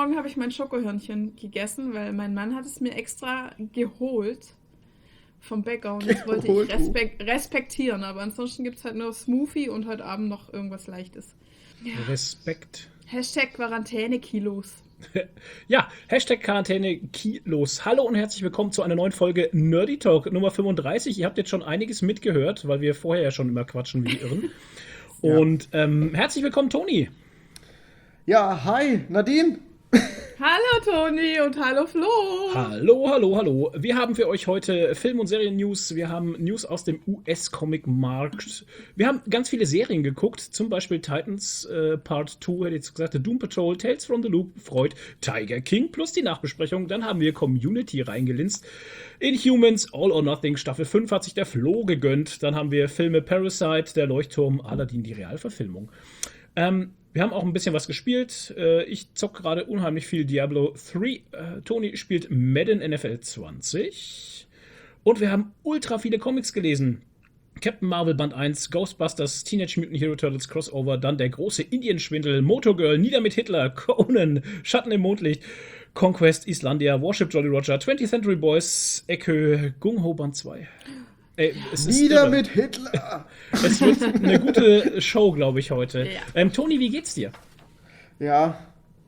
Morgen habe ich mein Schokohörnchen gegessen, weil mein Mann hat es mir extra geholt vom Bäcker und das wollte ich respektieren. Aber ansonsten gibt es halt nur Smoothie und heute Abend noch irgendwas Leichtes. Ja. Respekt. Hashtag Quarantäne-Kilos. Ja, Hashtag Quarantäne-Kilos. Hallo und herzlich willkommen zu einer neuen Folge Nerdy Talk Nummer 35. Ihr habt jetzt schon einiges mitgehört, weil wir vorher ja schon immer quatschen wie die Irren. Und herzlich willkommen, Toni. Ja, hi, Nadine. Hallo Toni und hallo Flo. Hallo. Wir haben für euch heute Film- und Serien-News. Wir haben News aus dem US-Comic-Markt. Wir haben ganz viele Serien geguckt, zum Beispiel Titans Part 2, hätte ich jetzt gesagt, Doom Patrol, Tales from the Loop, Freud, Tiger King plus die Nachbesprechung. Dann haben wir Community reingelinst. Inhumans, All or Nothing, Staffel 5 hat sich der Flo gegönnt. Dann haben wir Filme Parasite, Der Leuchtturm, Aladdin, die Realverfilmung. Wir haben auch ein bisschen was gespielt. Ich zocke gerade unheimlich viel Diablo 3. Toni spielt Madden NFL 20. Und wir haben ultra viele Comics gelesen. Captain Marvel Band 1, Ghostbusters, Teenage Mutant Hero Turtles Crossover, dann der große Indienschwindel, Motorgirl, Nieder mit Hitler, Conan, Schatten im Mondlicht, Conquest, Islandia, Warship Jolly Roger, 20th Century Boys, Ekö, Gung Ho Band 2. Nieder mit Hitler! Es wird eine gute Show, glaube ich, heute. Ja. Toni, wie geht's dir? Ja,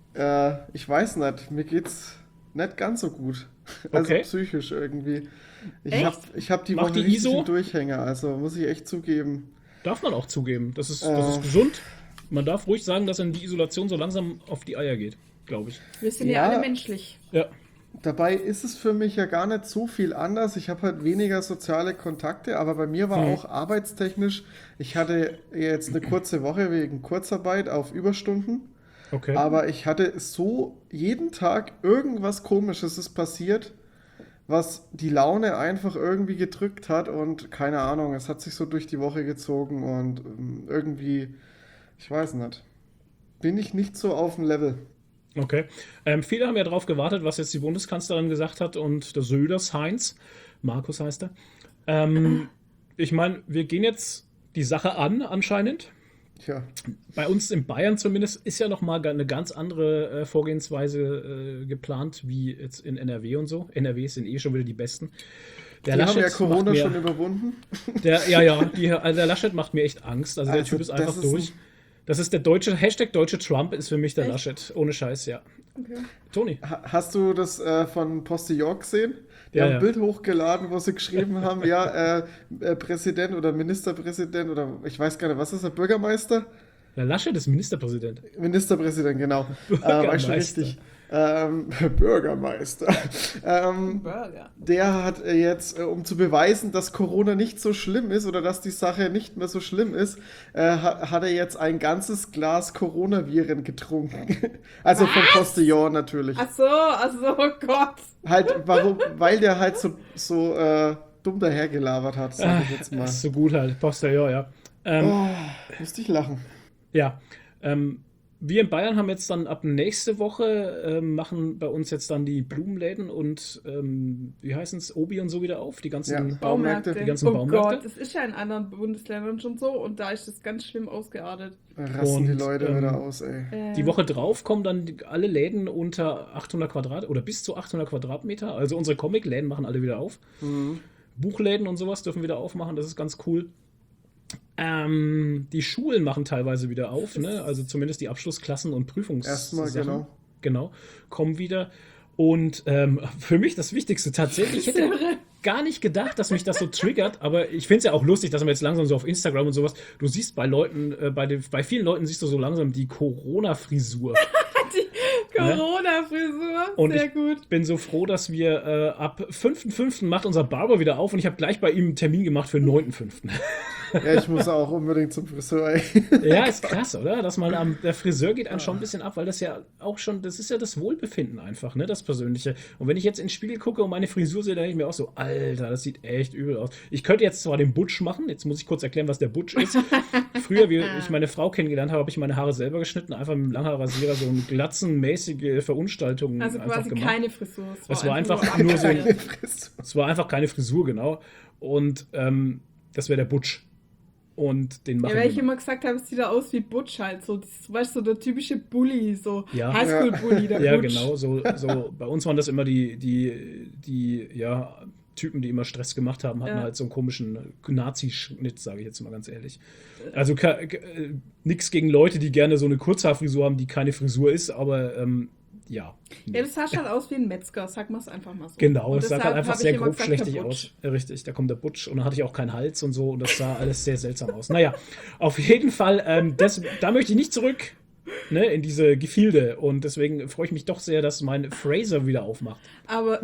ich weiß nicht. Mir geht's nicht ganz so gut. Also Okay. psychisch irgendwie. Echt? Ich hab die Macht Woche die richtig ISO? einen Durchhänger, also muss ich echt zugeben. Darf man auch zugeben. Das ist gesund. Man darf ruhig sagen, dass in die Isolation so langsam auf die Eier geht, glaube ich. Wir sind ja Ja. alle menschlich. Ja. Dabei ist es für mich ja gar nicht so viel anders. Ich habe halt weniger soziale Kontakte, aber bei mir war auch arbeitstechnisch, ich hatte jetzt eine kurze Woche wegen Kurzarbeit auf Überstunden. Okay. Aber ich hatte so jeden Tag irgendwas Komisches ist passiert, was die Laune einfach irgendwie gedrückt hat und keine Ahnung, es hat sich so durch die Woche gezogen und irgendwie, ich weiß nicht, bin ich nicht so auf dem Level. Okay. Viele haben ja darauf gewartet, was jetzt die Bundeskanzlerin gesagt hat und der Söders Heinz, Markus heißt er. Ich meine, wir gehen jetzt die Sache an, anscheinend. Tja, Bei uns in Bayern zumindest ist ja nochmal eine ganz andere Vorgehensweise geplant, wie jetzt in NRW und so. NRW sind eh schon wieder die Besten. die haben ja macht Corona mir, schon überwunden. der Laschet macht mir echt Angst. Also der Also Typ ist das einfach ist durch. Das ist der deutsche, Hashtag deutsche Trump ist für mich der Echt? Laschet. Ohne Scheiß, ja. Okay. Toni. Hast du das von Postillon gesehen? Die Ja, haben ja. ein Bild hochgeladen, wo sie geschrieben haben, Präsident oder Ministerpräsident oder ich weiß gar nicht, was ist der Bürgermeister? Der Laschet ist Ministerpräsident. Ministerpräsident, genau. War ich schon Bürgermeister. richtig. Bürgermeister. Burger. Der hat jetzt, um zu beweisen, dass Corona nicht so schlimm ist oder dass die Sache nicht mehr so schlimm ist, hat er jetzt ein ganzes Glas Coronaviren getrunken. Also vom Postillon natürlich. Ach so, oh Gott. Halt, warum? Weil der halt so dumm dahergelabert hat, sag ich jetzt mal. Das ist so gut halt. Postillon, ja. Musste ich lachen. Ja. Wir in Bayern haben jetzt dann ab nächste Woche, machen bei uns jetzt dann die Blumenläden und wie heißen es, Obi und so wieder auf, die ganzen Ja. Baumärkte. Die ganzen Oh Baumärkte. Gott, das ist ja in anderen Bundesländern schon so und da ist das ganz schlimm ausgeartet. Rasten die Und, Leute wieder aus, ey. Die Woche drauf kommen dann alle Läden unter 800 Quadrat oder bis zu 800 Quadratmeter. Also unsere Comic-Läden machen alle wieder auf. Buchläden und sowas dürfen wieder aufmachen, das ist ganz cool. Die Schulen machen teilweise wieder auf, ne? Also zumindest die Abschlussklassen und Prüfungssachen. Erstmal, genau. Genau, kommen wieder. Und für mich das Wichtigste tatsächlich, ich hätte gar nicht gedacht, dass mich das so triggert, aber ich finde es ja auch lustig, dass man jetzt langsam so auf Instagram und sowas, du siehst bei Leuten, bei vielen Leuten siehst du so langsam die Corona-Frisur. Die Corona-Frisur, Und sehr ich gut. bin so froh, dass wir ab 5.5. macht unser Barber wieder auf und ich habe gleich bei ihm einen Termin gemacht für 9.5. Ja, ich muss auch unbedingt zum Friseur, ey. Ja, ist krass, oder? Dass man der Friseur geht einem schon ein bisschen ab, weil das ja auch schon, das ist ja das Wohlbefinden einfach, ne, das Persönliche. Und wenn ich jetzt in den Spiegel gucke und meine Frisur sehe, dann denke ich mir auch so, Alter, das sieht echt übel aus. Ich könnte jetzt zwar den Butch machen, jetzt muss ich kurz erklären, was der Butch ist. Früher, wie ich meine Frau kennengelernt habe, habe ich meine Haare selber geschnitten, einfach mit dem Langhaarrasierer so eine glatzenmäßige Verunstaltung Also einfach quasi gemacht. keine Frisur. Es war einfach nur nur so- abgeschnitten. Es war einfach keine Frisur, genau. Und das wäre der Butch. und den machen Ja, weil ich wir. immer gesagt habe, es sieht da aus wie Butch halt. So, das, weißt du, so der typische Bully, so Ja. Highschool-Bully, der Ja, Butch. genau. So, bei uns waren das immer die Typen, die immer Stress gemacht haben, hatten Ja. halt so einen komischen Nazi-Schnitt, sage ich jetzt mal ganz ehrlich. Also nichts gegen Leute, die gerne so eine Kurzhaarfrisur haben, die keine Frisur ist, aber ja. Ja, das sah schon aus wie ein Metzger, sag mal es einfach mal so. Genau, Und es sah halt deshalb einfach habe ich sehr immer gesagt, grobschlächtig der aus. Butch. Richtig, da kommt der Butch und dann hatte ich auch keinen Hals und so und das sah alles sehr seltsam aus. Naja, auf jeden Fall, da möchte ich nicht zurück, ne, in diese Gefilde und deswegen freue ich mich doch sehr, dass mein Fraser wieder aufmacht. Aber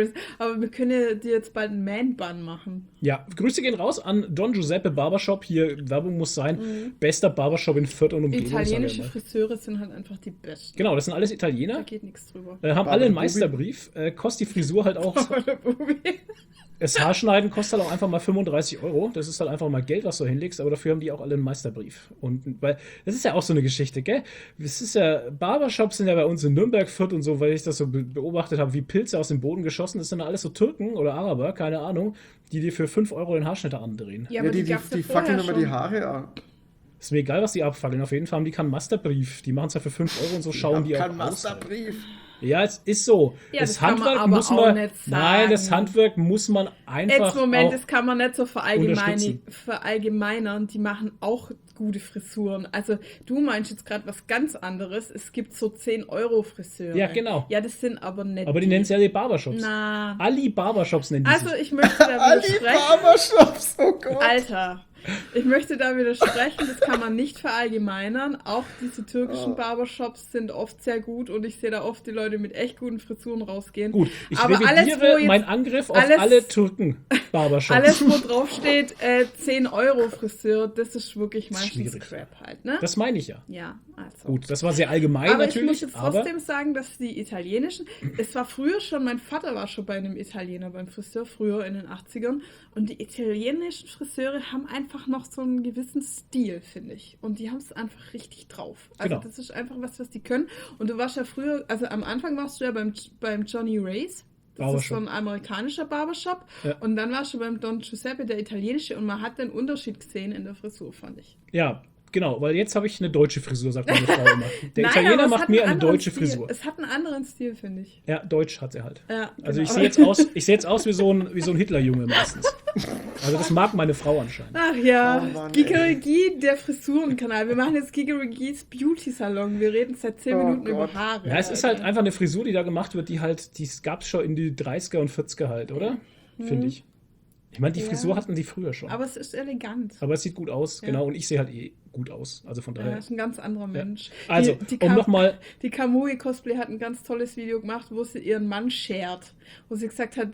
wir können ja dir jetzt bald einen Man-Bun machen. Ja, Grüße gehen raus an Don Giuseppe Barbershop. Hier, Werbung muss sein. Bester Barbershop in Fürth und Umgebung. sagen wir Italienische mal. Friseure sind halt einfach die besten. Genau, das sind alles Da Italiener. geht nichts drüber. Haben alle einen Bubi. Meisterbrief. Kostet die Frisur halt auch. Der Bubi. Das Haarschneiden kostet halt auch einfach mal 35 Euro. Das ist halt einfach mal Geld, was du hinlegst, aber dafür haben die auch alle einen Meisterbrief. Und weil, das ist ja auch so eine Geschichte, gell? Es ist ja, Barbershops sind ja bei uns in Nürnberg, Fürth und so, weil ich das so beobachtet habe, wie Pilze aus dem Boden geschossen. Das sind alles so Türken oder Araber, keine Ahnung, die dir für 5 Euro den Haarschnitter andrehen. Ja, Ja, aber die gab's ja fackeln vorher immer die schon. Haare an. Ist mir egal, was die abfackeln. Auf jeden Fall haben die keinen Masterbrief. Die machen es ja für 5 Euro und so schauen die auch Kein aus. Masterbrief. Ja, es ist so. Ja, das das kann man Handwerk aber muss auch man. nicht Nein, das sagen. Handwerk muss man einfach. Jetzt Moment, auch, das kann man nicht so unterstützen. verallgemeinern. Die machen auch gute Frisuren. Also du meinst jetzt gerade was ganz anderes. Es gibt so 10-Euro-Friseure. Ja, genau. Ja, das sind aber nicht aber die nennen es ja die Barbershops. Na. Ali Barbershops nennen die Also sich. ich möchte da Ali widersprechen. Barbershops, oh Gott. Alter, ich möchte da widersprechen, das kann man nicht verallgemeinern. Auch diese türkischen Barbershops sind oft sehr gut und ich sehe da oft die Leute mit echt guten Frisuren rausgehen. Gut, ich aber alles, wo revidiere jetzt meinen Angriff auf alles- alle Türken-Barbershops. Alles, wo drauf steht, 10-Euro-Friseur, das ist wirklich meistens schwierig. Crap halt, ne? Das meine ich ja. Ja, also. Gut, das war sehr allgemein Aber ich natürlich. muss jetzt trotzdem sagen, dass die italienischen, es war früher schon, mein Vater war schon bei einem Italiener, beim Friseur, früher in den 80ern. Und die italienischen Friseure haben einfach noch so einen gewissen Stil, finde ich. Und die haben es einfach richtig drauf. Also Genau. das ist einfach was die können. Und du warst ja früher, also am Anfang warst du ja beim Johnny Race. Das ist Barbershop. so ein amerikanischer Barbershop. Ja. Und dann warst du beim Don Giuseppe, der italienische. Und man hat den Unterschied gesehen in der Frisur, fand ich. Ja, genau, weil jetzt habe ich eine deutsche Frisur, sagt meine Frau immer. Der Nein, Italiener aber es macht hat mir einen eine anderen deutsche Stil. Frisur. Es hat einen anderen Stil, finde ich. Ja, deutsch hat sie halt. Ja, Also genau. ich sehe jetzt aus wie so ein Hitlerjunge meistens. Also das mag meine Frau anscheinend. Ach ja, Oh Mann, Gigerigi, der Frisurenkanal. Wir machen jetzt Gigerigis Beauty Salon. Wir reden seit 10 Oh Minuten Gott. über Haare. Ja, es ist halt einfach eine Frisur, die da gemacht wird, die gab es schon in die 30er und 40er halt, oder? Finde ich. Ich meine, die Ja. Frisur hatten die früher schon. Aber es ist elegant. Aber es sieht gut aus, Ja. genau. Und ich sehe halt gut aus. Also von Ja, daher. ist ein ganz anderer Mensch. Also, um nochmal. Die Kamui-Cosplay hat ein ganz tolles Video gemacht, wo sie ihren Mann schert. Wo sie gesagt hat,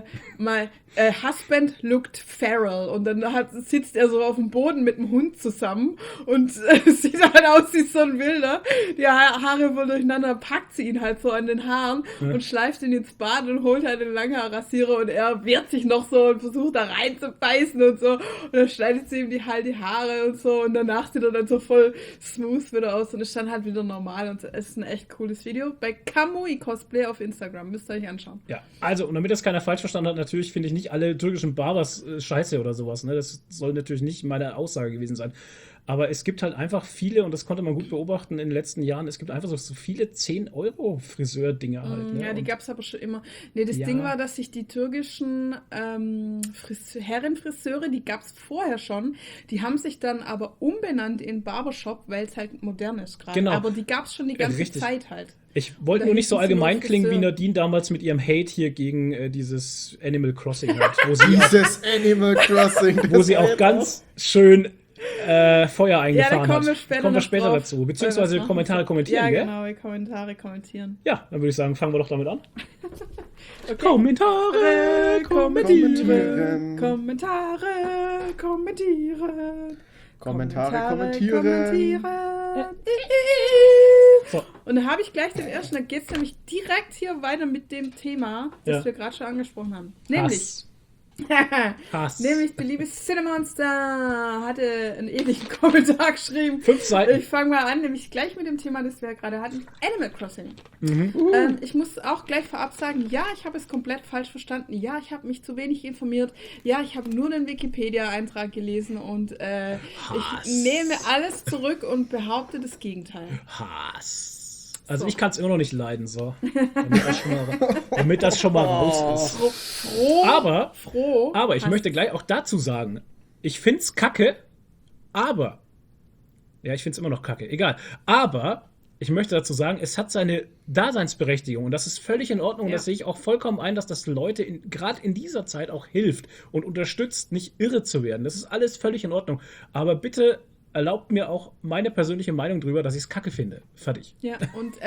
my husband looked feral. Und dann sitzt er so auf dem Boden mit dem Hund zusammen und sieht halt aus wie so ein Wilder. Die Haare voll durcheinander, packt sie ihn halt so an den Haaren und schleift ihn ins Bad und holt halt den Langhaarrasierer und er wehrt sich noch so und versucht da reinzubeißen und so. Und dann schneidet sie ihm die Haare und so und danach sieht er dann so voll smooth wieder aus und ist dann halt wieder normal und so. Es ist ein echt cooles Video bei Kamui Cosplay auf Instagram. Müsst ihr euch anschauen. Ja, also, und damit das keiner falsch verstanden hat, natürlich finde ich nicht alle türkischen Barbers scheiße oder sowas. Ne? Das soll natürlich nicht meine Aussage gewesen sein. Aber es gibt halt einfach viele, und das konnte man gut beobachten in den letzten Jahren, es gibt einfach so viele 10-Euro-Friseur-Dinger halt. Ne? Ja, die Und- gab es aber schon immer. Nee, das Ja. Ding war, dass sich die türkischen Herrenfriseure, die gab es vorher schon, die haben sich dann aber umbenannt in Barbershop, weil es halt modern ist gerade. Genau. Aber die gab es schon die ganze Richtig. Zeit halt. Ich wollte Da nur nicht so hießen sie allgemein nur klingen wie Friseur. Nadine damals mit ihrem Hate hier gegen dieses Animal Crossing halt, wo sie Dieses Animal Crossing. wo sie das auch war ganz schön Feuer eingefahren da kommen wir hat. später Kommen wir noch später drauf, dazu. weil Beziehungsweise wir was Kommentare machen. kommentieren, Ja, gell? genau, die Kommentare kommentieren. Ja, dann würde ich sagen, fangen wir doch damit an. Okay. Kommentare kommentieren. Kommentare kommentieren. Kommentare kommentieren. So, Und dann habe ich gleich den ersten, da geht es nämlich direkt hier weiter mit dem Thema, das Ja. wir gerade schon angesprochen haben. Nämlich Hass. Hass. Nämlich der liebe Cinemonster hatte einen ähnlichen Kommentar geschrieben. 5 Seiten. Ich fange mal an, nämlich gleich mit dem Thema, das wir gerade hatten. Animal Crossing. Ich muss auch gleich vorab sagen, ja, ich habe es komplett falsch verstanden. Ja, ich habe mich zu wenig informiert. Ja, ich habe nur den Wikipedia-Eintrag gelesen und ich nehme alles zurück und behaupte das Gegenteil. Hass. Also ich kann es immer noch nicht leiden, so. Damit das schon mal raus ist. Aber ich möchte gleich auch dazu sagen, ich find's kacke, aber, ja, ich find's immer noch kacke, egal, aber ich möchte dazu sagen, es hat seine Daseinsberechtigung und das ist völlig in Ordnung und das sehe ich auch vollkommen ein, dass das Leute gerade in dieser Zeit auch hilft und unterstützt, nicht irre zu werden. Das ist alles völlig in Ordnung, aber bitte erlaubt mir auch meine persönliche Meinung drüber, dass ich es kacke finde. Fertig. Ja, und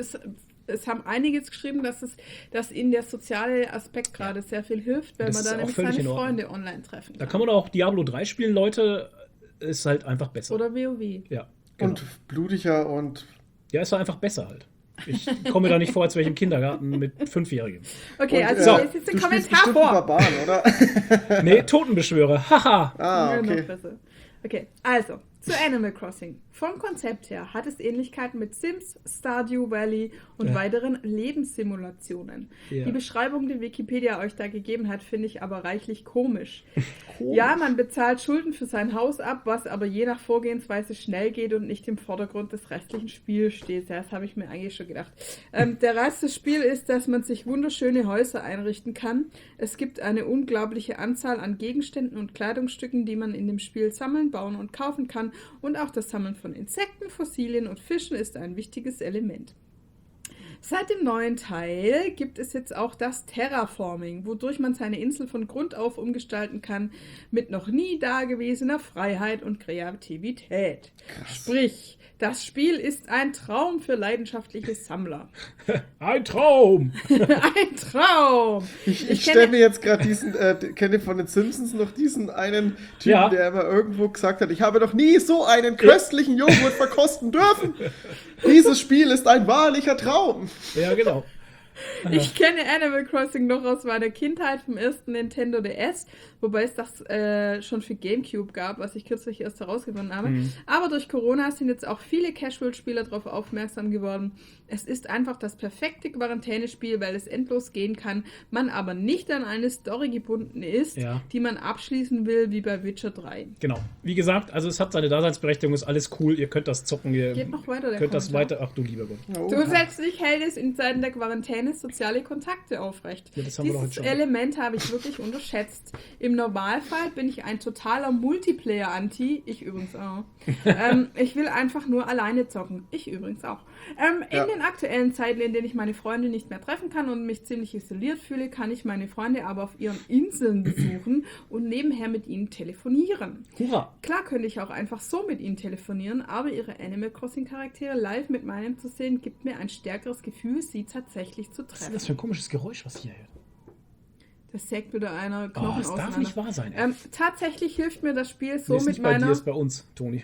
es haben einige jetzt geschrieben, dass ihnen der soziale Aspekt gerade sehr viel hilft, weil man da nämlich seine Freunde online treffen kann. Da kann man auch Diablo 3 spielen, Leute. Ist halt einfach besser. Oder WoW. Ja, genau. Und blutiger und... Ja, ist halt einfach besser halt. Ich komme mir da nicht vor, als wäre ich im Kindergarten mit 5-Jährigen. Okay, und, also ich lese jetzt den Kommentar vor. Barbaren, oder? Nee, Totenbeschwörer. Haha. Okay. Okay, also, zu Animal Crossing. Vom Konzept her hat es Ähnlichkeiten mit Sims, Stardew Valley und weiteren Lebenssimulationen. Ja. Die Beschreibung, die Wikipedia euch da gegeben hat, finde ich aber reichlich komisch. Ja, man bezahlt Schulden für sein Haus ab, was aber je nach Vorgehensweise schnell geht und nicht im Vordergrund des restlichen Spiels steht. Ja, das habe ich mir eigentlich schon gedacht. Der Reiz des Spiels ist, dass man sich wunderschöne Häuser einrichten kann. Es gibt eine unglaubliche Anzahl an Gegenständen und Kleidungsstücken, die man in dem Spiel sammeln, bauen und kaufen kann. Und auch das Sammeln von Insekten, Fossilien und Fischen ist ein wichtiges Element. Seit dem neuen Teil gibt es jetzt auch das Terraforming, wodurch man seine Insel von Grund auf umgestalten kann, mit noch nie dagewesener Freiheit und Kreativität. Krass. Sprich, das Spiel ist ein Traum für leidenschaftliche Sammler. Ein Traum! Ein Traum! Ich stelle mir jetzt gerade diesen, kenne von den Simpsons noch diesen einen Typen, der immer irgendwo gesagt hat, ich habe noch nie so einen köstlichen Joghurt verkosten dürfen. Dieses Spiel ist ein wahrlicher Traum. Ja, genau. Ich kenne Animal Crossing noch aus meiner Kindheit vom ersten Nintendo DS, wobei es das schon für GameCube gab, was ich kürzlich erst herausgefunden habe. Aber durch Corona sind jetzt auch viele Casual-Spieler darauf aufmerksam geworden. Es ist einfach das perfekte Quarantänespiel, weil es endlos gehen kann, man aber nicht an eine Story gebunden ist, die man abschließen will, wie bei Witcher 3. Genau. Wie gesagt, also es hat seine Daseinsberechtigung, ist alles cool, ihr könnt das zocken, ihr geht noch weiter, könnt das weiter. Ach du lieber Gott. Zusätzlich hält es in Zeiten der Quarantäne soziale Kontakte aufrecht. Ja, das haben wir doch jetzt schon. Element habe ich wirklich unterschätzt. Im Normalfall bin ich ein totaler Multiplayer-Anti. Ich übrigens auch. Ich will einfach nur alleine zocken. Ich übrigens auch. In den aktuellen Zeiten, in denen ich meine Freunde nicht mehr treffen kann und mich ziemlich isoliert fühle, kann ich meine Freunde aber auf ihren Inseln besuchen und nebenher mit ihnen telefonieren. Hurra! Klar könnte ich auch einfach so mit ihnen telefonieren, aber ihre Animal Crossing-Charaktere live mit meinem zu sehen, gibt mir ein stärkeres Gefühl, sie tatsächlich zu treffen. Was ist das für ein komisches Geräusch, was hier hört? Das sägt wieder einer Knochen das darf nicht wahr sein. Tatsächlich hilft mir das Spiel so ist mit nicht bei meiner... dir, ist bei uns, Toni.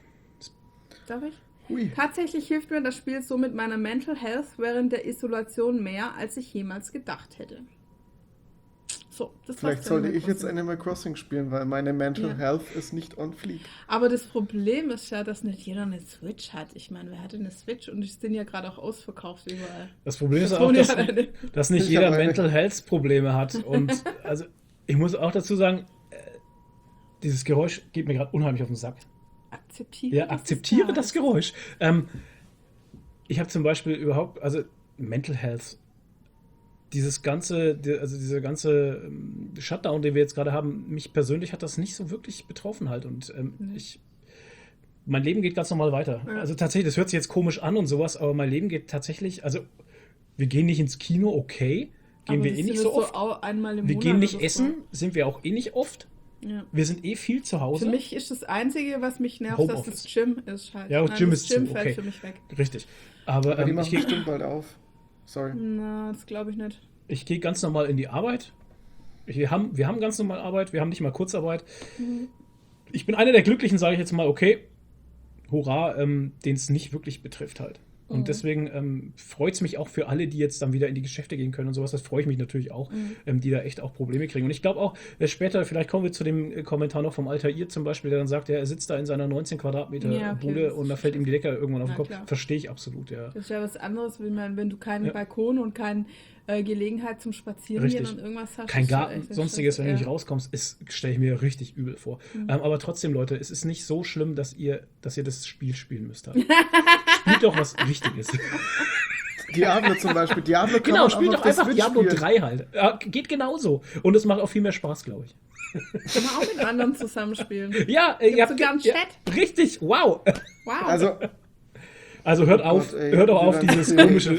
Darf ich? Ui. Tatsächlich hilft mir das Spiel so mit meiner Mental Health während der Isolation mehr, als ich jemals gedacht hätte. So, das Vielleicht sollte ich jetzt Animal Crossing spielen, weil meine Mental Health ist nicht on fleek. Aber das Problem ist ja, dass nicht jeder eine Switch hat. Ich meine, wer hatte eine Switch und die sind ja gerade auch ausverkauft überall. Das Problem ist auch, dass nicht jeder Mental Health Probleme hat. Und also ich muss auch dazu sagen, dieses Geräusch geht mir gerade unheimlich auf den Sack. Akzeptiere das Geräusch. Ich habe zum Beispiel überhaupt, also Mental Health, dieser ganze Shutdown, den wir jetzt gerade haben, mich persönlich hat das nicht so wirklich betroffen halt. Und mein Leben geht ganz normal weiter. Ja. Also tatsächlich, das hört sich jetzt komisch an und sowas, aber mein Leben geht tatsächlich, also wir gehen nicht ins Kino, okay, gehen wir nicht so oft. Einmal im wir Monat gehen nicht essen, sind wir auch nicht oft. Ja. Wir sind viel zu Hause. Für mich ist das Einzige, was mich nervt, Homeoffice. dass das Gym ist halt. Ja, Gym ist Gym zu, fällt okay. für mich weg. Richtig. Aber die machen bestimmt bald auf. Sorry. Na, das glaube ich nicht. Ich gehe ganz normal in die Arbeit. Wir haben ganz normal Arbeit, wir haben nicht mal Kurzarbeit. Ich bin einer der Glücklichen, sage ich jetzt mal, okay, hurra, den es nicht wirklich betrifft halt. Und deswegen freut es mich auch für alle, die jetzt dann wieder in die Geschäfte gehen können und sowas. Das freue ich mich natürlich auch, die da echt auch Probleme kriegen. Und ich glaube auch, später, vielleicht kommen wir zu dem Kommentar noch vom Altair zum Beispiel, der dann sagt, er sitzt da in seiner 19 Quadratmeter Bude und da fällt ihm die Decke irgendwann auf den Kopf. Klar. Verstehe ich absolut, ja. Das ist ja was anderes, wenn du keinen Balkon und keine Gelegenheit zum Spazierengehen und irgendwas hast. Kein Garten, sonstiges, wenn du nicht rauskommst, stelle ich mir richtig übel vor. Aber trotzdem, Leute, es ist nicht so schlimm, dass ihr das Spiel spielen müsst. Halt. Spielt doch was Wichtiges. Diablo zum Beispiel. Diablo kann genau, man spielt auch doch auf der einfach Switch Diablo spielen. 3 halt. Ja, geht genauso. Und es macht auch viel mehr Spaß, glaube ich. Kann man auch mit anderen zusammenspielen. Ja, Gibt's sogar einen Chat? Richtig, wow. Wow. Also hört auf, Gott, ey, hört doch auf, dieses komische.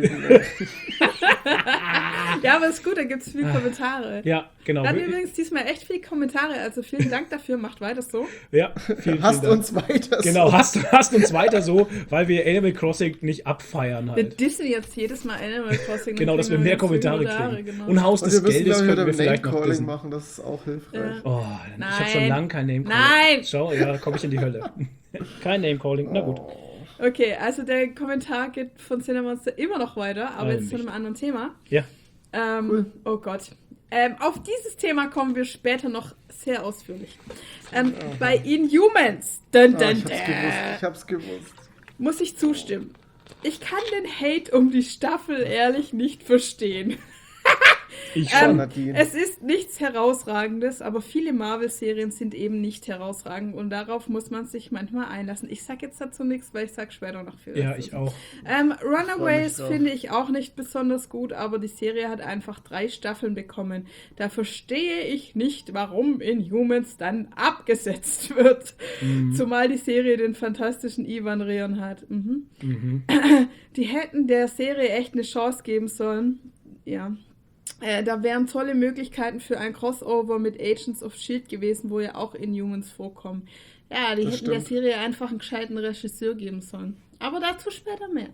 Ja, aber ist gut, da gibt es viele Kommentare. Ja, genau. Wir hatten übrigens diesmal echt viele Kommentare, also vielen Dank dafür, macht weiter so. Ja, vielen Hasst Dank. uns weiter so. Genau, hasst uns weiter so, weil wir Animal Crossing nicht abfeiern Wir halt. dissen jetzt jedes Mal Animal Crossing. Genau, dass wir mehr Kommentare kriegen. Genau. Und Haus Und des wir müssen Geldes dann können wieder wir vielleicht noch Name-Calling dissen. machen, das ist auch hilfreich. Oh, ich Nein. habe schon lange kein Name-Calling. Nein. Schau, ja, komme ich in die Hölle. Kein Name-Calling, na gut. Okay, also der Kommentar geht von Cinemonster immer noch weiter, aber jetzt zu einem anderen Thema. Ja. Cool. Oh Gott. Auf dieses Thema kommen wir später noch sehr ausführlich. Bei Inhumans Ich hab's gewusst. muss ich zustimmen. Ich kann den Hate um die Staffel ehrlich nicht verstehen. Ich schon. Nadine. Es ist nichts Herausragendes, aber viele Marvel-Serien sind eben nicht herausragend und darauf muss man sich manchmal einlassen. Ich sag jetzt dazu nichts, weil ich sag später noch viel. Ja, dazu. ich auch. Runaways drauf. finde ich auch nicht besonders gut, aber die Serie hat einfach 3 Staffeln bekommen. Da verstehe ich nicht, warum Inhumans dann abgesetzt wird. Zumal die Serie den fantastischen Ivan Reon hat. Die hätten der Serie echt eine Chance geben sollen. Ja. Da wären tolle Möglichkeiten für ein Crossover mit Agents of S.H.I.E.L.D. gewesen, wo ja auch Inhumans vorkommen. Ja, die Das hätten der stimmt. Serie einfach einen gescheiten Regisseur geben sollen. Aber dazu später mehr.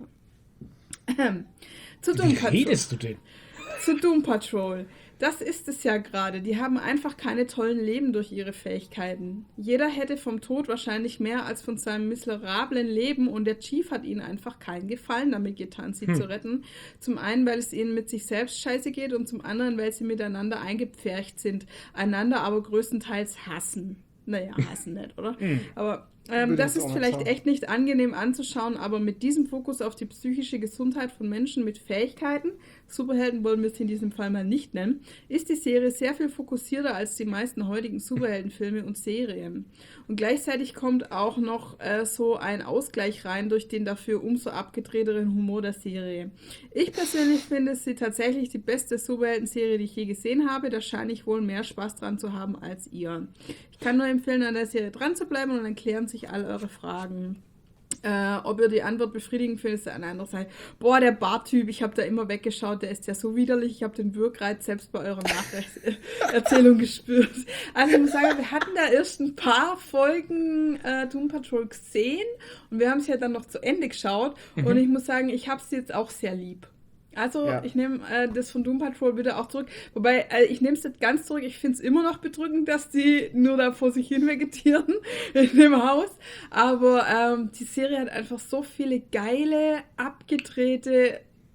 Zu Doom Wie Patrol. redest du denn? Zu Doom Patrol. Das ist es ja gerade. Die haben einfach keine tollen Leben durch ihre Fähigkeiten. Jeder hätte vom Tod wahrscheinlich mehr als von seinem miserablen Leben und der Chief hat ihnen einfach keinen Gefallen damit getan, sie zu retten. Zum einen, weil es ihnen mit sich selbst scheiße geht und zum anderen, weil sie miteinander eingepfercht sind, einander aber größtenteils hassen. Naja, hassen nicht, oder? Aber Würde das ich auch ist nicht vielleicht sagen. echt nicht angenehm anzuschauen, aber mit diesem Fokus auf die psychische Gesundheit von Menschen mit Fähigkeiten, Superhelden wollen wir es in diesem Fall mal nicht nennen, ist die Serie sehr viel fokussierter als die meisten heutigen Superheldenfilme und Serien. Und gleichzeitig kommt auch noch so ein Ausgleich rein durch den dafür umso abgedrehteren Humor der Serie. Ich persönlich finde sie tatsächlich die beste Superhelden-Serie, die ich je gesehen habe. Da scheine ich wohl mehr Spaß dran zu haben als ihr. Ich kann nur empfehlen, an der Serie dran zu bleiben und dann klären sich all eure Fragen. Ob ihr die Antwort befriedigend findet, ist eine andere Seite. Boah, der Barttyp, ich habe da immer weggeschaut, der ist ja so widerlich. Ich habe den Würgreiz selbst bei eurer Nacherzählung gespürt. Also ich muss sagen, wir hatten da erst ein paar Folgen Doom Patrol gesehen und wir haben es ja dann noch zu Ende geschaut. Und ich muss sagen, ich habe es jetzt auch sehr lieb. Also, Ja. ich nehme das von Doom Patrol bitte auch zurück. Wobei, ich nehme es nicht ganz zurück. Ich finde es immer noch bedrückend, dass die nur da vor sich hin vegetieren in dem Haus. Aber die Serie hat einfach so viele geile, abgedrehte,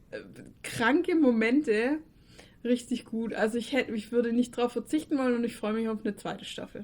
kranke Momente. Richtig gut. Also, ich würde nicht drauf verzichten wollen und ich freue mich auf eine zweite Staffel.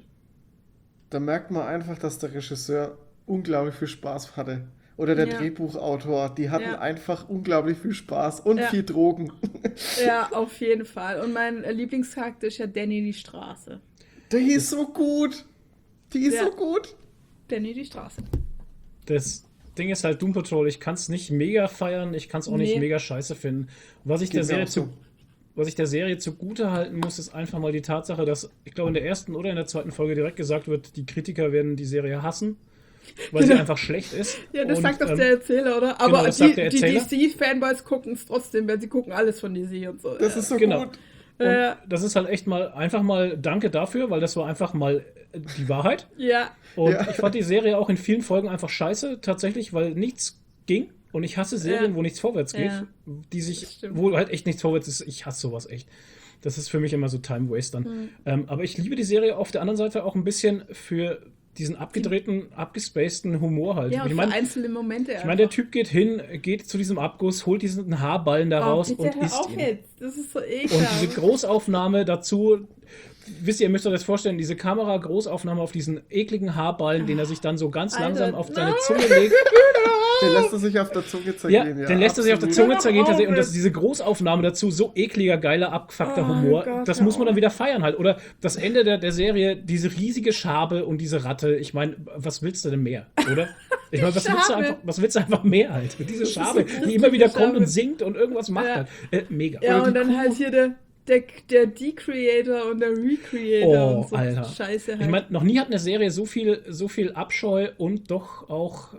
Da merkt man einfach, dass der Regisseur unglaublich viel Spaß hatte. Oder der Ja. Drehbuchautor, die hatten Ja. einfach unglaublich viel Spaß und Ja. viel Drogen. Ja, auf jeden Fall. Und mein Lieblingscharakter ist ja Danny die Straße. Die ist so gut. Die ist Ja. so gut. Danny die Straße. Das Ding ist halt Doom Patrol, ich kann es nicht mega feiern, ich kann es auch nicht Nee. mega scheiße finden. Was ich Geht der mir Serie auch so. was ich der Serie zugute halten muss, ist einfach mal die Tatsache, dass, ich glaube, in der ersten oder in der zweiten Folge direkt gesagt wird, die Kritiker werden die Serie hassen, weil sie einfach schlecht ist. Ja, das Und, sagt doch der Erzähler, oder? Aber genau, das sagt der die Erzähler. DC-Fanboys gucken es trotzdem, weil sie gucken alles von DC und so. Das ist so Genau. gut. Und das ist halt echt mal, einfach mal Danke dafür, weil das war einfach mal die Wahrheit. Ja, Und Ja. ich fand die Serie auch in vielen Folgen einfach scheiße, tatsächlich, weil nichts ging. Und ich hasse Serien, Ja. wo nichts vorwärts geht, Ja. die Das sich, stimmt. wo halt echt nichts vorwärts ist. Ich hasse sowas echt. Das ist für mich immer so Time-Wastern. Aber ich liebe die Serie auf der anderen Seite auch ein bisschen für diesen abgedrehten, abgespaceden Humor halt. Ja, und ich meine, einzelne Momente der Typ geht hin, geht zu diesem Abguss, holt diesen Haarballen da raus bitte und hör isst auf ihn. jetzt. Das ist so Und ekelhaft. diese Großaufnahme dazu, wisst ihr, ihr müsst euch das vorstellen, diese Kamera-Großaufnahme auf diesen ekligen Haarballen, den er sich dann so ganz Alter, langsam auf seine nein. Zunge legt. Den lässt er sich auf der Zunge Ja, zergehen. den lässt er sich auf der absolut. Zunge zergehen Hör doch auf und das, jetzt. diese Großaufnahme dazu, so ekliger, geiler, abgefuckter Oh Humor, Gott, das hör muss man dann auf. wieder feiern halt. Oder das Ende der Serie, diese riesige Schabe und diese Ratte, ich meine, was willst du denn mehr, oder? Ich meine, Schabe. was willst du einfach mehr halt? Diese ist Schabe, so die immer wieder gruselige kommt und Schabe. singt und irgendwas macht Ja. halt. Mega. Ja, Oder und die dann Kuh. halt hier der De-Creator und der Recreator Oh, und so Alter. Scheiße halt. Ich meine, noch nie hat eine Serie so viel Abscheu und doch auch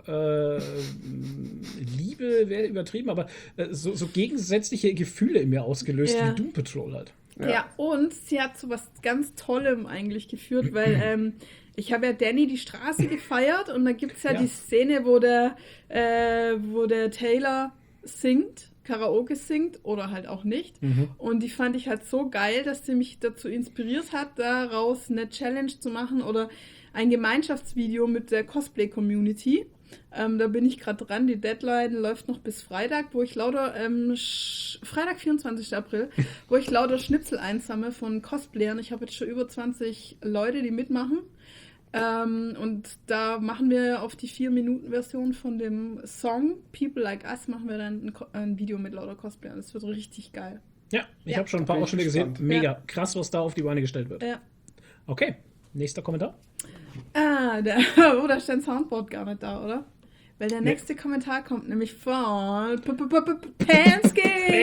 Liebe, wäre übertrieben, aber so gegensätzliche Gefühle in mir ausgelöst, Ja. wie Doom Patrol halt. Ja, und sie hat zu was ganz Tollem eigentlich geführt, weil ich habe ja Danny die Straße gefeiert und da gibt es ja Ja. die Szene, wo der Taylor singt, Karaoke singt oder halt auch nicht. Und die fand ich halt so geil, dass sie mich dazu inspiriert hat, daraus eine Challenge zu machen oder ein Gemeinschaftsvideo mit der Cosplay-Community. Da bin ich gerade dran. Die Deadline läuft noch bis Freitag, wo ich lauter, Freitag, 24. April, wo ich lauter Schnipsel einsammle von Cosplayern. Ich habe jetzt schon über 20 Leute, die mitmachen. Und da machen wir auf die 4-Minuten-Version von dem Song People Like Us machen wir dann ein Video mit lauter Cosplayern. Das wird richtig geil. Ja, ich Ja. habe schon ein paar Bin ich Ausschnitte gesehen. gespannt. Mega krass, was da auf die Beine gestellt wird. Ja. Okay, nächster Kommentar. Da stand Soundboard gar nicht da, oder? Weil der Nee. nächste Kommentar kommt nämlich von Pansky.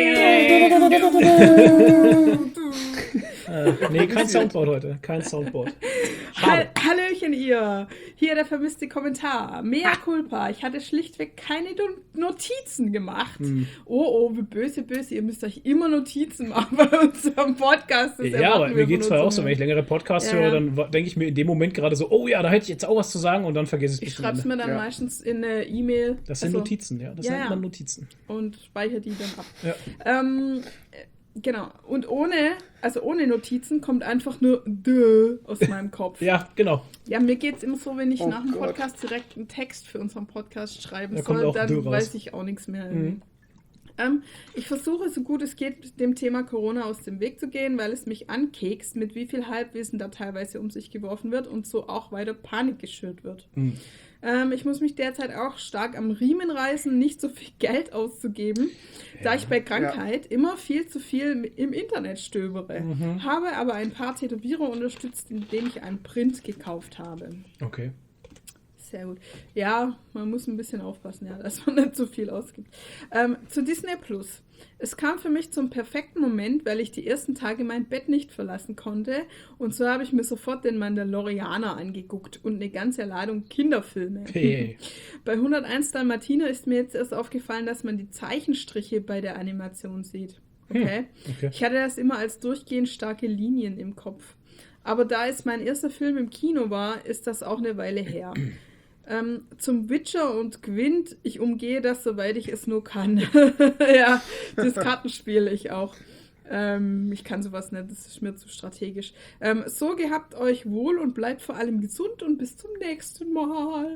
Nee, kein Soundboard heute. Kein Soundboard. Schade. Hallöchen ihr! Hier der vermisste Kommentar. Mea culpa. Ich hatte schlichtweg keine Notizen gemacht. Oh, wie böse. Ihr müsst euch immer Notizen machen bei unserem Podcast. Das Ja, erwarten aber wir mir von geht's zwar auch unseren so, wenn ich längere Podcasts Ja, höre, ja. dann denke ich mir in dem Moment gerade so, oh ja, da hätte ich jetzt auch was zu sagen und dann vergesse ich Ich es bis zum schreibe es Ende. mir dann Ja. meistens in eine E-Mail. Das sind Also, Notizen, ja. Das Ja, nennt ja. man Notizen. und speichere die dann ab. Ja. Genau. Und ohne Notizen kommt einfach nur Dö aus meinem Kopf. Ja, genau. Ja, mir geht es immer so, wenn ich Oh nach dem Gott. Podcast direkt einen Text für unseren Podcast schreiben Da kommt soll, auch Dö dann raus. weiß ich auch nichts mehr. Mhm. Ich versuche, so gut es geht, dem Thema Corona aus dem Weg zu gehen, weil es mich ankekst, mit wie viel Halbwissen da teilweise um sich geworfen wird und so auch weiter Panik geschürt wird. Mhm. Ich muss mich derzeit auch stark am Riemen reißen, nicht so viel Geld auszugeben, da ich bei Krankheit immer viel zu viel im Internet stöbere. Habe aber ein paar Tätowierer unterstützt, indem ich einen Print gekauft habe. Okay. Sehr gut. Ja, man muss ein bisschen aufpassen, ja, dass man nicht so viel ausgibt. Zu Disney Plus. Es kam für mich zum perfekten Moment, weil ich die ersten Tage mein Bett nicht verlassen konnte. Und so habe ich mir sofort den Mandalorianer angeguckt und eine ganze Ladung Kinderfilme. Hey. Bei 101 Dalmatiner ist mir jetzt erst aufgefallen, dass man die Zeichenstriche bei der Animation sieht. Okay. Okay. Ich hatte das immer als durchgehend starke Linien im Kopf. Aber da es mein erster Film im Kino war, ist das auch eine Weile her. Zum Witcher und Gwent, ich umgehe das, soweit ich es nur kann. Ja, das Kartenspiel ich auch. Ich kann sowas nicht, das ist mir zu strategisch. So gehabt euch wohl und bleibt vor allem gesund und bis zum nächsten Mal.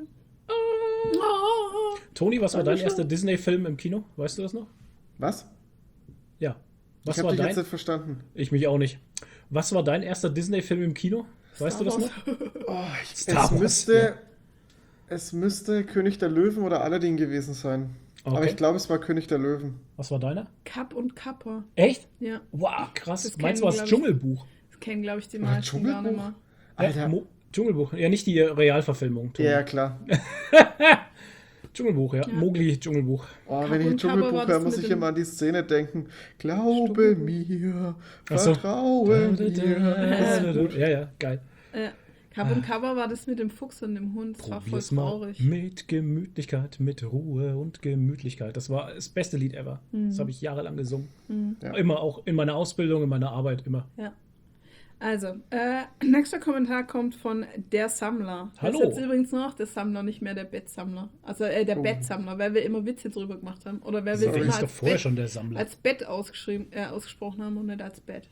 Toni, was war dein Dankeschön. erster Disney-Film im Kino? Weißt du das noch? Was? Ja. Was Ich war habe dich dein? jetzt nicht verstanden. Ich mich auch nicht. Was war dein erster Disney-Film im Kino? Weißt du das noch? Oh, Star Wars, es müsste König der Löwen oder Aladdin gewesen sein. Okay. Aber ich glaube, es war König der Löwen. Was war deiner? Kapp und Kappa. Echt? Ja, Wow, krass. Das Meinst kennen, du was glaub ich, Dschungelbuch? das kennen, glaube ich, die Oder meisten gar nicht Dschungelbuch? mehr. Alter. Ja, Dschungelbuch. Ja, nicht die Realverfilmung. Toni. Ja, klar. Dschungelbuch, ja. Ja. Mowgli Dschungelbuch. Oh, Kapp wenn ich und Kappa Dschungelbuch war höre, das muss mit ich dem immer an die Szene denken. Glaube Stummbuch. mir, Ach so. vertraue mir. Das ist gut. Ja, ja, geil. Kapp und Kappa war das mit dem Fuchs und dem Hund. Das war voll Probier's mal traurig. mit Gemütlichkeit, mit Ruhe und Gemütlichkeit. Das war das beste Lied ever. Das habe ich jahrelang gesungen. Ja. Immer auch in meiner Ausbildung, in meiner Arbeit, immer. Ja. Also, nächster Kommentar kommt von der Sammler. Hallo. Das ist jetzt übrigens noch der Sammler, nicht mehr der Bettsammler. Also der Oh. Bettsammler, weil wir immer Witze drüber gemacht haben. Oder weil wir Das es ist immer doch als vorher Bett, schon der Sammler. als Bett ausgesprochen haben und nicht als Bett.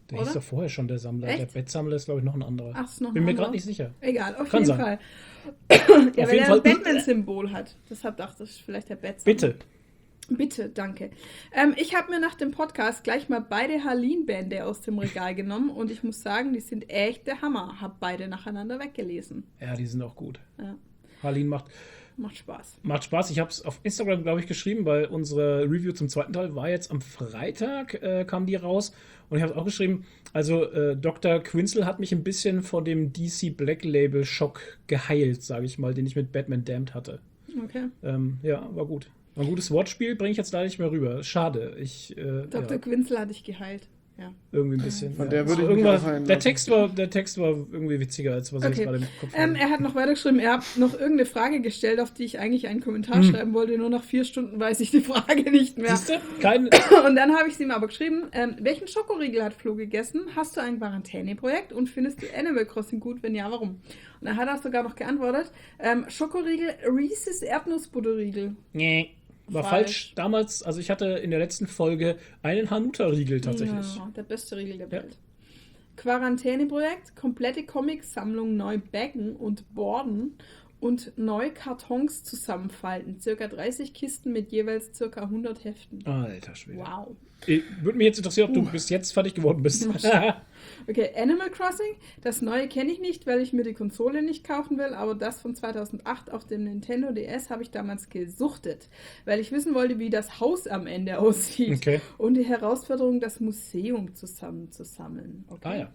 Der oder? hieß doch vorher schon der Sammler. Echt? Der Bettsammler ist, glaube ich, noch ein anderer. Ach, ist noch Bin ein mir anderer? gerade nicht sicher. Egal, auf Kann jeden sein. Fall. Ja, Auf weil jeden er Fall- ein Batman-Symbol hat. Deshalb dachte ich, vielleicht der Batman. Bitte. Bitte, danke. Ich habe mir nach dem Podcast gleich mal beide Harleen-Bände aus dem Regal genommen und ich muss sagen, die sind echt der Hammer. Hab beide nacheinander weggelesen. Ja, die sind auch gut. Ja, Harleen macht Spaß. macht Spaß. Ich habe es auf Instagram, glaube ich, geschrieben, weil unsere Review zum zweiten Teil war jetzt am Freitag, kam die raus. Und ich habe es auch geschrieben, also Dr. Quinzel hat mich ein bisschen von dem DC Black Label Schock geheilt, sage ich mal, den ich mit Batman Damned hatte. Okay. Ja, war gut. War ein gutes Wortspiel, bringe ich jetzt leider nicht mehr rüber. Schade. Dr. Ja, Quinzel hatte ich geheilt. Ja. irgendwie ein bisschen. Von ja. der würde ich mich Irgendwas- auch heilen der lassen. Text war irgendwie witziger, als was ich Okay. jetzt gerade im Kopf habe. Er hat noch weitergeschrieben, er hat noch irgendeine Frage gestellt, auf die ich eigentlich einen Kommentar schreiben wollte. Nur nach 4 Stunden weiß ich die Frage nicht mehr. Siehst du? Kein. Und dann habe ich sie ihm aber geschrieben, welchen Schokoriegel hat Flo gegessen? Hast du ein Quarantäneprojekt und findest du Animal Crossing gut? Wenn ja, warum? Und dann hat er sogar noch geantwortet, Schokoriegel Reese's Erdnussbutterriegel. Nee. War Falsch. falsch. Damals, also ich hatte in der letzten Folge einen Hanuta-Riegel tatsächlich. Ja, der beste Riegel der Ja. Welt. Quarantäneprojekt, komplette Comic-Sammlung neu backen und borden und neu Kartons zusammenfalten. Circa 30 Kisten mit jeweils circa 100 Heften. Alter Schwede. Wow. Würde mich jetzt interessieren, ob du bis jetzt fertig geworden bist. Okay, Animal Crossing. Das neue kenne ich nicht, weil ich mir die Konsole nicht kaufen will, aber das von 2008 auf dem Nintendo DS habe ich damals gesuchtet, weil ich wissen wollte, wie das Haus am Ende aussieht. Okay. Und die Herausforderung, das Museum zusammenzusammeln. Okay. Ah ja.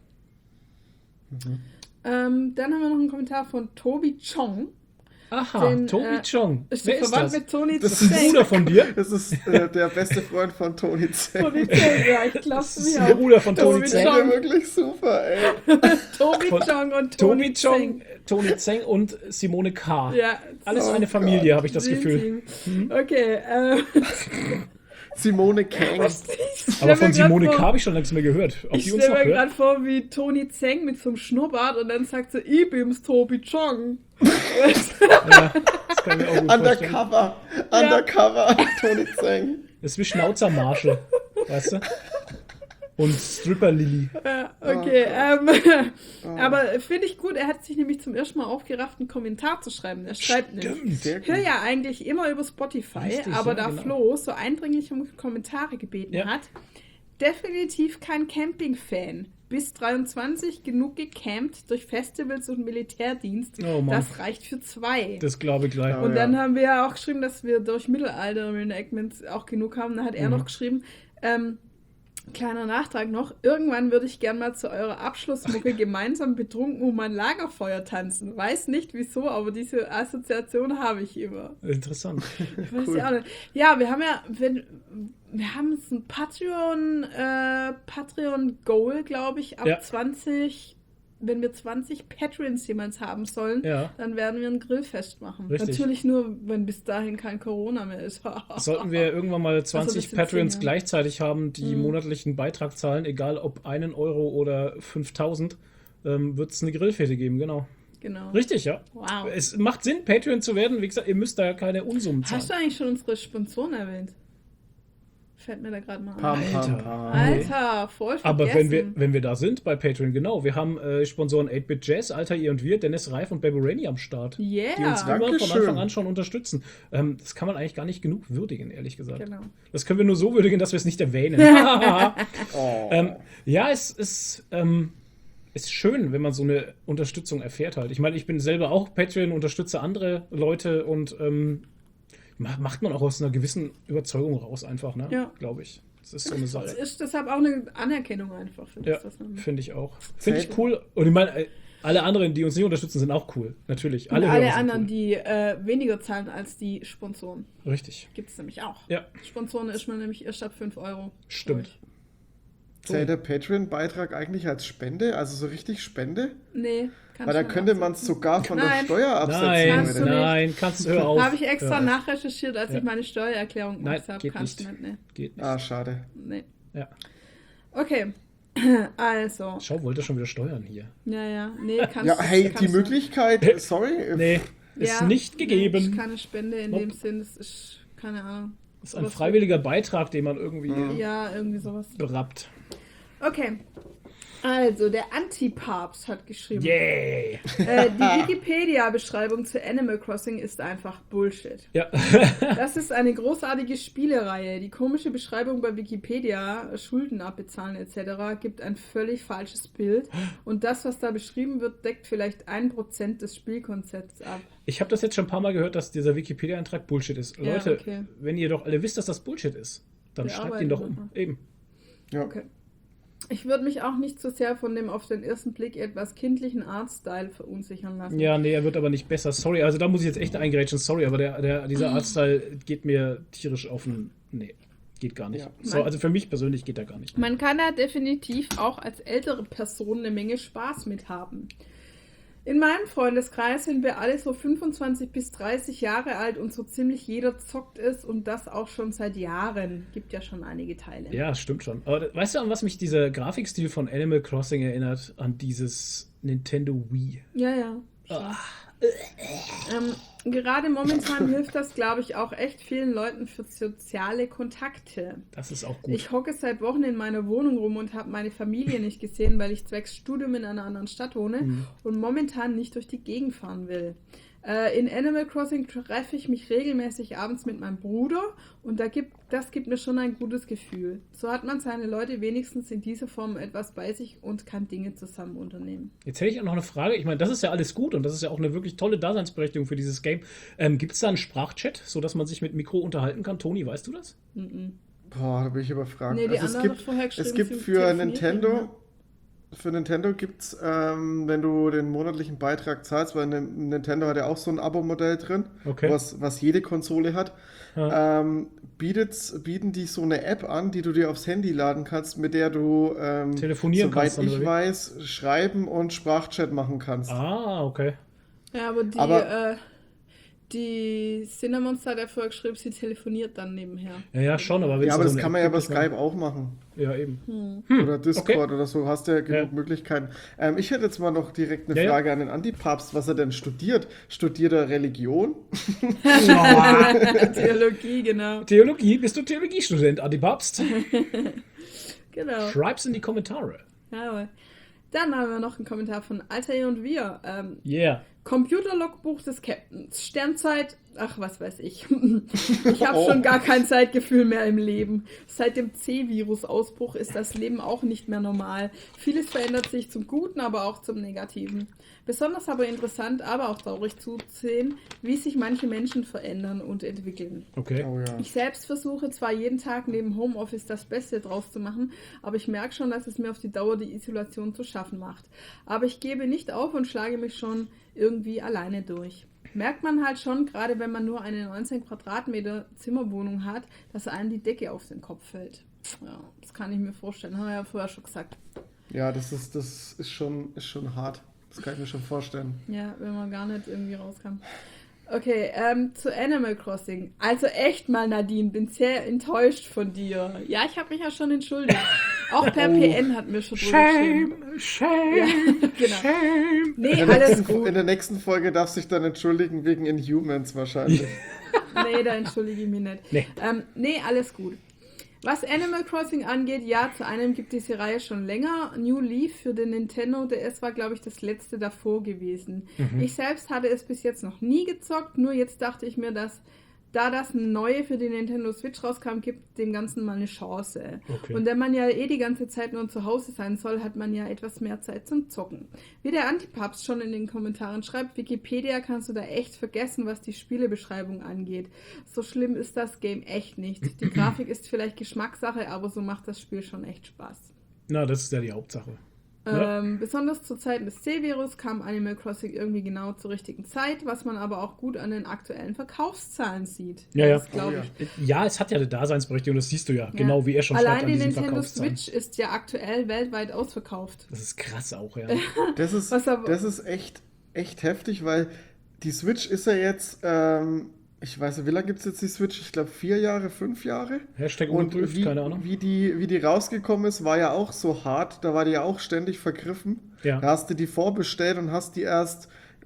Dann haben wir noch einen Kommentar von Tobi Chong. Aha, Den, Tobi Chong. Ist Wer der ist verwandt das? mit Tony Das Ein Bruder von dir? Das ist der beste Freund von Tony Zeng. Tony Zeng, ja, ich glaube Das ist mir der auch. Bruder von Tony Tobi Zeng. Der Chong. ist wirklich super, ey. Tobi Von Chong und Tobi Tony Chong, Zeng. Tony Zeng und Simone K. Ja, Alles Oh eine Familie, habe ich das Dream Gefühl. Team. Okay, Simone Kang. Aber von Simone K. habe ich schon längst mehr gehört. Ob Ich die uns stelle noch mir gerade hört? vor, wie Tony Zeng mit so einem Schnurrbart und dann sagt sie, Ibims Tobi Chong. Ja, das kann ich mir auch gut vorstellen. Undercover. Undercover. Tony Zeng. Das ist wie Schnauzermarsche, weißt du? Und Stripper Lilly. Ja, okay, aber finde ich gut, er hat sich nämlich zum ersten Mal aufgerafft, einen Kommentar zu schreiben. Er schreibt nämlich, Sehr ich höre gut. ja eigentlich immer über Spotify, Richtig, aber ja, da genau. Flo so eindringlich um Kommentare gebeten Ja. hat, definitiv kein Camping-Fan. Bis 23 genug gecampt durch Festivals und Militärdienst. Oh Mann. Das reicht für 2. Das glaube ich gleich. Ja. Und dann haben wir ja auch geschrieben, dass wir durch Mittelalter-Reenactments auch genug haben. Da hat er noch geschrieben, kleiner Nachtrag noch, irgendwann würde ich gern mal zu eurer Abschlussmucke gemeinsam betrunken um ein Lagerfeuer tanzen. Weiß nicht wieso, aber diese Assoziation habe ich immer. Interessant. Ich weiß ja auch nicht. Ja, wir haben ja, wir haben so ein Patreon Goal, glaube ich, ab Ja. 20, wenn wir 20 Patreons jemals haben sollen, Ja. dann werden wir ein Grillfest machen. Richtig. Natürlich nur, wenn bis dahin kein Corona mehr ist. Sollten wir irgendwann mal 20 das sind Patreons 10, ja. gleichzeitig haben, die monatlichen Beitrag zahlen, egal ob 1 Euro oder 5.000, wird es eine Grillfete geben, genau. Genau. Richtig, ja. Wow. Es macht Sinn, Patreon zu werden. Wie gesagt, ihr müsst da keine Unsummen zahlen. Hast du eigentlich schon unsere Sponsoren erwähnt? Fällt mir da gerade mal Pam, ein. pam, Alter. pam. Alter, voll vergessen. Aber wenn wir da sind bei Patreon, genau, wir haben Sponsoren 8-Bit Jazz, Alter, ihr und wir, Dennis Reif und Baby Rainy am Start. Yeah. Die uns immer von Dankeschön. Anfang an schon unterstützen. Das kann man eigentlich gar nicht genug würdigen, ehrlich gesagt. Genau. Das können wir nur so würdigen, dass wir es nicht erwähnen. Oh. Ja, es ist schön, wenn man so eine Unterstützung erfährt halt. Ich meine, ich bin selber auch Patreon, unterstütze andere Leute und macht man auch aus einer gewissen Überzeugung raus einfach, ne? Ja. Glaube ich. Das ist so eine Es Sache. ist deshalb auch eine Anerkennung einfach für Ja, das, was man finde ich auch. Finde ich Zählt- cool. Und ich meine, alle anderen, die uns nicht unterstützen, sind auch cool. Natürlich. Und Hörer alle sind anderen, cool. die weniger zahlen als die Sponsoren. Richtig. Gibt es nämlich auch. Ja, Sponsoren ist man nämlich erst ab 5 Euro. stimmt. Zählt der Patreon-Beitrag eigentlich als Spende? Also so richtig Spende? Nee, kann Weil dann könnte man es sogar von der Nein. Steuer absetzen. Nein, Kannst du Leute. nicht. nein, kannst du hör auf. Habe ich extra Hör auf. nachrecherchiert, als Ja. ich meine Steuererklärung Nein, gemacht habe. geht Kannst nicht. du nicht. Nee. Geht nicht. Ah, schade. Nee. Ja. Okay. Also. Schau, wollte schon wieder steuern hier. Ja. Nee, kannst Ja, du. hey, kannst die du. Möglichkeit, sorry. Nee, ist Ja, nicht Nee, gegeben. ist keine Spende in Nope. dem Sinn. Das ist keine Ahnung. Das ist ein freiwilliger Beitrag, den man irgendwie Ja, irgendwie sowas. berappt. Okay. Also, der Antipapst hat geschrieben. Yay! Die Wikipedia-Beschreibung zu Animal Crossing ist einfach Bullshit. Ja. Das ist eine großartige Spielereihe. Die komische Beschreibung bei Wikipedia, Schulden abbezahlen etc., gibt ein völlig falsches Bild. Und das, was da beschrieben wird, deckt vielleicht 1% des Spielkonzepts ab. Ich habe das jetzt schon ein paar Mal gehört, dass dieser Wikipedia-Eintrag Bullshit ist. Ja, Leute, okay. wenn ihr doch alle wisst, dass das Bullshit ist, dann Wir schreibt arbeiten ihn doch daran. um. Eben. Ja. Okay. Ich würde mich auch nicht so sehr von dem auf den ersten Blick etwas kindlichen Artstyle verunsichern lassen. Ja, nee, er wird aber nicht besser. Sorry, also da muss ich jetzt echt eingrätschen. Sorry, aber dieser Artstyle geht mir tierisch auf den... Nee, geht gar nicht. Ja. So, also für mich persönlich geht er gar nicht. Man kann da definitiv auch als ältere Person eine Menge Spaß mit haben. In meinem Freundeskreis sind wir alle so 25 bis 30 Jahre alt und so ziemlich jeder zockt es und das auch schon seit Jahren. Gibt ja schon einige Teile. Ja, stimmt schon. Aber weißt du, an was mich dieser Grafikstil von Animal Crossing erinnert? An dieses Nintendo Wii. Ja, ja. Gerade momentan hilft das, glaube ich, auch echt vielen Leuten für soziale Kontakte. Das ist auch gut. Ich hocke seit Wochen in meiner Wohnung rum und habe meine Familie nicht gesehen, weil ich zwecks Studium in einer anderen Stadt wohne und momentan nicht durch die Gegend fahren will. In Animal Crossing treffe ich mich regelmäßig abends mit meinem Bruder und das gibt mir schon ein gutes Gefühl. So hat man seine Leute wenigstens in dieser Form etwas bei sich und kann Dinge zusammen unternehmen. Jetzt hätte ich auch noch eine Frage. Ich meine, das ist ja alles gut und das ist ja auch eine wirklich tolle Daseinsberechtigung für dieses Game. Gibt es da einen Sprachchat, sodass man sich mit Mikro unterhalten kann? Toni, weißt du das? Boah, da bin ich überfragt. Nee, die Also anderen hat vorher geschrieben, es gibt sie für telefoniert haben, Nintendo gibt's, wenn du den monatlichen Beitrag zahlst, weil Nintendo hat ja auch so ein Abo-Modell drin, Okay. was jede Konsole hat, bieten die so eine App an, die du dir aufs Handy laden kannst, mit der du, Telefonieren soweit kannst dann, ich oder wie? weiß, schreiben und Sprachchat machen kannst. Ah, okay. Ja, aber die Cinnamonstar hat ja vorher geschrieben, sie telefoniert dann nebenher. Ja, schon, aber wenn Ja, es aber so das eine kann man App ja bei gibt, ich meine- Skype auch machen. Ja, eben. Oder Discord okay. oder so, hast ja genug Ja. Möglichkeiten. Ich hätte jetzt mal noch direkt eine Ja, ja. Frage an den Antipapst, was er denn studiert. Studiert er Religion? Theologie, genau. Theologie, bist du Theologiestudent, Adi Papst? Genau. Schreib's in die Kommentare. Jawohl. Dann haben wir noch einen Kommentar von Altair und wir. Yeah. Computerlogbuch des Captains. Sternzeit. Ach, was weiß ich. Ich habe schon gar kein Zeitgefühl mehr im Leben. Seit dem C-Virus-Ausbruch ist das Leben auch nicht mehr normal. Vieles verändert sich zum Guten, aber auch zum Negativen. Besonders aber interessant, aber auch traurig zuzusehen, wie sich manche Menschen verändern und entwickeln. Okay. Oh ja. Ich selbst versuche zwar jeden Tag neben Homeoffice das Beste draus zu machen, aber ich merke schon, dass es mir auf die Dauer die Isolation zu schaffen macht. Aber ich gebe nicht auf und schlage mich schon irgendwie alleine durch. Merkt man halt schon, gerade wenn man nur eine 19 Quadratmeter Zimmerwohnung hat, dass einem die Decke auf den Kopf fällt. Ja, das kann ich mir vorstellen, haben wir ja vorher schon gesagt. Ja, das ist schon hart. Das kann ich mir schon vorstellen. Ja, wenn man gar nicht irgendwie rauskam. Okay, zu Animal Crossing. Also echt mal, Nadine, bin sehr enttäuscht von dir. Ja, ich habe mich ja schon entschuldigt. Auch per PN hat mir schon drüber geschrieben. Shame, Ja, genau. shame. Nee, alles gut. In der nächsten Folge darfst du dich dann entschuldigen wegen Inhumans wahrscheinlich. Nee, da entschuldige ich mich nicht. Nee. Alles gut. Was Animal Crossing angeht, ja, zu einem gibt diese Reihe schon länger. New Leaf für den Nintendo DS war, glaube ich, das letzte davor gewesen. Ich selbst hatte es bis jetzt noch nie gezockt, nur jetzt dachte ich mir, dass da das neue für die Nintendo Switch rauskam, gibt dem Ganzen mal eine Chance. Okay. Und wenn man ja die ganze Zeit nur zu Hause sein soll, hat man ja etwas mehr Zeit zum Zocken. Wie der Antipapst schon in den Kommentaren schreibt, Wikipedia kannst du da echt vergessen, was die Spielebeschreibung angeht. So schlimm ist das Game echt nicht. Die Grafik ist vielleicht Geschmackssache, aber so macht das Spiel schon echt Spaß. Na, das ist ja die Hauptsache. Ja. Besonders zu Zeiten des C-Virus kam Animal Crossing irgendwie genau zur richtigen Zeit, was man aber auch gut an den aktuellen Verkaufszahlen sieht. Ja. Das glaube ich. Ja, es hat ja eine Daseinsberechtigung, das siehst du ja. Genau wie er schon Allein schreibt an die diesen Nintendo Verkaufszahlen. Switch ist ja aktuell weltweit ausverkauft. Das ist krass auch, ja. Das ist echt heftig, weil die Switch ist ja jetzt, ich weiß nicht, wie lange gibt es jetzt die Switch? Ich glaube 4 Jahre, 5 Jahre. Hashtag Und ungeprüft, keine Ahnung. wie die rausgekommen ist, war ja auch so hart. Da war die ja auch ständig vergriffen. Ja. Da hast du die vorbestellt und hast die erst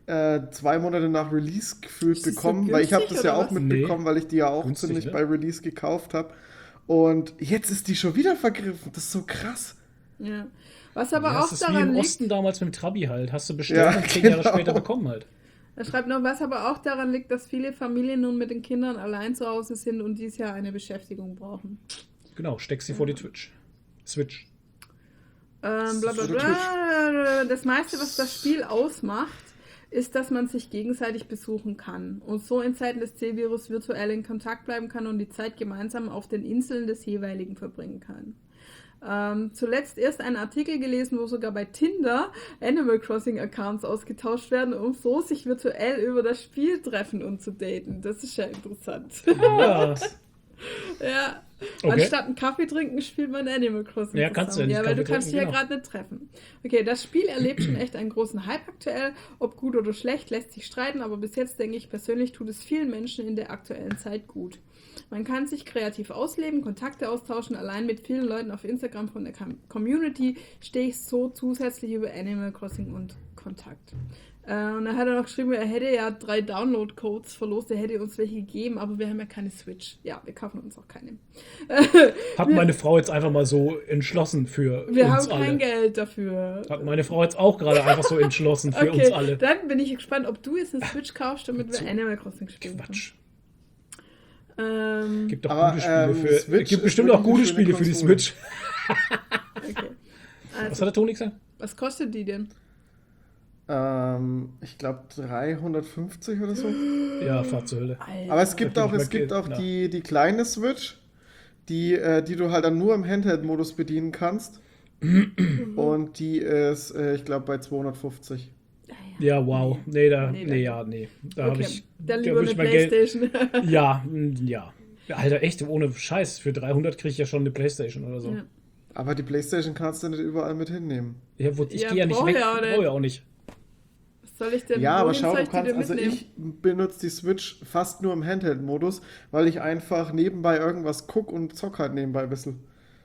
2 Monate nach Release gefühlt Ist das so bekommen. Weil ich habe günstig das ja oder auch was? mitbekommen, weil ich die ja auch Günstig, ziemlich ne? bei Release gekauft habe. Und jetzt ist die schon wieder vergriffen. Das ist so krass. Ja. Was aber Ja, auch das ist wie daran im liegt, Osten damals mit dem Trabi halt. Hast du bestellt Ja, und 10 Jahre genau. später bekommen halt. er schreibt noch, was aber auch daran liegt, dass viele Familien nun mit den Kindern allein zu Hause sind und dies Jahr eine Beschäftigung brauchen. Genau, steckst sie vor die Switch. Bla bla bla. Das meiste, was das Spiel ausmacht, ist, dass man sich gegenseitig besuchen kann und so in Zeiten des C-Virus virtuell in Kontakt bleiben kann und die Zeit gemeinsam auf den Inseln des jeweiligen verbringen kann. Zuletzt erst einen Artikel gelesen, wo sogar bei Tinder Animal Crossing Accounts ausgetauscht werden, um so sich virtuell über das Spiel treffen und zu daten. Das ist ja interessant. Ja. Ja. Okay. Anstatt einen Kaffee trinken, spielt man Animal Crossing Ja, kannst du ja nicht weil du Kaffee kannst dich trinken, ja genau. gerade nicht treffen. Okay, das Spiel erlebt schon echt einen großen Hype aktuell. Ob gut oder schlecht, lässt sich streiten, aber bis jetzt denke ich persönlich, tut es vielen Menschen in der aktuellen Zeit gut. Man kann sich kreativ ausleben, Kontakte austauschen. Allein mit vielen Leuten auf Instagram von der Community stehe ich so zusätzlich über Animal Crossing und Kontakt. Und dann hat er noch geschrieben, er hätte ja 3 Download-Codes verlost, er hätte uns welche gegeben, aber wir haben ja keine Switch. Ja, wir kaufen uns auch keine. Hat meine Frau jetzt einfach mal so entschlossen für Wir uns haben alle. kein Geld dafür. Hat meine Frau jetzt auch gerade einfach so entschlossen für Okay, uns alle. dann bin ich gespannt, ob du jetzt eine Switch kaufst, damit wir Animal Crossing spielen Quatsch. können. Gibt doch Aber, gute Spiele für. Switch Gibt ist bestimmt auch wirklich gute eine schöne Spiele für die Konsole. Switch. Okay. Was Also, hat der Toni gesagt? was kostet die denn? Ich glaube 350 oder so. Ja, Fahrt zur Hölle. Alter. Aber es gibt Da auch, bin ich es gibt mal auch ja. die kleine Switch, die du halt dann nur im Handheld-Modus bedienen kannst. Und die ist, ich glaube, bei 250. Ja, wow. Nee, Nee, nee, danke. da habe Okay, ich. dann da lieber würd eine ich mein Geld. Playstation. Ja, ja. Alter, echt, ohne Scheiß. Für 300 kriege ich ja schon eine Playstation oder so. Ja. Aber die PlayStation kannst du nicht überall mit hinnehmen. Ich Ja, gehe ja nicht brauch weg. ja auch nicht. Brauche ja auch nicht. Was soll ich denn? Ja, aber wohin schau, soll du ich die kannst, denn also mitnehmen? ich benutze die Switch fast nur im Handheld-Modus, weil ich einfach nebenbei irgendwas guck und zock halt nebenbei ein bisschen.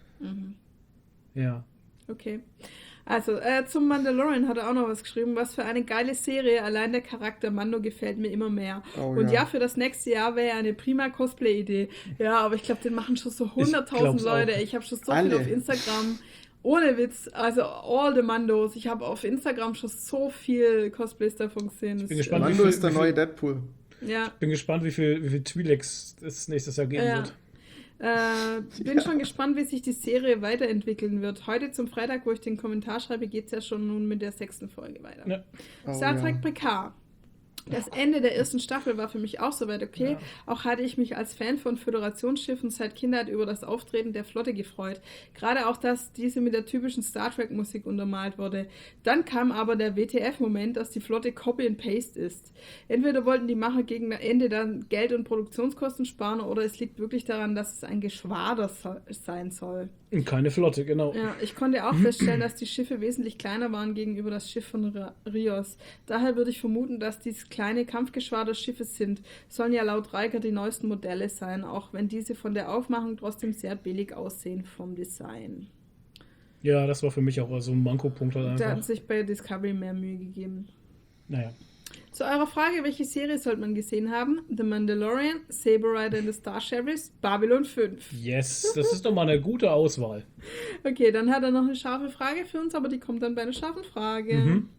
Ja. Okay. Also, zum Mandalorian hat er auch noch was geschrieben. Was für eine geile Serie. Allein der Charakter Mando gefällt mir immer mehr. Oh, Und ja. ja, für das nächste Jahr wäre eine prima Cosplay-Idee. Ja, aber ich glaube, den machen schon so 100.000 glaub's Leute. auch. Ich habe schon so Alle. viel auf Instagram. Ohne Witz. Also, all the Mandos. Ich habe auf Instagram schon so viel Cosplays davon gesehen. bin gespannt, Mando ist der neue Deadpool. Ja. Bin gespannt, wie viel Twi'leks es nächstes Jahr geben Ja. wird. Bin Ja. schon gespannt, wie sich die Serie weiterentwickeln wird. Heute zum Freitag, wo ich den Kommentar schreibe, geht es ja schon nun mit der 6. Folge weiter. Ja. Oh, Star ja. Trek Picard. Das Ende der ersten Staffel war für mich auch soweit okay. Ja. Auch hatte ich mich als Fan von Föderationsschiffen seit Kindheit über das Auftreten der Flotte gefreut. Gerade auch, dass diese mit der typischen Star Trek Musik untermalt wurde. Dann kam aber der WTF-Moment, dass die Flotte Copy and Paste ist. Entweder wollten die Macher gegen Ende dann Geld und Produktionskosten sparen oder es liegt wirklich daran, dass es ein Geschwader sein soll. Und keine Flotte, genau. Ja, ich konnte auch feststellen, dass die Schiffe wesentlich kleiner waren gegenüber das Schiff von Rios. Daher würde ich vermuten, dass dies kleine Kampfgeschwader-Schiffe sind. Sollen ja laut Riker die neuesten Modelle sein, auch wenn diese von der Aufmachung trotzdem sehr billig aussehen vom Design. Ja, das war für mich auch so ein Manko-Punkt halt Da hat einfach. sich bei Discovery mehr Mühe gegeben. Naja. Zu eurer Frage, welche Serie sollte man gesehen haben? The Mandalorian, Saber Rider and the Star Sheriffs, Babylon 5. Yes, das ist doch mal eine gute Auswahl. Okay, dann hat er noch eine scharfe Frage für uns, aber die kommt dann bei einer scharfen Frage. Mhm.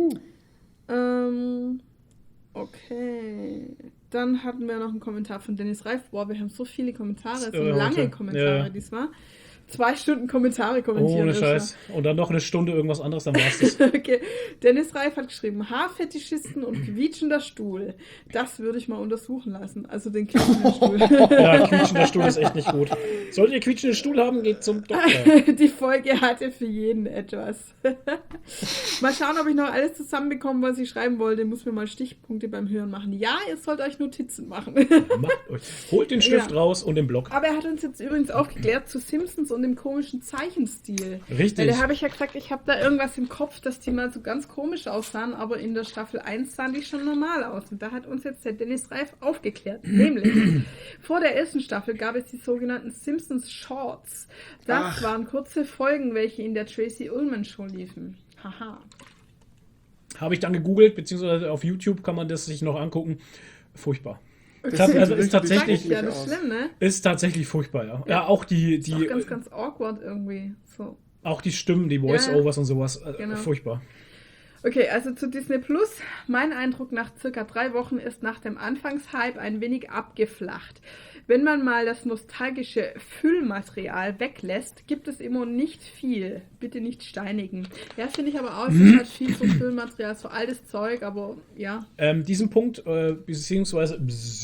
Okay. Dann hatten wir noch einen Kommentar von Dennis Reif. Boah, wir haben so viele Kommentare. Es sind Ja, lange heute. Kommentare Ja. diesmal. 2 Stunden Kommentare kommentieren. Ohne ist Scheiß. Und dann noch eine Stunde irgendwas anderes, dann war's das. Okay, Dennis Reif hat geschrieben, Haarfetischisten und quietschender Stuhl. Das würde ich mal untersuchen lassen. Also den quietschenden Stuhl. Ja, quietschender Stuhl ist echt nicht gut. Solltet ihr quietschenden Stuhl haben, geht zum Doktor. Die Folge hatte für jeden etwas. Mal schauen, ob ich noch alles zusammenbekomme, was ich schreiben wollte. Muss mir mal Stichpunkte beim Hören machen. Ja, ihr sollt euch Notizen machen. Macht euch. Holt den Stift Ja. raus und den Block. Aber er hat uns jetzt übrigens aufgeklärt zu Simpsons und dem komischen Zeichenstil. Richtig. Weil da habe ich ja gesagt, ich habe da irgendwas im Kopf, dass die mal so ganz komisch aussahen, aber in der Staffel 1 sahen die schon normal aus. Und da hat uns jetzt der Dennis Reif aufgeklärt. Nämlich, vor der ersten Staffel gab es die sogenannten Simpsons Shorts. Das waren kurze Folgen, welche in der Tracy Ullman Show liefen. Haha. Habe ich dann gegoogelt, beziehungsweise auf YouTube kann man das sich noch angucken. Furchtbar. Das Also sieht ist richtig tatsächlich- Sag ich ja, das aus. ist schlimm, ne? Ist tatsächlich furchtbar, ja. Ja, auch Ist auch die ganz, ganz awkward irgendwie. So. Auch die Stimmen, die Voice-Overs und sowas, Genau. furchtbar. Okay, also zu Disney Plus. Mein Eindruck nach circa 3 Wochen ist nach dem Anfangshype ein wenig abgeflacht. Wenn man mal das nostalgische Füllmaterial weglässt, gibt es immer nicht viel. Bitte nicht steinigen. Ja, finde ich aber auch. Es ist halt viel so Füllmaterial, so altes Zeug, aber ja. Diesen Punkt, beziehungsweise,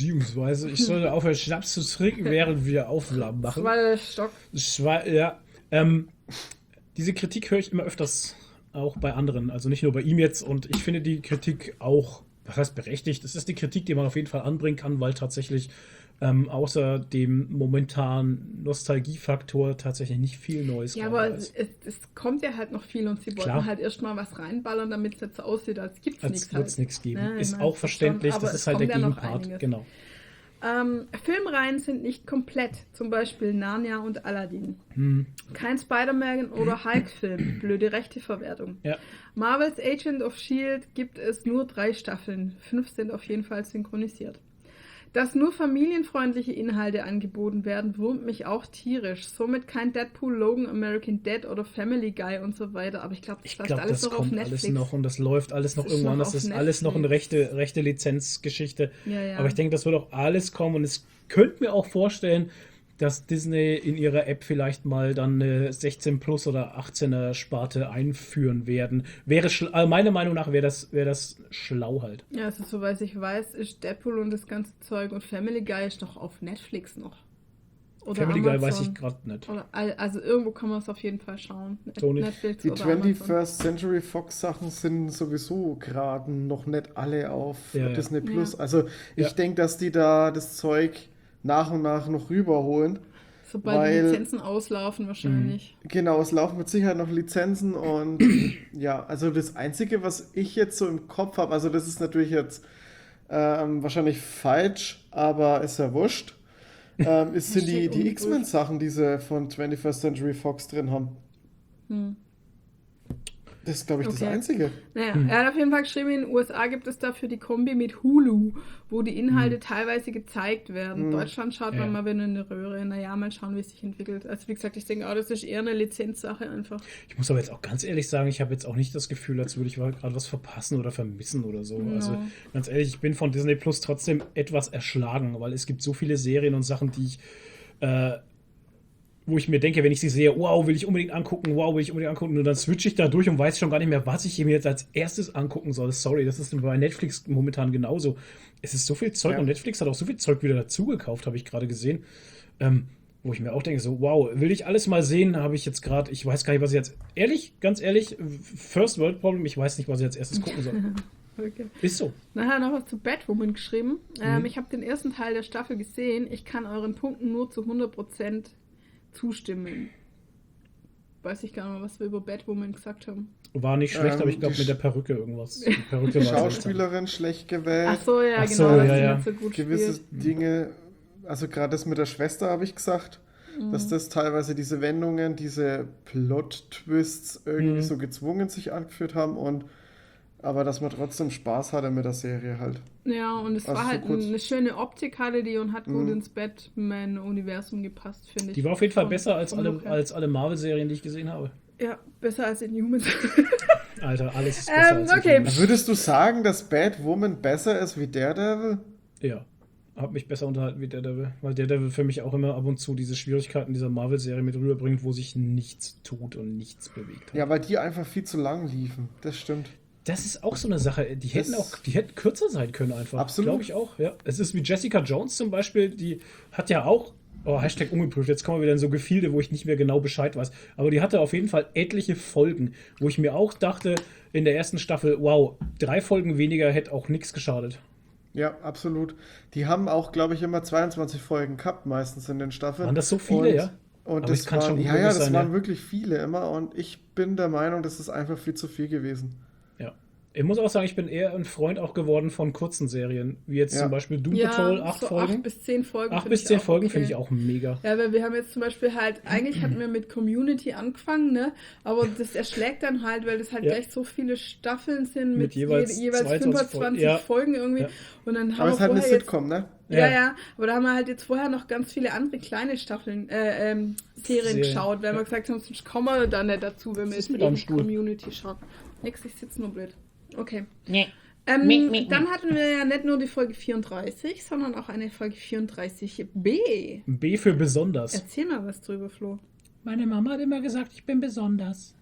ich sollte aufhören, Schnaps zu trinken, während wir Aufnahmen machen. Weil Stock. Ja, diese Kritik höre ich immer öfters auch bei anderen, also nicht nur bei ihm jetzt. Und ich finde die Kritik auch, was heißt berechtigt? Es ist die Kritik, die man auf jeden Fall anbringen kann, weil tatsächlich außer dem momentanen Nostalgiefaktor tatsächlich nicht viel Neues Ja, gerade aber ist. es kommt ja halt noch viel und sie Klar. wollten halt erstmal was reinballern, damit es nicht so aussieht, als gibt es Als nichts. wird es nichts geben. Ne, ich Ist meine, auch das verständlich, schon, aber das es ist halt der kommt ja noch Gegenpart. einiges. Genau. Filmreihen sind nicht komplett, zum Beispiel Narnia und Aladdin. Kein Spider-Man oder Hulk-Film, blöde Rechteverwertung. Ja. Marvels Agent of S.H.I.E.L.D. gibt es nur 3 Staffeln, 5 sind auf jeden Fall synchronisiert. Dass nur familienfreundliche Inhalte angeboten werden, wurmt mich auch tierisch. Somit kein Deadpool, Logan, American Dad oder Family Guy und so weiter. Aber ich glaube, das Ich läuft glaube, alles das noch auf kommt Netflix. alles noch und das läuft alles noch Das ist irgendwann. noch Das auf ist alles noch eine Netflix. rechte Lizenzgeschichte. Ja. Aber ich denke, das wird auch alles kommen und ich könnte mir auch vorstellen, dass Disney in ihrer App vielleicht mal dann eine 16 Plus oder 18er Sparte einführen werden. Meiner Meinung nach wäre das schlau halt. Ja, also soweit ich weiß, ist Deadpool und das ganze Zeug und Family Guy ist doch auf Netflix noch. Oder Family Guy Amazon. weiß ich gerade nicht. Oder, also irgendwo kann man es auf jeden Fall schauen. Toni? Netflix Die oder Amazon. 21st Century Fox Sachen sind sowieso gerade noch nicht alle auf Ja. Disney Plus. Ja. Also ich Ja. denke, dass die da das Zeug nach und nach noch rüberholen. Sobald die weil- Lizenzen auslaufen wahrscheinlich. Genau, es laufen mit Sicherheit noch Lizenzen und ja, also das Einzige, was ich jetzt so im Kopf habe, also das ist natürlich jetzt wahrscheinlich falsch, aber ist ja wurscht, sind die Steht unwurscht. X-Men-Sachen, die sie von 21st Century Fox drin haben. Hm. Das ist, glaube ich, das Okay. Einzige. Naja, er hat auf jeden Fall geschrieben, in den USA gibt es dafür die Kombi mit Hulu, wo die Inhalte teilweise gezeigt werden. Deutschland schaut Ja. man mal wieder in die Röhre. Naja, mal schauen, wie es sich entwickelt. Also wie gesagt, ich denke auch, das ist eher eine Lizenzsache einfach. Ich muss aber jetzt auch ganz ehrlich sagen, ich habe jetzt auch nicht das Gefühl, als würde ich gerade was verpassen oder vermissen oder so. No. Also ganz ehrlich, ich bin von Disney Plus trotzdem etwas erschlagen, weil es gibt so viele Serien und Sachen, die ich, wo ich mir denke, wenn ich sie sehe, wow, will ich unbedingt angucken, und dann switche ich da durch und weiß schon gar nicht mehr, was ich mir jetzt als erstes angucken soll. Sorry, das ist bei Netflix momentan genauso. Es ist so viel Zeug Ja. und Netflix hat auch so viel Zeug wieder dazugekauft, habe ich gerade gesehen. Wo ich mir auch denke, so, wow, will ich alles mal sehen, habe ich jetzt gerade, ich weiß gar nicht, was ich jetzt, ganz ehrlich, First World Problem, ich weiß nicht, was ich als erstes gucken soll. Okay. Ist so. Nachher noch was zu Batwoman geschrieben. Ich habe den ersten Teil der Staffel gesehen. Ich kann euren Punkten nur zu 100% zustimmen. Weiß ich gar nicht mehr, was wir über Batwoman gesagt haben. War nicht schlecht, aber ich glaube die mit der Perücke irgendwas. Die Perücke war seltsam. Schauspielerin schlecht gewählt. Ach so, ja, Ach genau, so, dass ja, sie ja. nicht so gut Gewisse spielt. Dinge, also gerade das mit der Schwester habe ich gesagt, dass das teilweise diese Wendungen, diese Plot-Twists irgendwie so gezwungen sich angeführt haben aber dass man trotzdem Spaß hatte mit der Serie halt. Ja, und es Also war so halt kurz- eine schöne Optik hatte die und hat gut ins Batman-Universum gepasst, finde ich. Die war auf jeden Fall Vom- besser als vom Look her. alle Marvel-Serien, die ich gesehen habe. Ja, besser als in Humans. Alter, alles ist besser als okay. Infinity. Würdest du sagen, dass Batwoman besser ist wie Daredevil? Ja. Hab mich besser unterhalten wie Daredevil. Weil Daredevil für mich auch immer ab und zu diese Schwierigkeiten dieser Marvel-Serie mit rüberbringt, wo sich nichts tut und nichts bewegt hat. Ja, weil die einfach viel zu lang liefen. Das stimmt. Das ist auch so eine Sache. Die hätten kürzer sein können einfach. Absolut. Glaube ich auch, ja. Es ist wie Jessica Jones zum Beispiel, die hat ja auch, Hashtag ungeprüft, jetzt kommen wir wieder in so Gefilde, wo ich nicht mehr genau Bescheid weiß. Aber die hatte auf jeden Fall etliche Folgen, wo ich mir auch dachte, in der ersten Staffel, wow, 3 Folgen weniger hätte auch nichts geschadet. Ja, absolut. Die haben auch, glaube ich, immer 22 Folgen gehabt, meistens in den Staffeln. Waren das so viele, ja? Und Aber es das kann schon waren, gut ja, möglich das sein, waren ja. wirklich viele immer. Und ich bin der Meinung, das ist einfach viel zu viel gewesen. Ja. Ich muss auch sagen, ich bin eher ein Freund auch geworden von kurzen Serien, wie jetzt zum Beispiel Doom Patrol, 8 so Folgen. 8 bis 10 Folgen. 8 bis 10 Folgen finde ich auch mega. Ja, weil wir haben jetzt zum Beispiel halt, eigentlich hatten wir mit Community angefangen, ne? Aber das erschlägt dann halt, weil das halt gleich so viele Staffeln sind mit jeweils 25 Folgen irgendwie. Und dann haben aber es ist halt eine Sitcom, ne? Ja, aber da haben wir halt jetzt vorher noch ganz viele andere kleine Serien geschaut, weil wir gesagt haben, sonst kommen wir da nicht dazu, wenn wir jetzt mit Community schauen. Nix, ich sitze nur blöd. Okay. Nee. Dann hatten wir ja nicht nur die Folge 34, sondern auch eine Folge 34b. B für besonders. Erzähl mal was drüber, Flo. Meine Mama hat immer gesagt, ich bin besonders.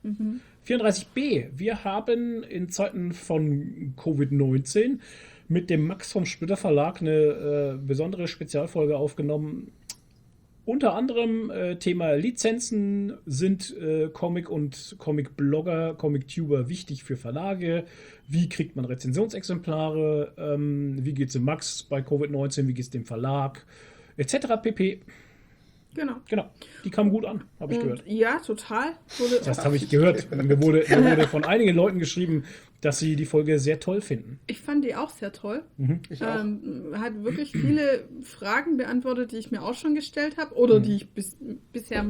34b. Wir haben in Zeiten von Covid-19 mit dem Max vom Splitter Verlag eine besondere Spezialfolge aufgenommen. Unter anderem Thema Lizenzen, sind Comic- und Comic-Blogger, Comic-Tuber wichtig für Verlage? Wie kriegt man Rezensionsexemplare? Wie geht es dem Max bei Covid-19? Wie geht es dem Verlag? Etc. pp. Genau. Die kamen gut an, habe ich gehört. Ja, total. Das habe ich gehört. Mir wurde von einigen Leuten geschrieben, dass sie die Folge sehr toll finden. Ich fand die auch sehr toll. Ich auch. Hat wirklich viele Fragen beantwortet, die ich mir auch schon gestellt habe oder die ich bisher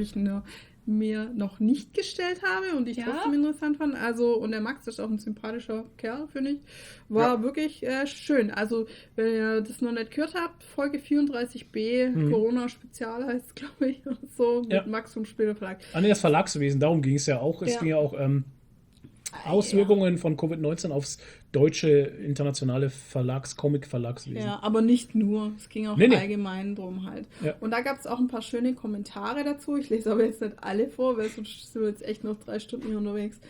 mir noch nicht gestellt habe und die ich trotzdem interessant fand. Also, und der Max ist auch ein sympathischer Kerl, finde ich. War wirklich schön. Also, wenn ihr das noch nicht gehört habt, Folge 34b, Corona-Spezial heißt es, glaube ich, oder so, mit Max vom Splitter Verlag. Das Verlagswesen, darum ging es ja auch. Es ging ja auch Auswirkungen von Covid-19 aufs deutsche internationale Comic-Verlagswesen. Ja, aber nicht nur. Es ging auch allgemein drum halt. Ja. Und da gab es auch ein paar schöne Kommentare dazu. Ich lese aber jetzt nicht alle vor, weil sonst sind wir jetzt echt noch 3 Stunden hier unterwegs.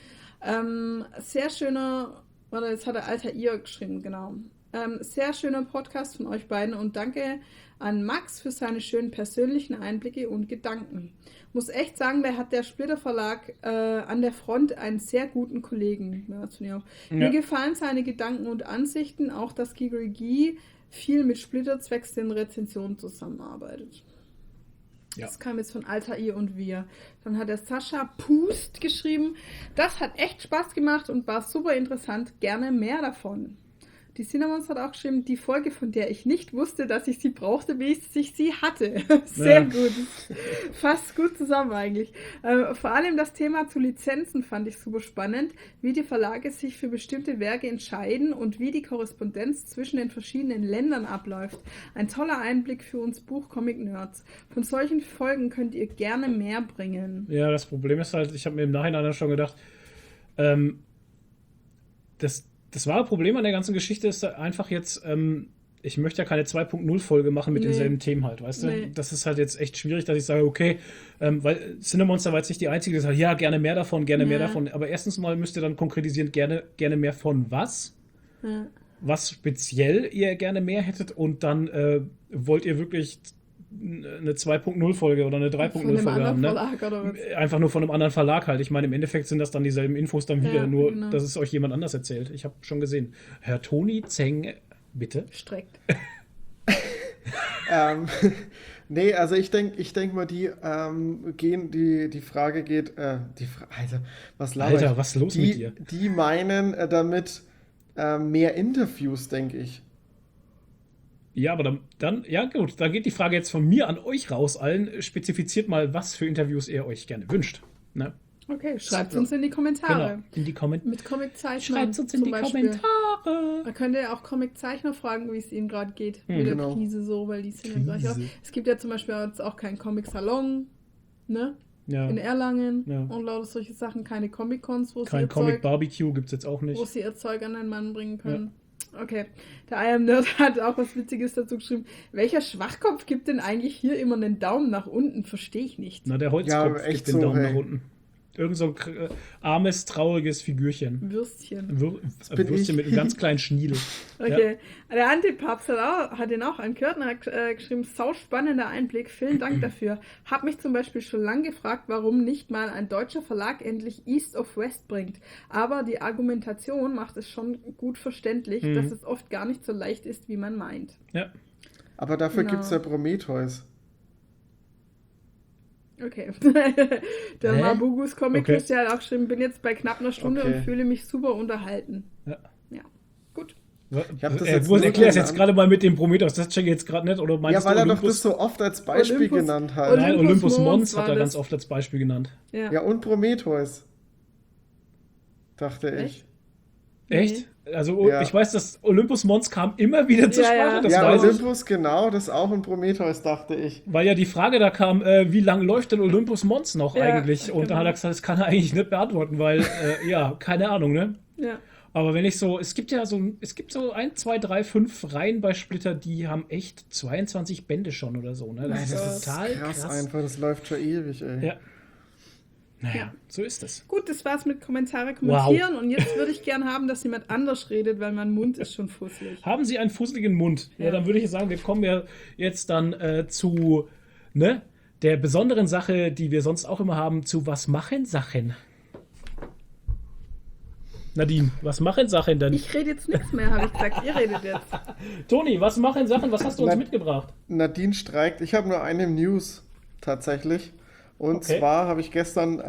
Sehr schöner, jetzt hat der Altair geschrieben, genau. Sehr schöner Podcast von euch beiden und danke an Max für seine schönen persönlichen Einblicke und Gedanken. Muss echt sagen, der Splitter Verlag an der Front einen sehr guten Kollegen. Ja, Mir gefallen seine Gedanken und Ansichten, auch dass Gigi viel mit Splitter zwecks den Rezensionen zusammenarbeitet. Ja. Das kam jetzt von Altair und wir. Dann hat der Sascha Pust geschrieben, das hat echt Spaß gemacht und war super interessant, gerne mehr davon. Die Cinnamons hat auch geschrieben, die Folge, von der ich nicht wusste, dass ich sie brauchte, bis ich sie hatte. Sehr gut. Fasst gut zusammen eigentlich. Vor allem das Thema zu Lizenzen fand ich super spannend, wie die Verlage sich für bestimmte Werke entscheiden und wie die Korrespondenz zwischen den verschiedenen Ländern abläuft. Ein toller Einblick für uns Buch-Comic-Nerds. Von solchen Folgen könnt ihr gerne mehr bringen. Ja, das Problem ist halt, ich habe mir im Nachhinein schon gedacht, das wahre Problem an der ganzen Geschichte ist einfach jetzt, ich möchte ja keine 2.0-Folge machen mit denselben Themen halt, weißt du? Das ist halt jetzt echt schwierig, dass ich sage, okay, weil Cinemonster war jetzt nicht die Einzige, die sagt, ja, gerne mehr davon, mehr davon. Aber erstens mal müsst ihr dann konkretisieren, gerne mehr von was? Ja. Was speziell ihr gerne mehr hättet und dann wollt ihr wirklich eine 2.0-Folge oder eine 3.0-Folge haben. Verlag, oder was? Einfach nur von einem anderen Verlag halt. Ich meine, im Endeffekt sind das dann dieselben Infos dann wieder, nur dass es euch jemand anders erzählt. Ich habe schon gesehen. Herr Toni Zeng, bitte. Streckt. Nee, also ich denk mal, die Frage geht, Alter, was laber ich? Alter, was ist los mit dir? Die meinen damit mehr Interviews, denke ich. Ja, aber dann geht die Frage jetzt von mir an euch raus allen. Spezifiziert mal, was für Interviews ihr euch gerne wünscht. Ne? Okay, schreibt uns in die Kommentare. Genau, mit Comiczeichnern. Schreibt uns in die Kommentare. Man könnte ja auch Comiczeichner fragen, wie es ihnen gerade geht mit der Krise so, weil die sind ja gleich auch. Es gibt ja zum Beispiel jetzt auch keinen Comic-Salon, ne? Ja. In Erlangen und lauter solche Sachen, keine Comic-Cons, wo kein Comic-Barbecue gibt es jetzt auch nicht. Wo sie ihr Zeug an den Mann bringen können. Ja. Okay, der I Am Nerd hat auch was Witziges dazu geschrieben. Welcher Schwachkopf gibt denn eigentlich hier immer einen Daumen nach unten? Verstehe ich nicht. Na, der Holzkopf gibt den Daumen nach unten. Irgend so ein armes, trauriges Figürchen. Würstchen. Würstchen mit einem ganz kleinen Schniedel. Okay. Ja. Der Antipapst hat den auch angehört und hat geschrieben, sauspannender Einblick, vielen Dank dafür. Hab mich zum Beispiel schon lange gefragt, warum nicht mal ein deutscher Verlag endlich East of West bringt. Aber die Argumentation macht es schon gut verständlich, dass es oft gar nicht so leicht ist, wie man meint. Ja. Aber dafür gibt es ja Prometheus. Okay. Der Mabugus Comic hat auch geschrieben, bin jetzt bei knapp einer Stunde und fühle mich super unterhalten. Ja. Ich habe das jetzt erklär es jetzt genannt. gerade mal mit dem Prometheus. Das check ich jetzt gerade nicht. Oder meinst Ja, weil du er doch Olympus? das so oft als Beispiel genannt hat. Nein, Olympus Mons war hat er das. ganz oft als Beispiel genannt. Ja. Ja, und Prometheus. Dachte ich. Echt? Also Ja. ich weiß, dass Olympus Mons kam immer wieder zur Ja, Sprache, ja. das Ja, weiß ich. Olympus, genau, das auch und Prometheus, dachte ich. Weil ja die Frage da kam, wie lange läuft denn Olympus Mons noch Ja, eigentlich? Und da hat er gesagt, das kann er eigentlich nicht beantworten, weil, ja, keine Ahnung, ne? Ja. Aber wenn ich so, es gibt so 1, 2, 3, 5 Reihen bei Splitter, die haben echt 22 Bände schon oder so, ne? Das ist total krass, krass. einfach, das läuft schon ewig, ey. Ja. Naja, so ist es. Gut, das war's mit Kommentare kommentieren. Und jetzt würde ich gern haben, dass jemand anders redet, weil mein Mund ist schon fusselig. Haben Sie einen fusseligen Mund? Ja, Ja. dann würde ich sagen, wir kommen ja jetzt dann zu, ne, der besonderen Sache, die wir sonst auch immer haben, zu was machen Sachen? Nadine, was machen Sachen denn? Ich rede jetzt nichts mehr, habe ich gesagt. Ihr redet jetzt. Toni, was machen Sachen? Was hast du uns mitgebracht? Nadine streikt. Ich habe nur eine News, tatsächlich. Und Okay. zwar habe ich gestern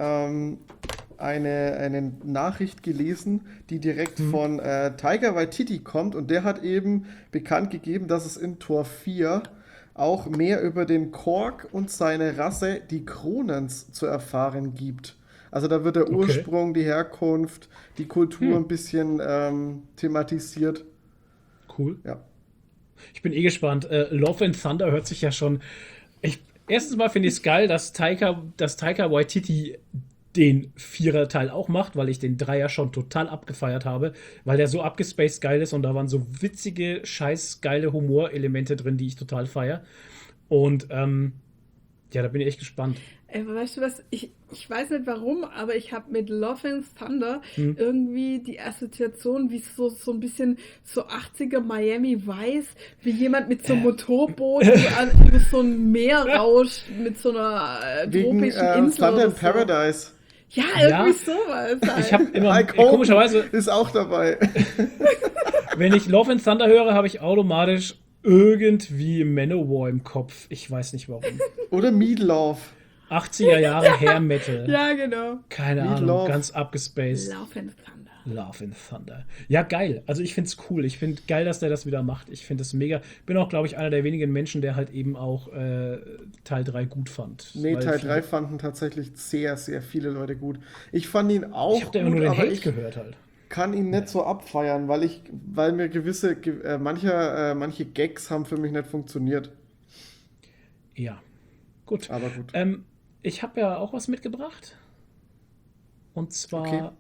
eine Nachricht gelesen, die direkt von Taika Waititi kommt. Und der hat eben bekannt gegeben, dass es in Tor 4 auch mehr über den Korg und seine Rasse, die Kronens, zu erfahren gibt. Also da wird der Ursprung, die Herkunft, die Kultur ein bisschen thematisiert. Cool. Ja. Ich bin gespannt. Love and Thunder hört sich ja schon. Erstens mal finde ich es geil, dass Taika Waititi den Vierer-Teil auch macht, weil ich den Dreier schon total abgefeiert habe, weil der so abgespaced geil ist und da waren so witzige, scheiß geile Humorelemente drin, die ich total feier. Und ja, da bin ich echt gespannt. Weißt du was, ich weiß nicht warum, aber ich habe mit Love and Thunder irgendwie die Assoziation, wie so ein bisschen so 80er Miami Vice, wie jemand mit so einem Motorboot über so ein Meer rauscht, mit so einer Wegen tropischen Insel Thunder oder in so. Paradise. Ja, irgendwie sowas. Halt. Ich habe immer, Hulk Hogan komischerweise, ist auch dabei. wenn ich Love and Thunder höre, habe ich automatisch irgendwie Manowar im Kopf. Ich weiß nicht warum. Oder Meatloaf. 80er Jahre Hair Metal. Ja, genau. Keine Meat Ahnung, Love. ganz abgespaced. Love and Thunder. Love and Thunder. Ja, geil. Also ich finde es cool. Ich finde geil, dass der das wieder macht. Ich finde es mega. Bin auch, glaube ich, einer der wenigen Menschen, der halt eben auch Teil 3 gut fand. Nee, Weil Teil viele- 3 fanden tatsächlich sehr, sehr viele Leute gut. Ich fand ihn auch Ich habe da immer nur gut, den aber Hate ich gehört halt. kann ihn nicht so abfeiern, weil mir manche Gags haben für mich nicht funktioniert. Ja. Gut. Aber gut. Ich habe ja auch was mitgebracht. Und zwar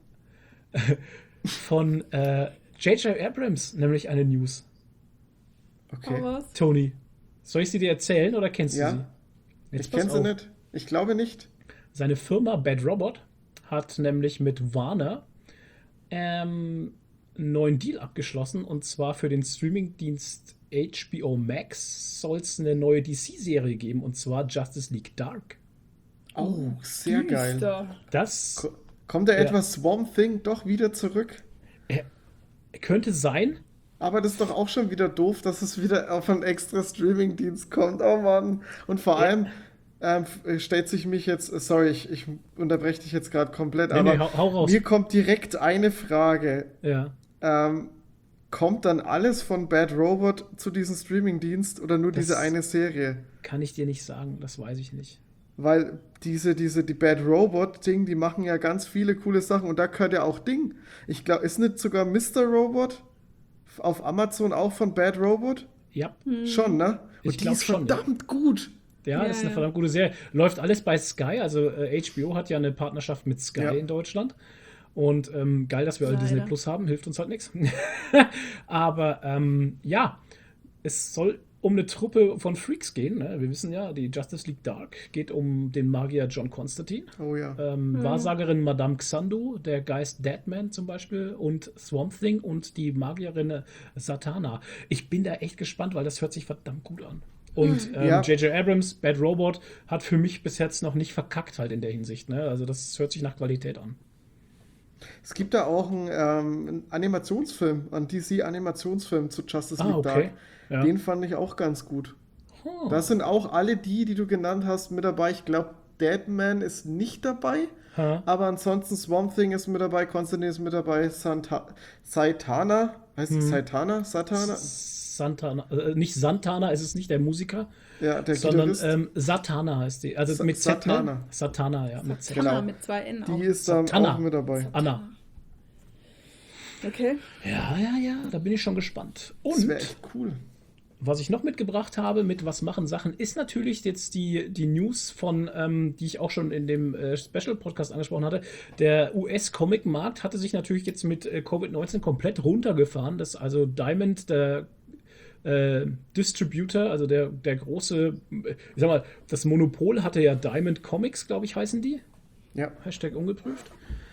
von J.J. Abrams, nämlich eine News. Okay. Oh, was? Toni, soll ich sie dir erzählen oder kennst du Ja. sie? Jetzt Ich pass kenne sie auf. nicht. Ich glaube nicht. Seine Firma Bad Robot hat nämlich mit Warner einen neuen Deal abgeschlossen, und zwar für den Streamingdienst HBO Max soll es eine neue DC-Serie geben, und zwar Justice League Dark. Oh, sehr geil. Düster. Das Kommt der Ja. etwas Swamp Thing doch wieder zurück? könnte sein. Aber das ist doch auch schon wieder doof, dass es wieder auf einen extra Streaming-Dienst kommt. Oh Mann. Und vor allem stellt sich mich jetzt, sorry, ich unterbreche dich jetzt gerade komplett, Nee, aber nee, hau raus. mir kommt direkt eine Frage. Ja. Kommt dann alles von Bad Robot zu diesem Streaming-Dienst oder nur Das- diese eine Serie? Kann ich dir nicht sagen, das weiß ich nicht. Weil die Bad Robot-Ding, die machen ja ganz viele coole Sachen und da gehört ja auch Ding. Ich glaube, ist nicht sogar Mr. Robot auf Amazon auch von Bad Robot? Ja, Schon, ne? Ich Und die glaub ist schon, ja. verdammt gut. ja, Ja, das ist eine ja. verdammt gute Serie. Läuft alles bei Sky, also HBO hat ja eine Partnerschaft mit Sky Ja. in Deutschland. Und geil, dass wir alle Leider. Disney Plus haben, hilft uns halt nichts. Aber ja, es soll um eine Truppe von Freaks gehen. Ne? Wir wissen ja, die Justice League Dark geht um den Magier John Constantine, Oh ja. Wahrsagerin Madame Xandu, der Geist Deadman zum Beispiel und Swamp Thing und die Magierin Satana. Ich bin da echt gespannt, weil das hört sich verdammt gut an. Und Ja. J.J. Abrams, Bad Robot, hat für mich bis jetzt noch nicht verkackt halt in der Hinsicht. Ne? Also das hört sich nach Qualität an. Es gibt da auch einen Animationsfilm, einen DC-Animationsfilm zu Justice League okay. Dark. Ja. Den fand ich auch ganz gut. Huh. Da sind auch alle die du genannt hast, mit dabei. Ich glaube, Deadman ist nicht dabei. Ha. Aber ansonsten Swamp Thing ist mit dabei, Constantine ist mit dabei, Saitana, Heißt es Satana? Satana? Santana, nicht Santana, ist es nicht der Musiker, Ja, der sondern Gitarrist. Satana heißt die. Also mit Z, ne? Satana. Satana, ja, mit Z. Anna Genau. mit 2 N auch. Die ist dann Satana. auch mit dabei. Anna. Okay. Ja, da bin ich schon gespannt. Das Und wäre echt cool. was ich noch mitgebracht habe mit Was machen Sachen, ist natürlich jetzt die News von, die ich auch schon in dem Special-Podcast angesprochen hatte. Der US-Comic-Markt hatte sich natürlich jetzt mit Covid-19 komplett runtergefahren. Das also Diamond, der Distributor, also der große, ich sag mal, das Monopol hatte ja Diamond Comics, glaube ich, heißen die. Ja. Hashtag ungeprüft.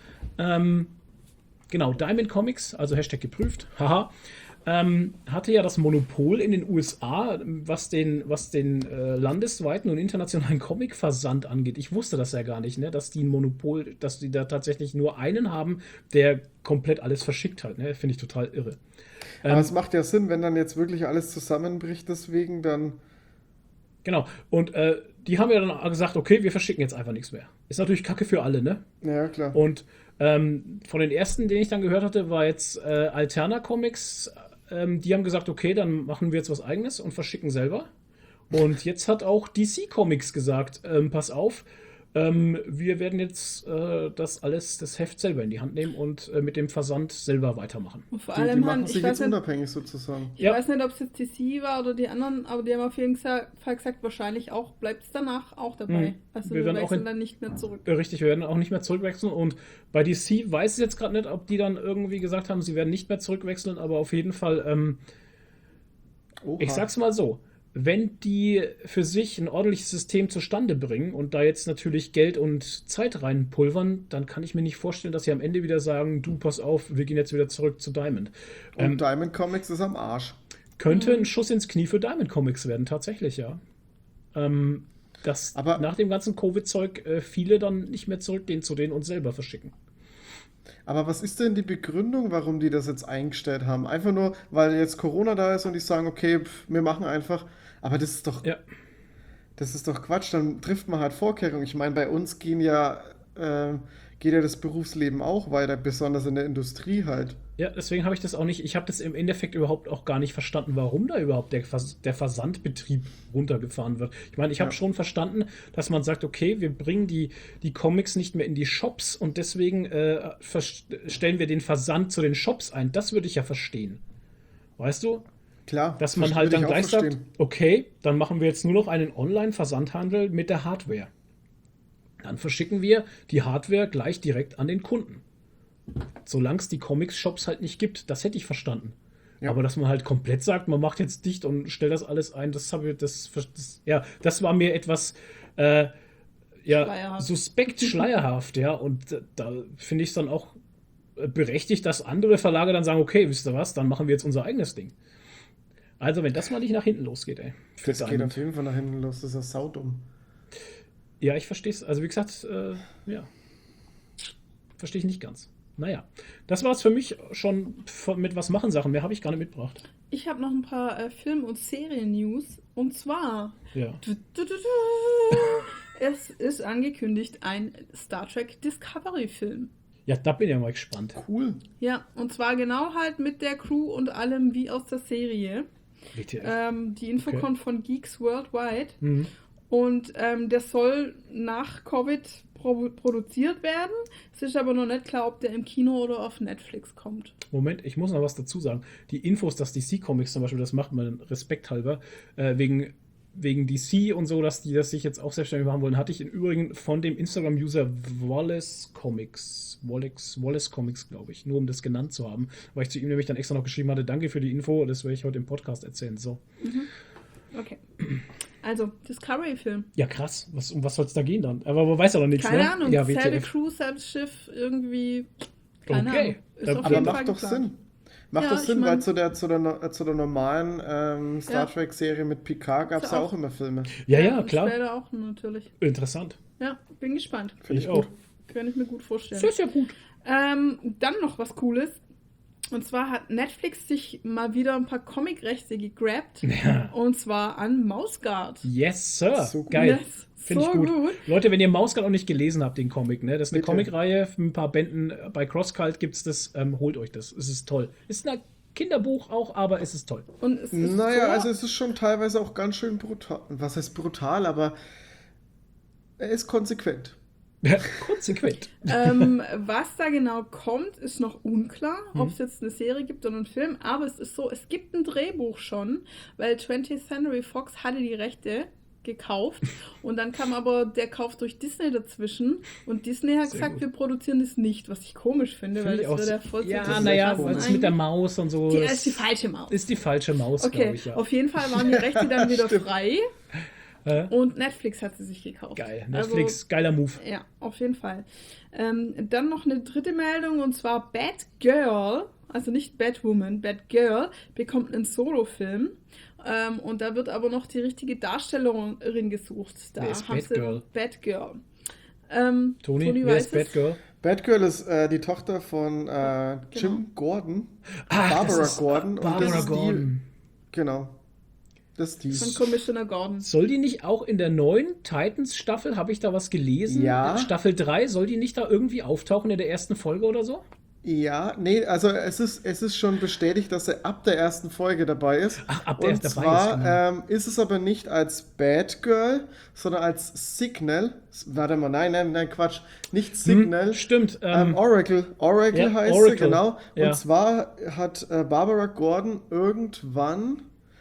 Genau, Diamond Comics, also Hashtag geprüft, haha, hatte ja das Monopol in den USA, was den landesweiten und internationalen Comic-Versand angeht. Ich wusste das ja gar nicht, ne, dass die ein Monopol, dass die da tatsächlich nur einen haben, der komplett alles verschickt hat. Ne? Finde ich total irre. Aber es macht ja Sinn, wenn dann jetzt wirklich alles zusammenbricht, deswegen dann. Genau, und die haben ja dann gesagt, okay, wir verschicken jetzt einfach nichts mehr. Ist natürlich Kacke für alle, ne? Ja, klar. Und von den ersten, den ich dann gehört hatte, war jetzt Alterna Comics. Die haben gesagt, okay, dann machen wir jetzt was Eigenes und verschicken selber. Und jetzt hat auch DC Comics gesagt, pass auf, wir werden jetzt das Heft selber in die Hand nehmen und mit dem Versand selber weitermachen. Und vor Die allem machen sich ich jetzt weiß nicht, unabhängig sozusagen. ich weiß nicht, ob es jetzt DC war oder die anderen, aber die haben auf jeden Fall gesagt, wahrscheinlich auch bleibt es danach auch dabei. Also Wir wir werden auch wechseln dann nicht mehr zurück. Richtig, wir werden auch nicht mehr zurückwechseln. Und bei DC weiß ich jetzt gerade nicht, ob die dann irgendwie gesagt haben, sie werden nicht mehr zurückwechseln, aber auf jeden Fall, Oha. ich sag's mal so, wenn die für sich ein ordentliches System zustande bringen und da jetzt natürlich Geld und Zeit reinpulvern, dann kann ich mir nicht vorstellen, dass sie am Ende wieder sagen, du, pass auf, wir gehen jetzt wieder zurück zu Diamond. Und Diamond Comics ist am Arsch. Könnte ein Schuss ins Knie für Diamond Comics werden, tatsächlich, ja. Dass Aber- nach dem ganzen Covid-Zeug viele dann nicht mehr zurückgehen zu denen und selber verschicken. Aber was ist denn die Begründung, warum die das jetzt eingestellt haben? Einfach nur, weil jetzt Corona da ist und die sagen, okay, wir machen einfach. Aber das ist doch, Ja. das ist doch Quatsch. Dann trifft man halt Vorkehrungen. Ich meine, bei uns geht ja das Berufsleben auch weiter, besonders in der Industrie halt. Ja, deswegen habe ich das auch nicht, ich habe das im Endeffekt überhaupt auch gar nicht verstanden, warum da überhaupt der Versandbetrieb runtergefahren wird. Ich meine, ich habe Ja. schon verstanden, dass man sagt, okay, wir bringen die Comics nicht mehr in die Shops und deswegen stellen wir den Versand zu den Shops ein. Das würde ich ja verstehen. Weißt du? Klar. Dass man würde halt ich dann auch gleich sagt, verstehen. okay, dann machen wir jetzt nur noch einen Online-Versandhandel mit der Hardware. Dann verschicken wir die Hardware gleich direkt an den Kunden. Solange es die Comics-Shops halt nicht gibt, das hätte ich verstanden. Ja. Aber dass man halt komplett sagt, man macht jetzt dicht und stellt das alles ein, das war mir etwas Schleierhaft. suspekt schleierhaft, ja. Und da finde ich es dann auch berechtigt, dass andere Verlage dann sagen, okay, wisst ihr was, dann machen wir jetzt unser eigenes Ding. Also, wenn das mal nicht nach hinten losgeht, ey. Für Das geht Diamond. auf jeden Fall nach hinten los. Das ist ja saudumm. Ja, ich verstehe es. Also, wie gesagt, ja. Verstehe ich nicht ganz. Naja, das war es für mich schon mit Was machen Sachen. Mehr habe ich gar nicht mitgebracht. Ich habe noch ein paar Film- und Serien-News. Und zwar, Ja. es ist angekündigt ein Star Trek Discovery-Film. Ja, da bin ich ja mal gespannt. Cool. Ja, und zwar genau halt mit der Crew und allem wie aus der Serie. WTF. Die Info Okay. kommt von Geeks Worldwide. Mhm. Und der soll nach Covid produziert werden. Es ist aber noch nicht klar, ob der im Kino oder auf Netflix kommt. Moment, ich muss noch was dazu sagen. Die Infos, dass DC Comics zum Beispiel das macht, mal Respekt halber, wegen DC und so, dass die das sich jetzt auch selbstständig machen wollen, hatte ich im Übrigen von dem Instagram-User Wallace Comics, glaube ich, nur um das genannt zu haben, weil ich zu ihm nämlich dann extra noch geschrieben hatte, danke für die Info, das werde ich heute im Podcast erzählen. So. Okay. Also, Discovery-Film. Ja, krass. Um was soll es da gehen dann? Aber man weiß ja noch nichts, Keine ne? Ahnung, Ja, selbe WTF. Crew, selbes Schiff, irgendwie. Keine Okay. Ahnung. Ist auf Aber jeden Fall macht doch geplant. Sinn. Macht Ja, doch ich Sinn, mein- weil zu der normalen Star Ja. Trek-Serie mit Picard gab es Ist ja ja auch- auch immer Filme. Ja, und klar. Später auch natürlich. Interessant. Ja, bin gespannt. Finde Ich ich auch. gut. Kann ich mir gut vorstellen. Sehr, sehr gut. Dann noch was Cooles. Und zwar hat Netflix sich mal wieder ein paar Comic-Rechte gegrabt. Ja. Und zwar an Mausgard. Yes, Sir. So gut. Geil. Yes, Finde ich so gut. gut. Leute, wenn ihr Mausgard auch nicht gelesen habt, den Comic, ne? Das ist eine Bitte. Comicreihe, ein paar Bänden. Bei CrossCult gibt es das. Holt euch das. Es ist toll. Ist eine Kinderbuch auch, aber es ist toll. Und es ist Naja, so, also es ist schon teilweise auch ganz schön brutal. Was heißt brutal, aber er ist konsequent. Konsequent. was da genau kommt, ist noch unklar, ob es jetzt eine Serie gibt oder einen Film, aber es ist so, es gibt ein Drehbuch schon, weil 20th Century Fox hatte die Rechte gekauft und dann kam aber der Kauf durch Disney dazwischen und Disney hat Sehr gesagt, gut. wir produzieren das nicht, was ich komisch finde, weil das wäre der voll Ja, naja, was mit der Maus und so. Die ist die falsche Maus. Ist die falsche Maus, Okay, glaube ich, ja. auf jeden Fall waren die Rechte dann wieder frei Äh? und Netflix hat sie sich gekauft. Geil. Netflix, geiler Move. Ja, auf jeden Fall. Dann noch eine dritte Meldung und zwar Batgirl, also nicht Batwoman, Batgirl bekommt einen Solofilm. Und da wird aber noch die richtige Darstellerin gesucht. Da Wer ist haben Batgirl? sie Batgirl. Toni, wer ist Batgirl? Batgirl ist die Tochter von Jim Gordon, Ach, Barbara das ist Gordon. Barbara und das ist Gordon. Genau. Das ist die. Von Commissioner Gordon. Soll die nicht auch in der neuen Titans-Staffel, habe ich da was gelesen? Ja. Staffel 3, soll die nicht da irgendwie auftauchen in der ersten Folge oder so? Ja, nee, also es ist schon bestätigt, dass er ab der ersten Folge dabei ist. Ach, ab der Und ersten zwar dabei ist, genau. ist es aber nicht als Batgirl, sondern als Signal. Warte mal, nein, Quatsch. Nicht Signal. Stimmt. Oracle ja, heißt Oracle, sie, genau. ja. Und zwar hat Barbara Gordon irgendwann,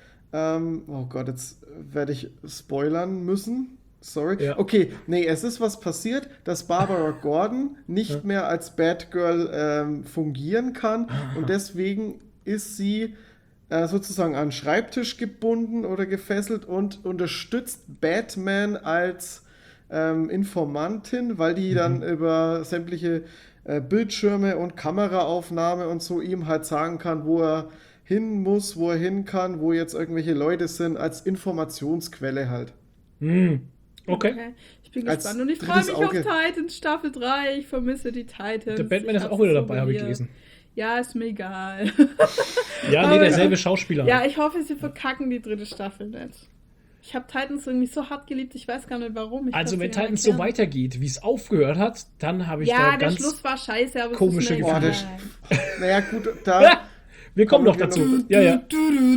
oh Gott, jetzt werde ich spoilern müssen. Sorry. Ja. Okay, nee, es ist was passiert, dass Barbara Gordon nicht mehr als Batgirl fungieren kann und deswegen ist sie sozusagen an den Schreibtisch gebunden oder gefesselt und unterstützt Batman als Informantin, weil die dann über sämtliche Bildschirme und Kameraaufnahme und so ihm halt sagen kann, wo er hin muss, wo er hin kann, wo jetzt irgendwelche Leute sind, als Informationsquelle halt. Okay. Ich bin Als gespannt und ich freue drittes mich auf Auge. Titans Staffel 3. Ich vermisse die Titans. Der Batman Ich ist hab's auch wieder so dabei, habe ich geliebt. gelesen. Ja, ist mir egal. Ja, nee, Aber- derselbe Schauspieler. Ja, ich hoffe, sie verkacken die dritte Staffel nicht. Ich habe Titans irgendwie so hart geliebt, ich weiß gar nicht warum. Ich Also kann's wenn dir gar Titans nicht so erklären. weitergeht, wie es aufgehört hat, dann habe ich da Ja, der ganz... Schluss war scheiße, aber komische es ist Oh, mir Gefühle. der egal. Naja, gut, da. Wir kommen noch Kommen wir dazu. Ja, ja.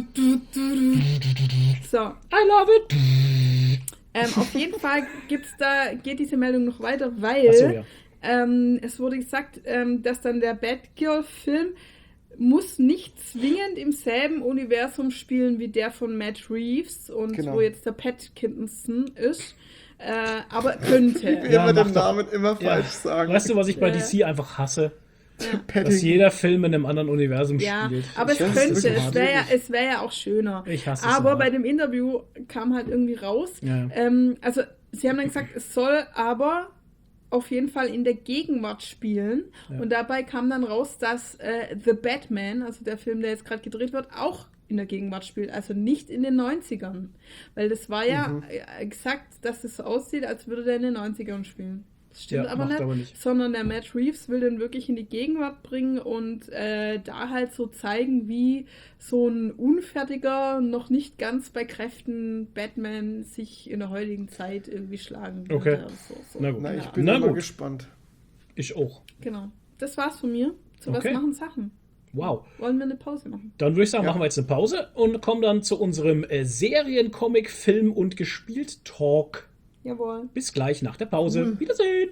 So, I love it. auf jeden Fall geht diese Meldung noch weiter, weil Ach so, ja. es wurde gesagt, dass dann der Batgirl-Film muss nicht zwingend im selben Universum spielen wie der von Matt Reeves und Genau. wo jetzt der Pattinson ist, aber könnte. Ich will Ja, immer mach den doch. Namen immer Ja. falsch sagen. Weißt du, was ich bei Ja. DC einfach hasse? Dass Paddington. jeder Film in einem anderen Universum Ja, spielt. aber es Das ist könnte, wirklich es wäre hart. es wär ja auch schöner. Ich hasse es Aber immer. bei dem Interview kam halt irgendwie raus, Ja. also sie haben dann gesagt, es soll aber auf jeden Fall in der Gegenwart spielen. Ja. Und dabei kam dann raus, dass The Batman, also der Film, der jetzt gerade gedreht wird, auch in der Gegenwart spielt, also nicht in den 90ern. Weil das war ja gesagt, dass es so aussieht, als würde der in den 90ern spielen. Das stimmt Ja, aber, macht nicht, aber nicht. sondern der Matt Reeves will den wirklich in die Gegenwart bringen und da halt so zeigen, wie so ein unfertiger, noch nicht ganz bei Kräften Batman sich in der heutigen Zeit irgendwie schlagen würde. Okay. So, Na gut. Na, in ich der bin Na immer gut. gespannt. Ich auch. Genau. Das war's von mir. Zu Okay. was machen Sachen? Wow. Wollen wir eine Pause machen? Dann würde ich sagen, Ja. machen wir jetzt eine Pause und kommen dann zu unserem Serien-, Comic-, Film- und Gespielt-Talk. Jawohl. Bis gleich nach der Pause. Wiedersehen.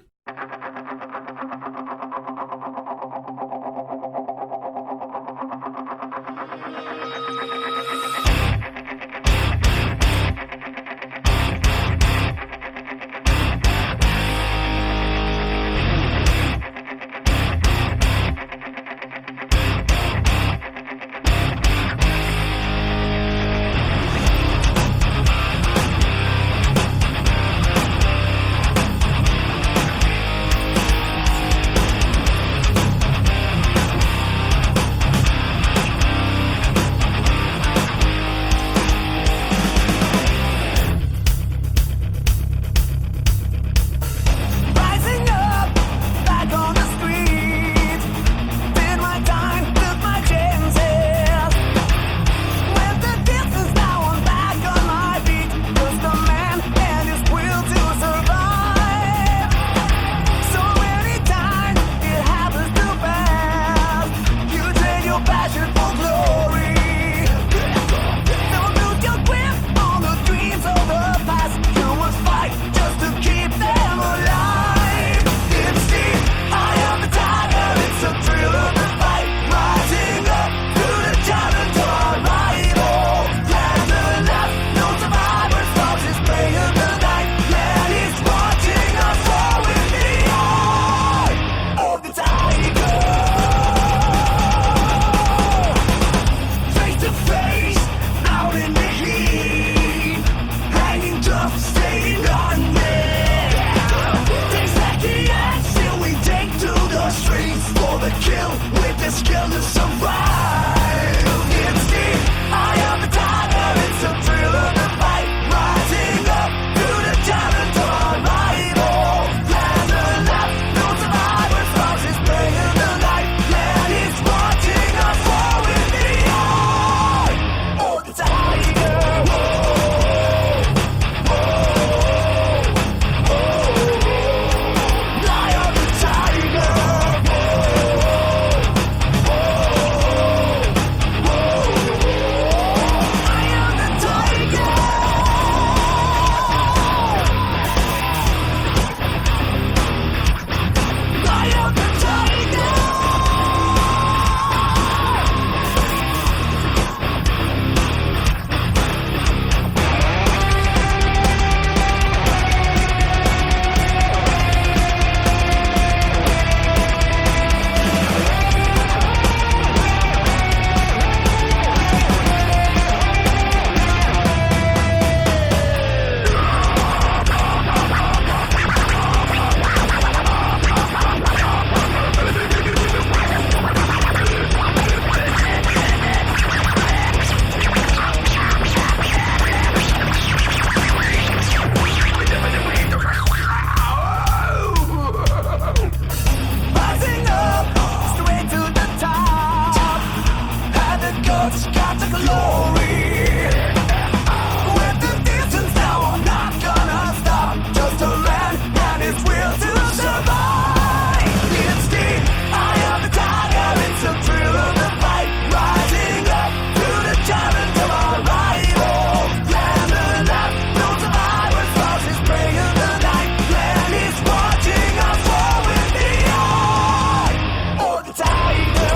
what's got the glory. With the distance now, I'm not gonna stop. Just a land and its will to survive. It's deep, eye of the tiger, it's the thrill of the fight. Rising up to the challenge of our rival. Land alive, no survivors, lost his prey in the night. Land is watching us fall with the eye. Or the tiger,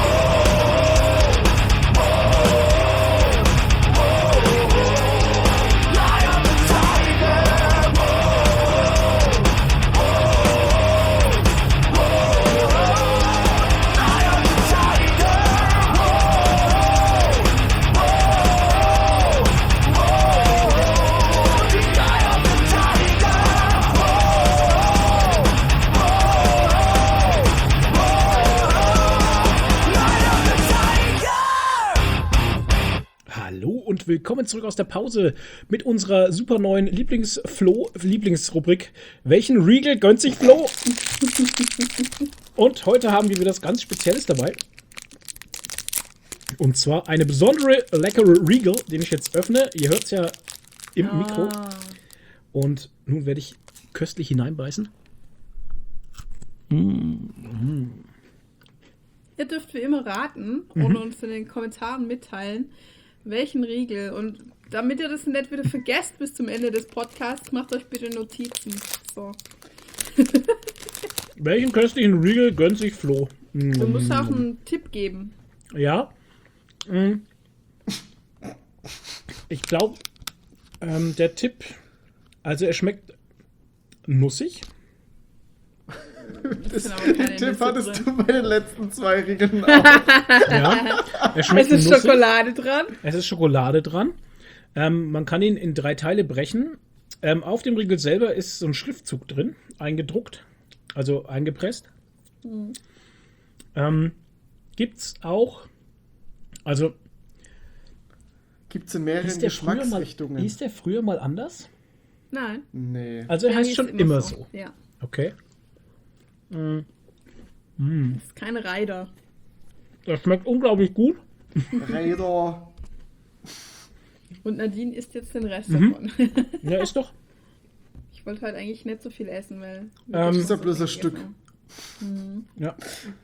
lie of the tiger, lie of the tiger, the eye of the tiger. Hallo und willkommen zurück aus der Pause mit unserer super neuen Lieblingsrubrik. Welchen Regal gönnt sich Flo? Und heute haben wir wieder was ganz Spezielles dabei. Und zwar eine besondere leckere Regal, den ich jetzt öffne. Ihr hört es ja im Mikro. Und nun werde ich köstlich hineinbeißen. Ihr dürft wie immer raten und uns in den Kommentaren mitteilen, welchen Riegel. Und damit ihr das nicht wieder vergesst bis zum Ende des Podcasts, macht euch bitte Notizen. So. Welchen köstlichen Regal gönnt sich Flo? Du musst auch einen Tipp geben. Ja. Ich glaube, der Tipp, also er schmeckt nussig. sind aber keine Den Tipp Nüsse hattest drin. du bei den letzten 2 Riegeln auch. Ja, er schmeckt Es ist nussig. Schokolade dran. Es ist Schokolade dran. Man kann ihn in 3 Teile brechen. Auf dem Riegel selber ist so ein Schriftzug drin, eingedruckt, also eingepresst. Gibt's auch, also Gibt's in mehreren hieß der Geschmacksrichtungen. früher mal anders? Nein. Nee. Also er Der heißt hieß schon immer so. Ja. Okay. Das ist kein Reider. Das schmeckt unglaublich gut. Räder. Und Nadine isst jetzt den Rest davon. Ja, ist doch. Ich wollte halt eigentlich nicht so viel essen, weil... Das ist ja bloß ein Stück. Ja.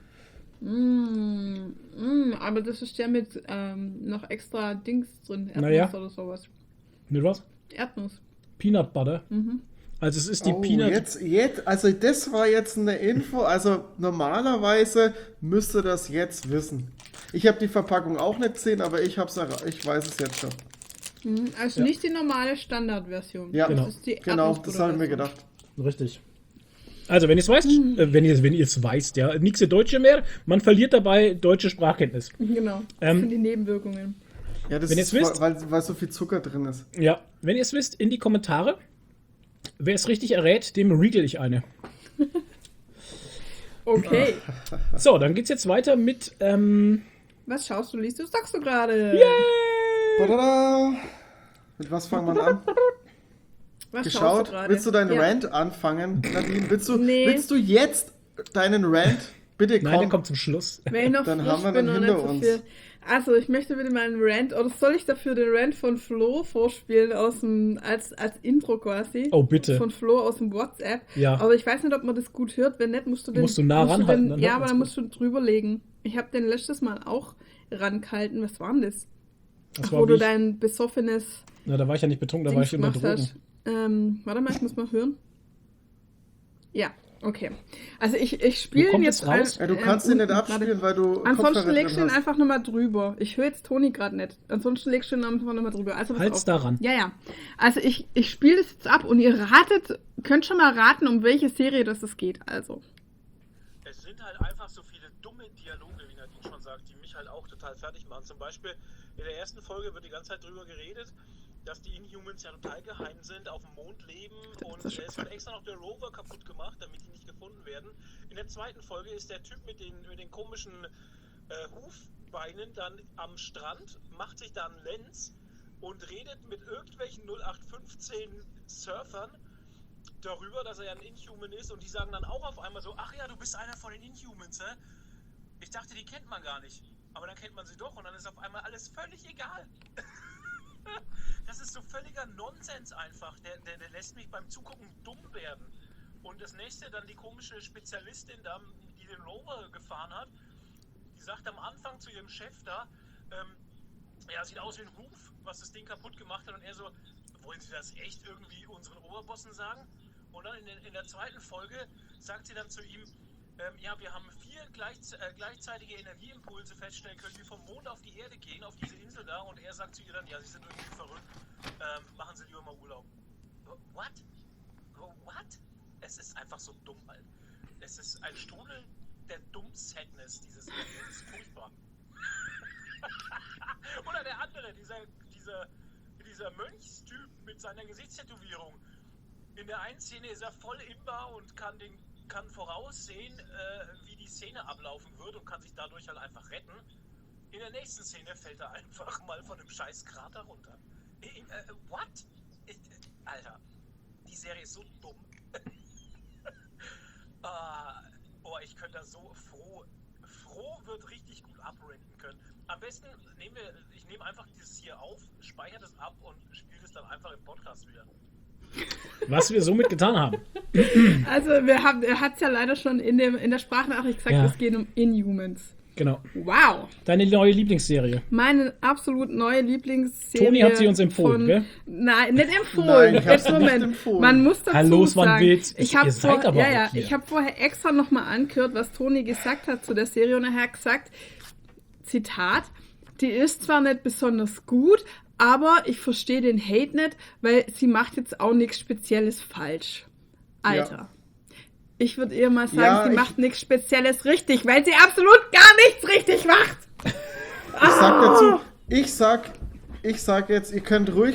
Aber das ist ja mit noch extra Dings drin. Erdnuss Naja. oder sowas. Mit was? Erdnuss. Peanut Butter. Also es ist die Oh, Peanut. jetzt, also das war jetzt eine Info. Also normalerweise müsste das jetzt wissen. Ich habe die Verpackung auch nicht gesehen, aber ich weiß es jetzt schon. Also Ja. nicht die normale Standardversion. Ja, Genau. Das ist die Genau, das habe ich mir Erdnussbutter-Version. gedacht. Richtig. Also, wenn ihr es weißt, wenn ihr es weißt, ja, nichts Deutsche mehr, man verliert dabei deutsche Sprachkenntnis. Genau. Das sind die Nebenwirkungen. Ja, das Wenn ist, ihr's wisst- weil so viel Zucker drin ist. Ja, wenn ihr es wisst, in die Kommentare. Wer es richtig errät, dem regal ich eine. Okay. So, dann geht's jetzt weiter mit, Was schaust du, liest du, sagst du gerade? Badada. Mit was fangen wir an? Was schaust Geschaut? du gerade? Willst du deinen Ja. Rant anfangen, Nadine? Nee. Willst du jetzt deinen Rant? Bitte komm. nein, der kommt zum Schluss. Wenn ich noch Dann frisch haben wir bin den und hinter nicht so uns. viel. Also, ich möchte bitte mal einen Rant, oder soll ich dafür den Rant von Flo vorspielen als Intro quasi? Oh, bitte. Von Flo aus dem WhatsApp. Ja. Aber ich weiß nicht, ob man das gut hört. Wenn nicht, musst du den... Musst du nah ranhalten, dann Ja, hört aber man's dann gut. musst du drüber legen. Ich habe den letztes Mal auch rangehalten. Was war denn das? Das Wo war du wie ich, dein besoffenes na, da war ich ja nicht betrunken, da war Dings ich unter gemacht Drogen. hast. Warte mal, ich muss mal hören. Ja, okay. Also ich Wo spiele kommt jetzt es raus? Ja, du kannst den nicht unten, abspielen, weil du Ansonsten Kopfhörer legst du drin ihn hast. einfach nochmal drüber. Ich höre jetzt Toni gerade nicht. Ansonsten legst du ihn einfach nochmal drüber. Also pass Halt's auf. daran. Ja, ja. Also ich spiele das jetzt ab und ihr könnt schon mal raten, um welche Serie das es geht. Also. Es sind halt einfach so viele dumme Dialoge, wie Nadine schon sagt, die mich halt auch total fertig machen. Zum Beispiel in der ersten Folge wird die ganze Zeit drüber geredet, dass die Inhumans ja total geheim sind, auf dem Mond leben und es wird extra noch der Rover kaputt gemacht, damit die nicht gefunden werden. In der zweiten Folge ist der Typ mit den komischen Hufbeinen dann am Strand, macht sich da einen Lenz und redet mit irgendwelchen 0815 Surfern darüber, dass er ja ein Inhuman ist und die sagen dann auch auf einmal so, ach ja, du bist einer von den Inhumans, hä? Ich dachte, die kennt man gar nicht. aber dann kennt man sie doch und dann ist auf einmal alles völlig egal. Das ist so völliger Nonsens einfach. Der lässt mich beim Zugucken dumm werden. Und das nächste, dann die komische Spezialistin da, die den Rover gefahren hat, die sagt am Anfang zu ihrem Chef da, ja, sieht aus wie ein Roof, was das Ding kaputt gemacht hat. Und er so, wollen Sie das echt irgendwie unseren Oberbossen sagen? Und dann in der zweiten Folge sagt sie dann zu ihm, ja, wir haben 4 gleichzeitige Energieimpulse feststellen können, die vom Mond auf die Erde gehen, auf diese Insel da. Und er sagt zu ihr dann, ja, Sie sind irgendwie verrückt, machen Sie lieber mal Urlaub. What? What? Es ist einfach so dumm, Alter. Es ist ein Strudel der Dumm-Sadness, diese Serie. Das ist furchtbar. Oder der andere, dieser Mönchstyp mit seiner Gesichtstätowierung. In der einen Szene ist er voll imbar und kann voraussehen, wie die Szene ablaufen wird und kann sich dadurch halt einfach retten. In der nächsten Szene fällt er einfach mal von einem scheiß Krater runter. What? Alter, die Serie ist so dumm. Ich könnte da so froh wird richtig gut abrenten können. Am besten ich nehme einfach dieses hier auf, speichere das ab und spiele das dann einfach im Podcast wieder. Was wir somit getan haben. Also er hat es ja leider schon in der Sprachnachricht gesagt, Ja. es geht um Inhumans. Genau. Wow. Deine neue Lieblingsserie. Meine absolut neue Lieblingsserie. Toni hat sie uns empfohlen, gell? Nein, nicht empfohlen. Nein, ich hab Jetzt sie nicht Moment. empfohlen. Man muss dazu Hallo, es war ein sagen, Witz. ich Ihr habe seid aber auch hier. ich habe vorher extra nochmal angehört, was Toni gesagt hat zu der Serie und er hat gesagt, Zitat, die ist zwar nicht besonders gut, aber ich verstehe den Hate nicht, weil sie macht jetzt auch nichts Spezielles falsch. Alter. Ja. Ich würde eher mal sagen, Ja, sie ich- macht nichts Spezielles richtig, weil sie absolut gar nichts richtig macht. Ich sag dazu, ich sag jetzt, ihr könnt ruhig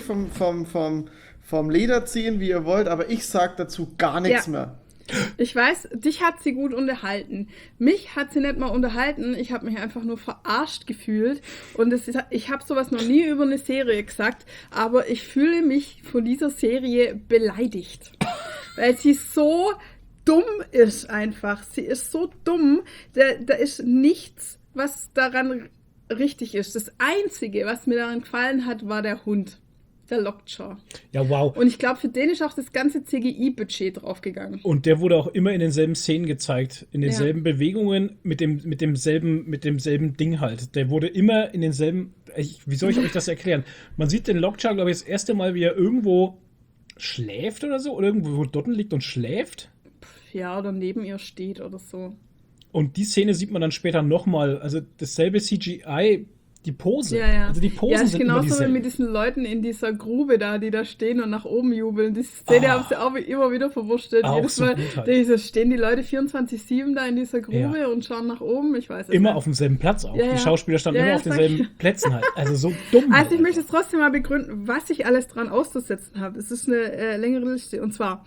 vom Leder ziehen, wie ihr wollt, aber ich sag dazu gar nichts Ja. mehr. Ich weiß, dich hat sie gut unterhalten. Mich hat sie nicht mal unterhalten. Ich habe mich einfach nur verarscht gefühlt. Und ich habe sowas noch nie über eine Serie gesagt, aber ich fühle mich von dieser Serie beleidigt. Weil sie so dumm ist einfach. Sie ist so dumm. Da ist nichts, was daran richtig ist. Das Einzige, was mir daran gefallen hat, war der Hund. Der Lockjaw. Ja, wow. Und ich glaube, für den ist auch das ganze CGI-Budget draufgegangen. Und der wurde auch immer in denselben Szenen gezeigt, in denselben Bewegungen, mit demselben Ding halt. Der wurde immer in denselben. Wie soll ich euch das erklären? Man sieht den Lockjaw, glaube ich, das erste Mal, wie er irgendwo schläft oder so, oder irgendwo dort liegt und schläft. Ja, oder neben ihr steht oder so. Und die Szene sieht man dann später nochmal. Also dasselbe CGI, die Pose. Ja, ja. Also die Posen ja, ist sind immer genauso wie dieselben. mit diesen Leuten in dieser Grube da, die da stehen und nach oben jubeln. Die Szene haben sie auch immer wieder verwurschtelt. Auch Jedes so Mal gut halt. stehen die Leute 24/7 da in dieser Grube Ja. und schauen nach oben. Ich weiß es Immer nicht. auf demselben Platz auch. Ja, ja. Die Schauspieler standen Ja, immer ja, auf denselben sag ich. Plätzen halt. Also so dumm. Also ich halt möchte es trotzdem mal begründen, was ich alles dran auszusetzen habe. Es ist eine längere Liste. Und zwar,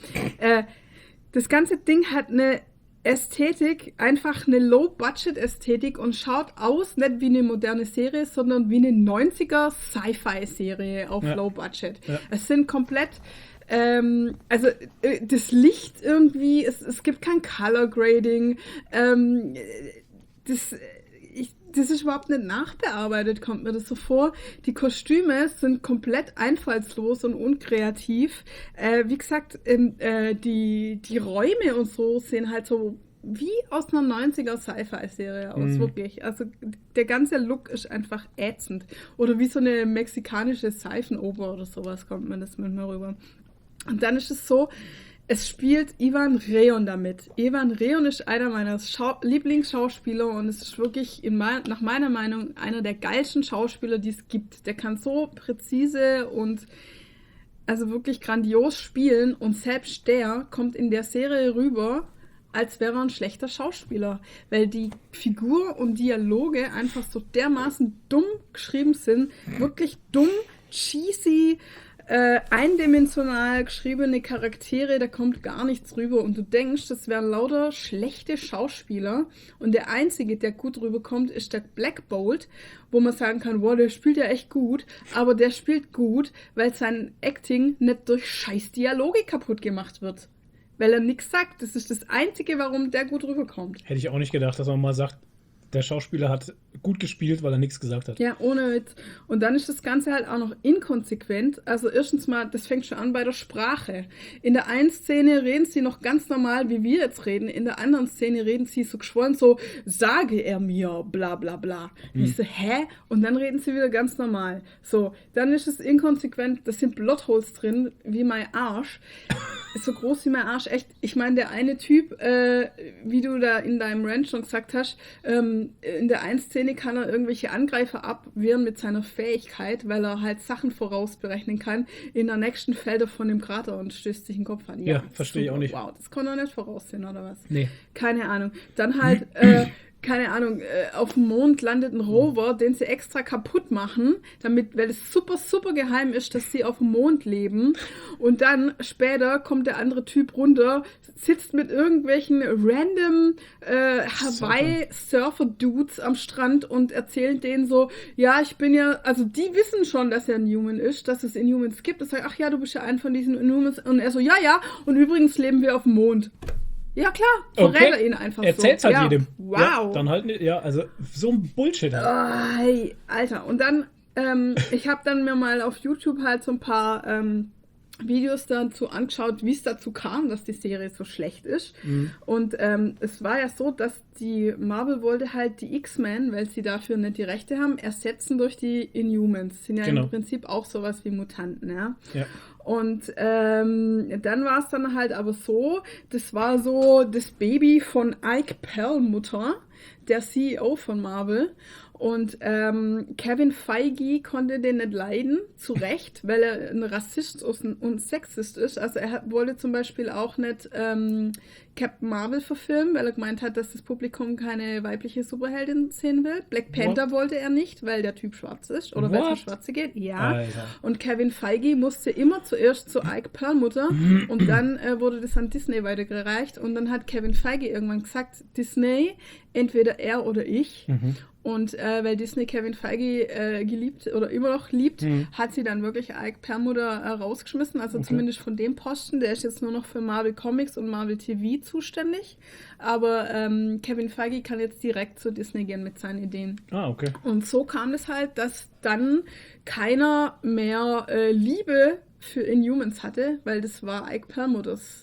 das ganze Ding hat eine Ästhetik, einfach eine Low-Budget-Ästhetik und schaut aus, nicht wie eine moderne Serie, sondern wie eine 90er Sci-Fi-Serie auf Ja. Low-Budget. Ja. Es sind komplett, das Licht irgendwie, es gibt kein Color-Grading, das ist überhaupt nicht nachbearbeitet, kommt mir das so vor. Die Kostüme sind komplett einfallslos und unkreativ. Wie gesagt, die Räume und so sehen halt so wie aus einer 90er Sci-Fi-Serie aus, wirklich. Also der ganze Look ist einfach ätzend. Oder wie so eine mexikanische Seifenoper oder sowas kommt mir das mit mir rüber. Und dann ist es so, es spielt Ivan Rheon damit. Ivan Rheon ist einer meiner Lieblingsschauspieler und es ist wirklich nach meiner Meinung einer der geilsten Schauspieler, die es gibt. Der kann so präzise und also wirklich grandios spielen und selbst der kommt in der Serie rüber, als wäre er ein schlechter Schauspieler, weil die Figur und Dialoge einfach so dermaßen dumm geschrieben sind, wirklich dumm, cheesy, eindimensional geschriebene Charaktere, da kommt gar nichts rüber und du denkst, das wären lauter schlechte Schauspieler und der Einzige, der gut rüberkommt, ist der Black Bolt, wo man sagen kann, wow, der spielt ja echt gut, aber der spielt gut, weil sein Acting nicht durch scheiß Dialoge kaputt gemacht wird. Weil er nichts sagt. Das ist das Einzige, warum der gut rüberkommt. Hätte ich auch nicht gedacht, dass man mal sagt, der Schauspieler hat gut gespielt, weil er nichts gesagt hat. Ja, ohne Witz. Und dann ist das Ganze halt auch noch inkonsequent. Also erstens mal, das fängt schon an bei der Sprache. In der einen Szene reden sie noch ganz normal, wie wir jetzt reden. In der anderen Szene reden sie so geschwollen, so, sage er mir, bla bla bla. Und ich so, hä? Und dann reden sie wieder ganz normal. So, dann ist es inkonsequent, da sind Plotholes drin, wie mein Arsch. Ist so groß wie mein Arsch, echt. Ich meine, der eine Typ, wie du da in deinem Rant schon gesagt hast, in der einen Szene kann er irgendwelche Angreifer abwehren mit seiner Fähigkeit, weil er halt Sachen vorausberechnen kann. In der nächsten fällt er von dem Krater und stößt sich den Kopf an. Ja, verstehe ich auch nicht. Wow, das konnte er nicht voraussehen, oder was? Nee. Keine Ahnung. Dann halt, keine Ahnung, auf dem Mond landet ein Rover, den sie extra kaputt machen, damit, weil es super, super geheim ist, dass sie auf dem Mond leben. Und dann später kommt der andere Typ runter, sitzt mit irgendwelchen random Hawaii-Surfer-Dudes am Strand und erzählt denen so, ja, ich bin ja, also die wissen schon, dass er ein Inhuman ist, dass es Inhumans gibt. Das sagt, ach ja, du bist ja ein von diesen Inhumans. Und er so, ja, und übrigens leben wir auf dem Mond. Ja, klar, verrät er ihn einfach Erzählt's so. halt jedem. Wow. Ja, dann halt, ja, also so ein Bullshit halt. Hey, Alter. Und dann, ich habe dann mir mal auf YouTube halt so ein paar Videos dazu angeschaut, wie es dazu kam, dass die Serie so schlecht ist. Und es war ja so, dass die Marvel wollte halt die X-Men, weil sie dafür nicht die Rechte haben, ersetzen durch die Inhumans. Sind ja im Prinzip auch sowas wie Mutanten, ja. Und dann war es dann halt aber so, das war so das Baby von Ike Perlmutter, der CEO von Marvel. Und Kevin Feige konnte den nicht leiden, zu Recht, weil er ein Rassist und Sexist ist. Also er wollte zum Beispiel auch nicht Captain Marvel verfilmen, weil er gemeint hat, dass das Publikum keine weibliche Superheldin sehen will. Black Panther wollte er nicht, weil der Typ schwarz ist oder weil es um Schwarze geht. Ja. Alter. Und Kevin Feige musste immer zuerst zu Ike Perlmutter und dann wurde das an Disney weitergereicht. Und dann hat Kevin Feige irgendwann gesagt, Disney, entweder er oder ich. Und weil Disney Kevin Feige geliebt oder immer noch liebt, hat sie dann wirklich Ike Perlmutter rausgeschmissen. Also zumindest von dem Posten. Der ist jetzt nur noch für Marvel Comics und Marvel TV zuständig. Aber Kevin Feige kann jetzt direkt zu Disney gehen mit seinen Ideen. Ah, okay. Und so kam es halt, dass dann keiner mehr Liebe für Inhumans hatte, weil das war Ike Perlmutters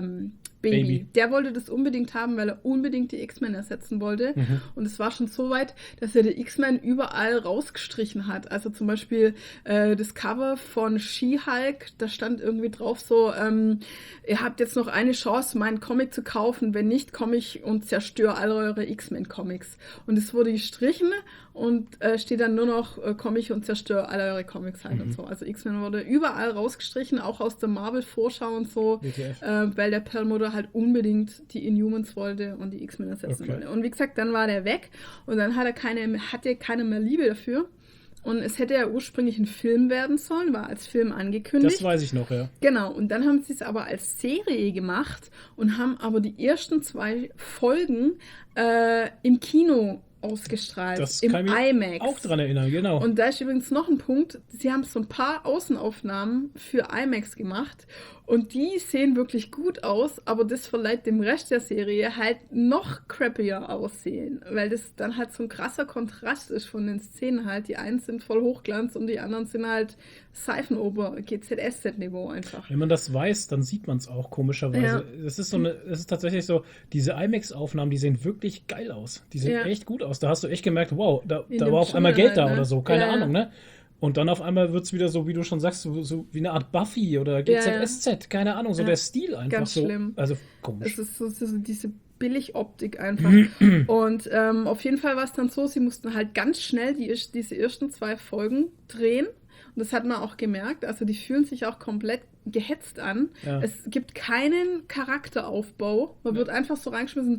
Baby. Der wollte das unbedingt haben, weil er unbedingt die X-Men ersetzen wollte. Und es war schon so weit, dass er die X-Men überall rausgestrichen hat. Also zum Beispiel das Cover von She-Hulk, da stand irgendwie drauf so, ihr habt jetzt noch eine Chance, meinen Comic zu kaufen. Wenn nicht, komme ich und zerstöre alle eure X-Men-Comics. Und es wurde gestrichen und steht dann nur noch, komme ich und zerstöre alle eure Comics halt und so. Also X-Men wurde überall rausgestrichen, auch aus der Marvel-Vorschau und so, weil der Perlmutter halt unbedingt die Inhumans wollte und die X-Men ersetzen wollte. Und wie gesagt, dann war der weg und dann hatte keine mehr Liebe dafür. Und es hätte ja ursprünglich ein Film werden sollen, war als Film angekündigt. Das weiß ich noch, ja. Genau, und dann haben sie es aber als Serie gemacht und haben aber die ersten 2 Folgen im Kino ausgestrahlt, das im kann ich mich IMAX. auch dran erinnern, genau. Und da ist übrigens noch ein Punkt, sie haben so ein paar Außenaufnahmen für IMAX gemacht und die sehen wirklich gut aus, aber das verleiht dem Rest der Serie halt noch crappier aussehen, weil das dann halt so ein krasser Kontrast ist von den Szenen halt. Die einen sind voll Hochglanz und die anderen sind halt Seifenoper, GZSZ-Niveau einfach. Wenn man das weiß, dann sieht man es auch komischerweise. Ja. Es ist tatsächlich so, diese IMAX-Aufnahmen, die sehen wirklich geil aus. Die sehen echt gut aus. Da hast du echt gemerkt, wow, da war auf einmal Geld da oder so, keine Ahnung, ne? Und dann auf einmal wird es wieder so, wie du schon sagst, so wie eine Art Buffy oder GZSZ, keine Ahnung, so der Stil einfach ganz so. Schlimm. Also komisch. Es ist so diese Billigoptik einfach. Und auf jeden Fall war es dann so, sie mussten halt ganz schnell diese ersten 2 Folgen drehen. Und das hat man auch gemerkt. Also die fühlen sich auch komplett gehetzt an. Ja. Es gibt keinen Charakteraufbau. Man wird einfach so reingeschmissen.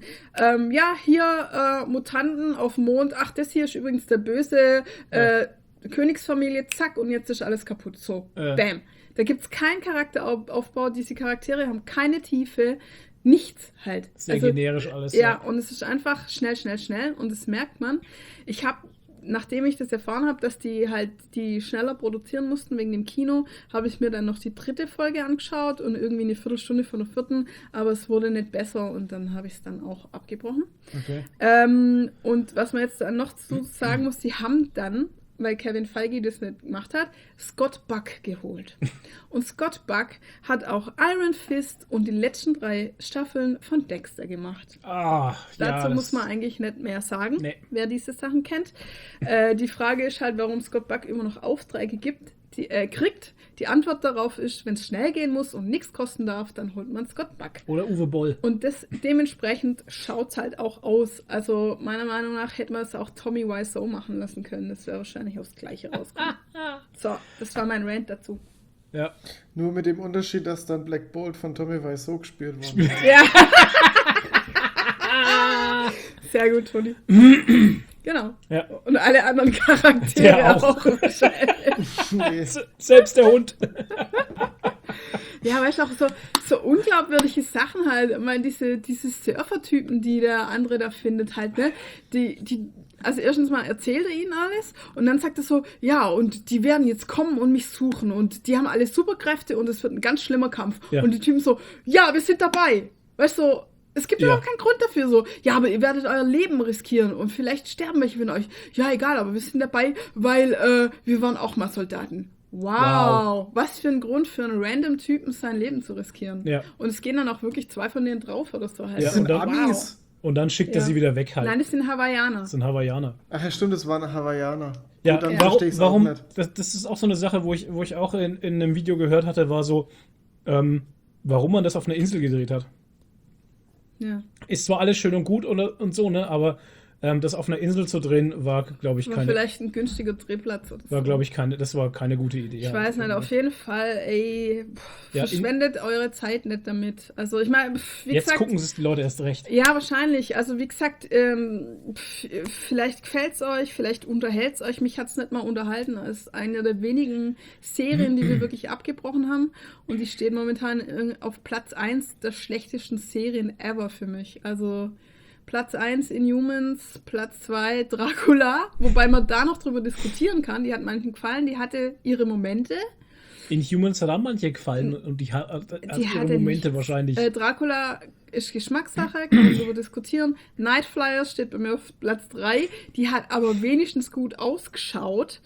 Hier Mutanten auf dem Mond. Ach, das hier ist übrigens der böse Königsfamilie. Zack, und jetzt ist alles kaputt. So, bam. Da gibt es keinen Charakteraufbau. Diese Charaktere haben keine Tiefe. Nichts halt. Sehr generisch alles. Ja, und es ist einfach schnell. Und das merkt man. Ich habe nachdem ich das erfahren habe, dass die halt die schneller produzieren mussten wegen dem Kino, habe ich mir dann noch die 3. Folge angeschaut und irgendwie eine Viertelstunde von der 4., aber es wurde nicht besser und dann habe ich es dann auch abgebrochen. Okay. Und was man jetzt dann noch zu sagen muss, die haben dann, weil Kevin Feige das nicht gemacht hat, Scott Buck geholt. Und Scott Buck hat auch Iron Fist und die letzten 3 Staffeln von Dexter gemacht. Dazu muss man eigentlich nicht mehr sagen, wer diese Sachen kennt. Die Frage ist halt, warum Scott Buck immer noch Aufträge kriegt. Die Antwort darauf ist, wenn es schnell gehen muss und nichts kosten darf, dann holt man Scott Buck. Oder Uwe Boll. Und dementsprechend schaut es halt auch aus. Also meiner Meinung nach hätte man es auch Tommy Wiseau machen lassen können. Das wäre wahrscheinlich aufs Gleiche rausgekommen. So, das war mein Rant dazu. Ja. Nur mit dem Unterschied, dass dann Black Bolt von Tommy Wiseau gespielt wurde. Ja. Sehr gut, Toni. Genau. Ja. Und alle anderen Charaktere auch wahrscheinlich. Nee. Selbst der Hund. Ja, weißt du, auch so unglaubwürdige Sachen halt. Ich meine, diese Surfer-Typen, die der andere da findet halt, ne? Also erstens mal erzählt er ihnen alles und dann sagt er so, ja, und die werden jetzt kommen und mich suchen und die haben alle Superkräfte und es wird ein ganz schlimmer Kampf. Ja. Und die Typen so, ja, wir sind dabei. Weißt du, es gibt überhaupt keinen Grund dafür so, ja, aber ihr werdet euer Leben riskieren und vielleicht sterben welche von euch. Ja, egal, aber wir sind dabei, weil wir waren auch mal Soldaten. Wow. Was für ein Grund für einen random Typen, sein Leben zu riskieren. Ja. Und es gehen dann auch wirklich 2 von denen drauf oder so halt. Ja, Das sind Amis. Und dann schickt er sie wieder weg halt. Nein, das sind Hawaiianer. Das sind Hawaiianer. Ach ja, stimmt, das waren Hawaiianer. Ja, Gut, dann warum, verstehe ich's auch nicht. das ist auch so eine Sache, wo ich auch in einem Video gehört hatte, war so, warum man das auf einer Insel gedreht hat. Ja. Ist zwar alles schön und gut und so, ne, aber das auf einer Insel zu drehen, war, glaube ich, keine. Vielleicht ein günstiger Drehplatz oder so. War, glaube ich, das war keine gute Idee. Ich weiß nicht, auf jeden Fall, verschwendet eure Zeit nicht damit. Also, ich meine, wie jetzt gesagt. gucken es die Leute erst recht. Ja, wahrscheinlich. Also, wie gesagt, vielleicht gefällt es euch, vielleicht unterhält es euch. Mich hat es nicht mal unterhalten. Es ist eine der wenigen Serien, die wir wirklich abgebrochen haben. Und die steht momentan auf Platz 1 der schlechtesten Serien ever für mich. Also, Platz 1 Inhumans, Platz 2 Dracula, wobei man da noch drüber diskutieren kann. Die hat manchen gefallen, die hatte ihre Momente. Inhumans hat auch manche gefallen und die hat ihre Momente wahrscheinlich. Dracula ist Geschmackssache, kann man darüber diskutieren. Night Flyers steht bei mir auf Platz 3. Die hat aber wenigstens gut ausgeschaut.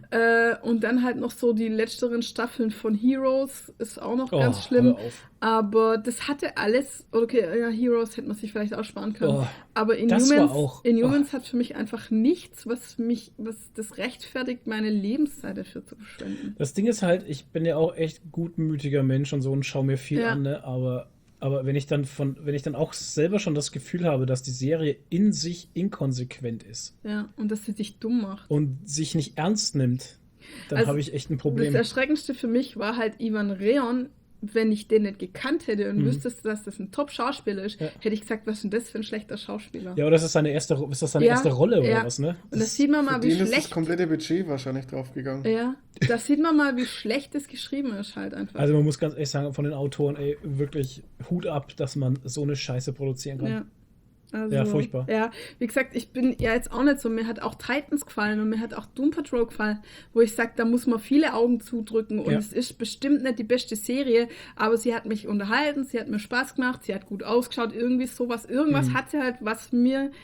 Und dann halt noch so die letzteren Staffeln von Heroes ist auch noch ganz schlimm. Aber das hatte alles, okay, ja, Heroes hätte man sich vielleicht auch sparen können. Aber Inhumans hat für mich einfach nichts, was das rechtfertigt, meine Lebenszeit dafür zu verschwenden. Das Ding ist halt, ich bin ja auch echt gutmütiger Mensch und so und schaue mir viel an, ne? Aber wenn ich dann auch selber schon das Gefühl habe, dass die Serie in sich inkonsequent ist. Ja, und dass sie dich dumm macht. Und sich nicht ernst nimmt, dann habe ich echt ein Problem. Das Erschreckendste für mich war halt Ivan Rheon. Wenn ich den nicht gekannt hätte und wüsstest, dass das ein Top-Schauspieler ist, hätte ich gesagt, was ist denn das für ein schlechter Schauspieler? Ja, aber das ist seine erste Rolle oder was, ne? Und das sieht man mal, wie schlecht... ist das komplette Budget wahrscheinlich draufgegangen. Ja, da sieht man mal, wie schlecht es geschrieben ist halt einfach. Also man muss ganz ehrlich sagen, von den Autoren, wirklich Hut ab, dass man so eine Scheiße produzieren kann. Ja. Also, ja, furchtbar. Ja, wie gesagt, ich bin ja jetzt auch nicht so, mir hat auch Titans gefallen und mir hat auch Doom Patrol gefallen, wo ich sage, da muss man viele Augen zudrücken und es ist bestimmt nicht die beste Serie, aber sie hat mich unterhalten, sie hat mir Spaß gemacht, sie hat gut ausgeschaut, irgendwas hat sie halt, was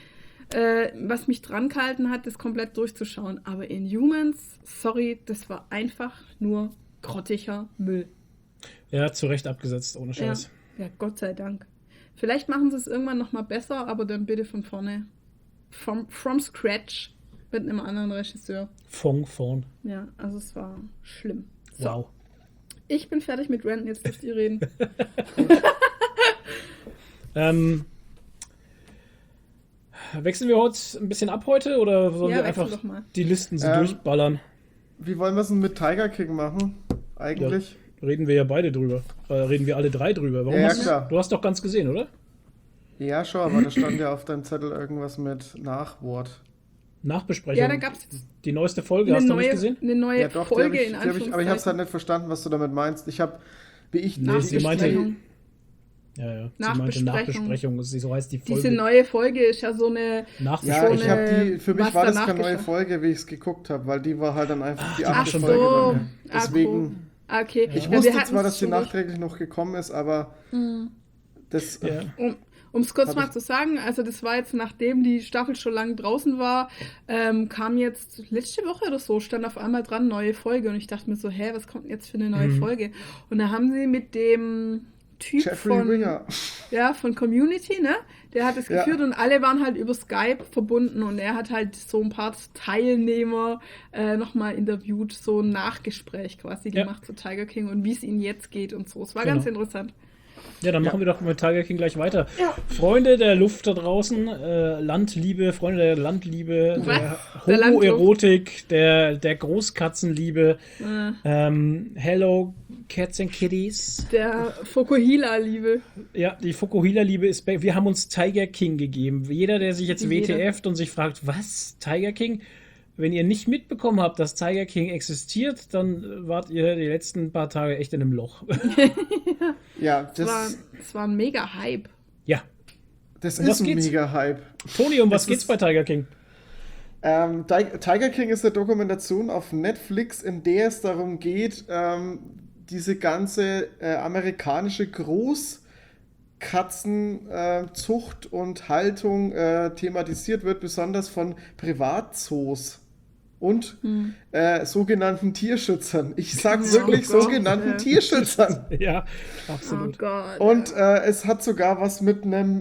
mich dran gehalten hat, das komplett durchzuschauen. Aber Inhumans, sorry, das war einfach nur grottiger Müll. Ja, zu Recht abgesetzt, ohne Scheiß. Ja, Gott sei Dank. Vielleicht machen sie es irgendwann nochmal besser, aber dann bitte von vorne. From scratch mit einem anderen Regisseur. Von vorn. Ja, also es war schlimm. So. Wow. Ich bin fertig mit Ranten, jetzt dürft ihr reden. Wechseln wir heute ein bisschen ab heute oder sollen wir einfach die Listen so durchballern? Wie wollen wir es denn mit Tiger King machen? Eigentlich? Ja. Reden wir ja beide drüber. Reden wir alle 3 drüber. Warum klar. Du hast doch ganz gesehen, oder? Ja, schon, aber da stand ja auf deinem Zettel irgendwas mit Nachwort. Nachbesprechung. Ja, da gab es die neueste Folge, hast du nicht gesehen? Eine neue Folge in Anführungszeichen. Aber ich habe es halt nicht verstanden, was du damit meinst. Sie meinte, Ja. Sie meinte Nachbesprechung, so heißt die Folge. Diese neue Folge ist ja so eine... Ja, ich habe für mich was war das danach keine neue geschah. Folge, wie ich es geguckt habe, weil die war halt dann einfach die Ach 8. so. Folge. bei mir. Ah, Deswegen, cool. Okay. ich Ja, wusste wir zwar, dass die hatten's schon nachträglich noch gekommen ist, aber das... Ja. Um es kurz Hab mal ich- zu sagen, also das war jetzt, nachdem die Staffel schon lange draußen war, kam jetzt letzte Woche oder so, stand auf einmal dran, neue Folge. Und ich dachte mir so, was kommt denn jetzt für eine neue Folge? Und da haben sie mit dem Typ Jeffrey Winger. von Community, ne? Der hat es Ja. geführt und alle waren halt über Skype verbunden und er hat halt so ein paar Teilnehmer nochmal interviewt, so ein Nachgespräch quasi Ja. gemacht zu Tiger King und wie es ihnen jetzt geht und so. Es war Genau. ganz interessant. Ja, dann machen wir doch mit Tiger King gleich weiter. Ja. Freunde der Luft da draußen, Landliebe, Freunde der Landliebe, der Der Homoerotik, der Großkatzenliebe, Hello Cats and Kitties. Der Fokuhila-Liebe. Ja, die Fukuhila-Liebe ist back. Wir haben uns Tiger King gegeben. Jeder, der sich jetzt Jeder. WTFt und sich fragt, was, Tiger King? Wenn ihr nicht mitbekommen habt, dass Tiger King existiert, dann wart ihr die letzten paar Tage echt in einem Loch. Ja, Es war ein mega Hype. Ja. das Um was ist ein geht's? Mega-Hype. Toni, um was Es geht's ist- bei Tiger King? Tiger King ist eine Dokumentation auf Netflix, in der es darum geht, diese ganze amerikanische Großkatzenzucht und Haltung thematisiert wird, besonders von Privatzoos und sogenannten Tierschützern. Ich sag wirklich Gott, sogenannten ja. Tierschützern. Ja, Oh absolut. Gott. Und es hat sogar was mit einem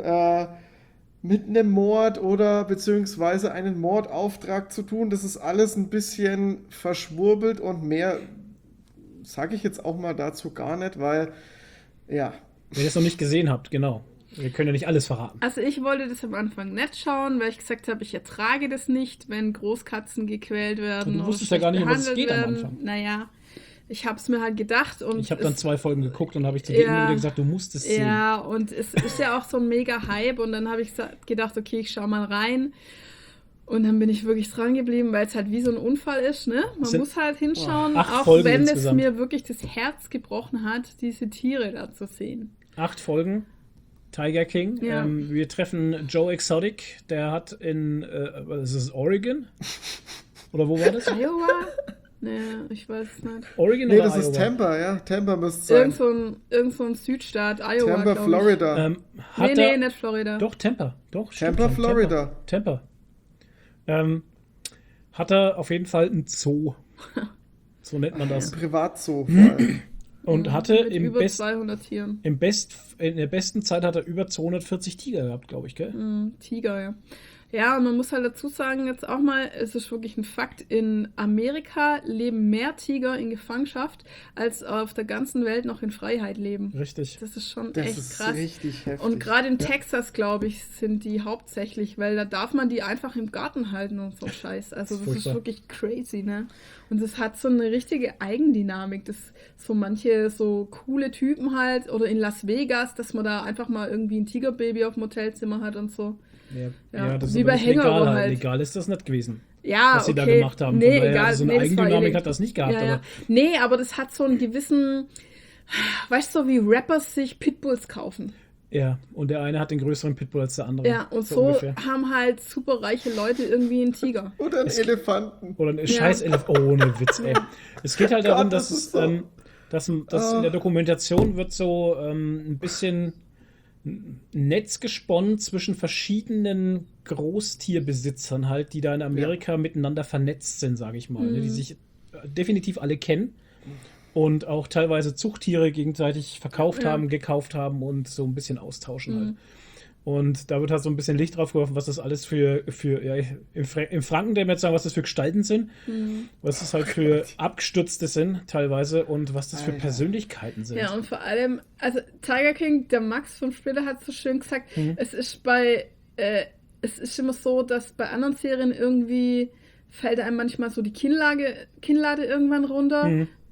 Mord oder beziehungsweise einen Mordauftrag zu tun. Das ist alles ein bisschen verschwurbelt und mehr sage ich jetzt auch mal dazu gar nicht, weil ja. Wenn ihr es noch nicht gesehen habt, genau. Wir können ja nicht alles verraten. Also ich wollte das am Anfang nicht schauen, weil ich gesagt habe, ich ertrage das nicht, wenn Großkatzen gequält werden. Du oder wusstest ja gar nicht, um was es behandelt geht am werden. Anfang. Naja, ich habe es mir halt gedacht. Und Ich habe dann es- 2 Folgen geguckt und habe ich zu dir immer wieder gesagt, du musst es sehen. Ja, und es ist ja auch so ein mega Hype und dann habe ich gedacht, okay, ich schau mal rein. Und dann bin ich wirklich dran geblieben, weil es halt wie so ein Unfall ist, ne? Man sind- muss halt hinschauen, 8 auch Folgen wenn es insgesamt. mir wirklich das Herz gebrochen hat, diese Tiere da zu sehen. 8 Folgen. Tiger King. Ja. Wir treffen Joe Exotic, der hat in, was ist es, Oregon? Oder wo war das? Iowa? Nee, ich weiß es nicht. Oregon Nee, oder das ist Iowa? Tampa, ja. Tampa müsste es sein. Irgend so ein Südstaat, Iowa, Tampa, glaub ich. Florida. Hat Nee, er, nicht Florida. Doch, Tampa. Doch, stimmt Tampa, schon. Florida. Tampa. Hat er auf jeden Fall einen Zoo. So nennt man das. Privatzoo vor allem. Und hatte Mit im über Best, 200 Tieren. in der besten Zeit hat er über 240 Tiger gehabt, glaube ich, gell? Tiger, ja. Ja, und man muss halt dazu sagen, jetzt auch mal, es ist wirklich ein Fakt, in Amerika leben mehr Tiger in Gefangenschaft, als auf der ganzen Welt noch in Freiheit leben. Richtig. Das ist schon Das echt ist krass. richtig heftig. Und gerade in Texas, glaube ich, sind die hauptsächlich, weil da darf man die einfach im Garten halten und so Scheiß. Also das ist furchtbar. wirklich crazy, ne? Und es hat so eine richtige Eigendynamik, dass so manche so coole Typen halt, oder in Las Vegas, dass man da einfach mal irgendwie ein Tigerbaby auf dem Hotelzimmer hat und so. Ja, das ist wie aber bei nicht legal Hangover halt. halt. Legal ist das nicht gewesen. Ja, Was sie da okay. gemacht haben. Nee, Von daher, egal. also so eine Nee, das war Eigendynamik illegal. hat das nicht gehabt. Ja, ja. Aber Nee, aber das hat so einen gewissen, weißt du, so wie Rappers sich Pitbulls kaufen. ja, und der eine hat den größeren Pitbull als der andere. Ja, und so ungefähr. haben halt superreiche Leute irgendwie einen Tiger. Oder ein Elefanten. Oder ein scheiß Elefant. Oh, ohne Witz, ey. Es geht halt Gott, darum, das dass ist es, so- dass in der Dokumentation wird so ein bisschen ein Netz gesponnen zwischen verschiedenen Großtierbesitzern halt, die da in Amerika miteinander vernetzt sind, sage ich mal, ne, die sich definitiv alle kennen und auch teilweise Zuchttiere gegenseitig verkauft haben, gekauft haben und so ein bisschen austauschen halt. Und da wird halt so ein bisschen Licht drauf geworfen, was das alles für ja, im Franken, der jetzt sagen, was das für Gestalten sind, was das halt für Abgestürzte sind teilweise und was das für Alter. Persönlichkeiten sind. Ja, und vor allem, also Tiger King, der Max vom Splitter hat so schön gesagt, es ist immer so, dass bei anderen Serien irgendwie fällt einem manchmal so die Kinnlade irgendwann runter.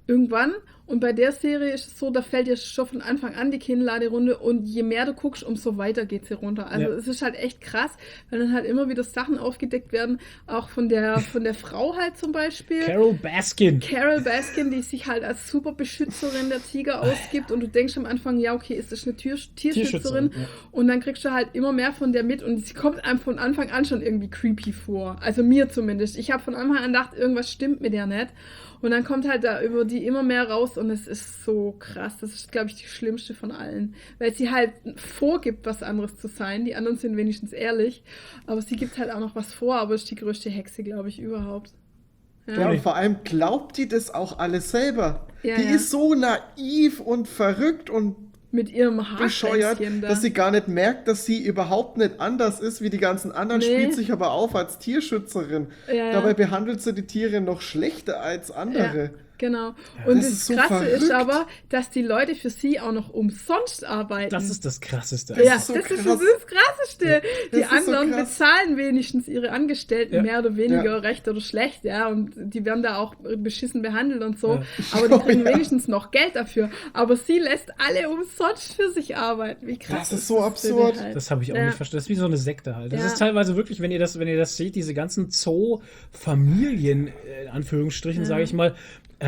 irgendwann. Und bei der Serie ist es so, da fällt dir schon von Anfang an die Kinnlade runter und je mehr du guckst, umso weiter geht sie runter. Also es ist halt echt krass, weil dann halt immer wieder Sachen aufgedeckt werden, auch von der Frau halt zum Beispiel. Carol Baskin, Die sich halt als super Beschützerin der Tiger ausgibt und du denkst am Anfang, ja okay, ist das eine Tierschützerin? ja. Und dann kriegst du halt immer mehr von der mit und sie kommt einem von Anfang an schon irgendwie creepy vor. Also mir zumindest. Ich habe von Anfang an gedacht, irgendwas stimmt mit der nicht. Und dann kommt halt da über die immer mehr raus und es ist so krass. Das ist, glaube ich, die schlimmste von allen. Weil sie halt vorgibt, was anderes zu sein. Die anderen sind wenigstens ehrlich. Aber sie gibt halt auch noch was vor, aber ist die größte Hexe, glaube ich, überhaupt. Ja, und vor allem glaubt die das auch alles selber. Ja, die ja. ist so naiv und verrückt und Mit ihrem bescheuert, Haarkränzchen da. dass sie gar nicht merkt, dass sie überhaupt nicht anders ist wie die ganzen anderen, Nee. spielt sich aber auf als Tierschützerin. Ja, ja. Dabei behandelt sie die Tiere noch schlechter als andere. Ja, genau. Und das das ist so Krasse ist verrückt. aber, dass die Leute für sie auch noch umsonst arbeiten. das ist das Krasseste. ja, ist so das ist krass. das Krasseste. Die das ist so anderen krass. bezahlen wenigstens ihre Angestellten Ja. mehr oder weniger Ja. recht oder schlecht, ja, und die werden da auch beschissen behandelt und so, Ja. aber die kriegen ja. wenigstens noch Geld dafür. Aber sie lässt alle umsonst für sich arbeiten. Wie krass Das ist so bitte absurd. halt. Das habe ich auch Ja. nicht verstanden. Das ist wie so eine Sekte halt. Das Ja. ist teilweise wirklich, wenn ihr das seht, diese ganzen Zoo-Familien, in Anführungsstrichen, sage ich mal,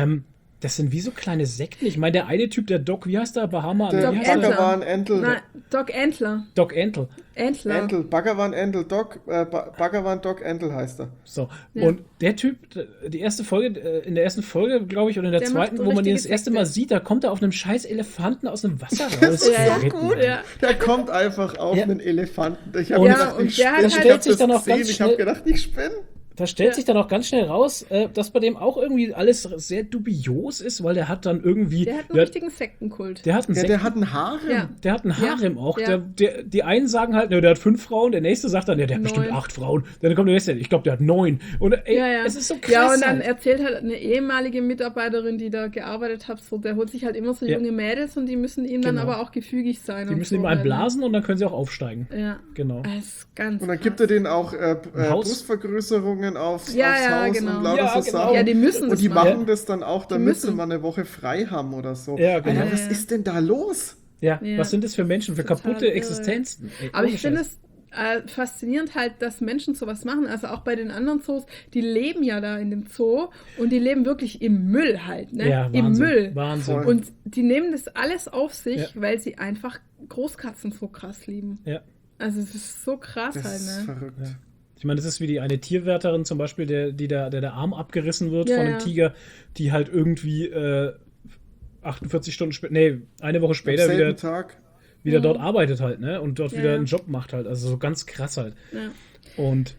das sind wie so kleine Sekten. Ich meine, der eine Typ, der Doc, wie heißt der? Bahama? Der Doc wie heißt der? Entler. Bhagavan Entel. Nein, Doc Entler. Doc Entel. Entler. Bhagavan Entel, Bhagavan Doc Entel heißt er. So. Ja. Und der Typ, die erste Folge, in der ersten Folge, glaube ich, oder in der Der zweiten, macht wo man ihn das richtige erste Sekte. Mal sieht, da kommt er auf einem scheiß Elefanten aus dem Wasser raus. Das ist Ja, ja. so gut. Ja. Der kommt einfach auf Ja. einen Elefanten. Ich habe Und- gedacht, und ich der hat spinne. halt- Ich habe sich dann das auch ganz gesehen. Ich habe schnell- gedacht, ich spinne. Da stellt Ja. sich dann auch ganz schnell raus, dass bei dem auch irgendwie alles sehr dubios ist, weil der hat dann irgendwie. Der hat einen richtigen Sektenkult. der hat einen Ja, Sekt- der hat einen Harem. Ja. Der hat einen Harem auch. ja. Die einen sagen halt, ne, der hat 5 Frauen, der nächste sagt dann, ja, der hat 9. bestimmt 8 Frauen. Dann kommt der nächste, ich glaube, der hat 9. Und ey, Ja, ja. es ist so krass. Ja, und dann halt. erzählt halt eine ehemalige Mitarbeiterin, die da gearbeitet hat, so, der holt sich halt immer so Ja. junge Mädels und die müssen ihm dann Genau. aber auch gefügig sein. Die und müssen so ihm halt, ne? einblasen und dann können sie auch aufsteigen. Ja. Genau. Das ist ganz Und dann krass. gibt er denen auch Haus. Brustvergrößerungen aufs Ja, Haus ja, und genau. lauter Ja, so genau. Sachen. Ja, die müssen Und das die machen. machen das dann auch, damit sie müssen. mal eine Woche frei haben oder so. Ja, genau. Alter, was Ja. ist denn da los? Ja, Ja. was sind das für Menschen, für Total kaputte irre. Existenzen? Ey, Aber ohne ich finde Scheiß. es faszinierend halt, dass Menschen sowas machen. Also auch bei den anderen Zoos, die leben ja da in dem Zoo und die leben wirklich im Müll halt, ne? Ja, Im Wahnsinn. Müll. Wahnsinn. Voll. Und die nehmen das alles auf sich, Ja. weil sie einfach Großkatzen so krass lieben. Ja. Also es ist so krass Das halt, ist ne? verrückt. Ja. Ich meine, das ist wie die eine Tierwärterin zum Beispiel, der Arm abgerissen wird Ja, von einem ja. Tiger, die halt irgendwie 48 Stunden später, nee, eine Woche Am später selben wieder Tag. dort arbeitet halt, ne? Und dort Ja, wieder ja. einen Job macht halt. Also so ganz krass halt. Ja. Und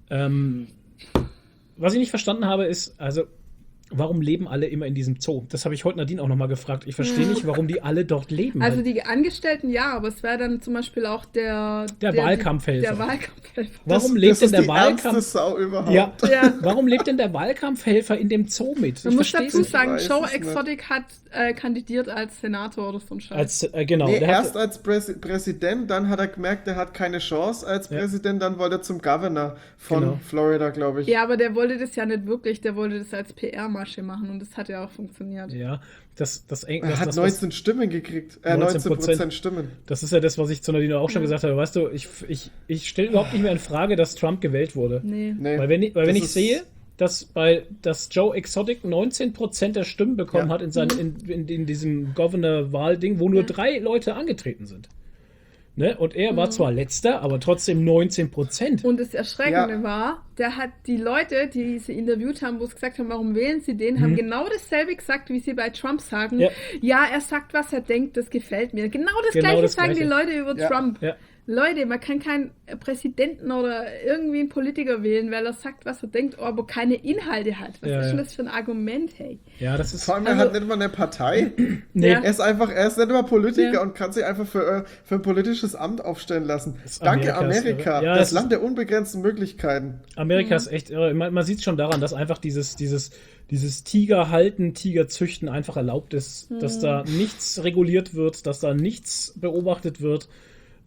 was ich nicht verstanden habe, ist, also, warum leben alle immer in diesem Zoo? Das habe ich heute Nadine auch nochmal gefragt. Ich verstehe nicht, warum die alle dort leben. Also halt. die Angestellten ja, aber es wäre dann zum Beispiel auch der Wahlkampfhelfer. Der Wahlkampfhelfer. Warum Das lebt denn ist der die ärmste Wahlkampf? Sau überhaupt. Ja. Ja. Warum lebt denn der Wahlkampfhelfer in dem Zoo mit? Man Ich muss versteh's dazu nicht. sagen, Ich weiß Joe es nicht. Exotic hat kandidiert als Senator oder so ein Scheiß. Genau. Nee, der erst hat, als Präsident, dann hat er gemerkt, er hat keine Chance als Ja. Präsident, dann wollte er zum Governor von Genau. Florida, glaube ich. Ja, aber der wollte das ja nicht wirklich, der wollte das als PR-Masche machen und das hat ja auch funktioniert. ja, das Er hat 19 Stimmen gekriegt, 19% Stimmen. das ist ja das, was ich zu Nadine auch schon gesagt habe. Weißt du, ich stelle überhaupt nicht mehr in Frage, dass Trump gewählt wurde. Nee. Nee, Weil wenn ich das ist- sehe, dass Joe Exotic 19% der Stimmen bekommen Ja. hat in diesem Governor-Wahl-Ding, wo nur 3 Leute angetreten sind. Ne? Und er war zwar letzter, aber trotzdem 19%. Und das Erschreckende Ja. war, der hat die Leute, die sie interviewt haben, wo es gesagt haben, warum wählen sie den, haben genau dasselbe gesagt, wie sie bei Trump sagen. Ja. Ja, er sagt, was er denkt, das gefällt mir. Genau das Genau Gleiche das sagen die Gleiche. Leute über Ja. Trump. Ja. Leute, man kann keinen Präsidenten oder irgendwie einen Politiker wählen, weil er sagt, was er denkt, aber keine Inhalte hat. Was Ja, ist denn ja. das für ein Argument, hey? Ja, das ist. Vor allem, Also- er hat nicht mal eine Partei. Nee, Ja. Er ist nicht mal Politiker Ja. und kann sich einfach für ein politisches Amt aufstellen lassen. Das Danke, Amerika ist Amerika. irre. Ja, das es Land der unbegrenzten Möglichkeiten. Amerika ist echt irre. Man sieht schon daran, dass einfach dieses Tiger halten, Tiger züchten einfach erlaubt ist, dass da nichts reguliert wird, dass da nichts beobachtet wird.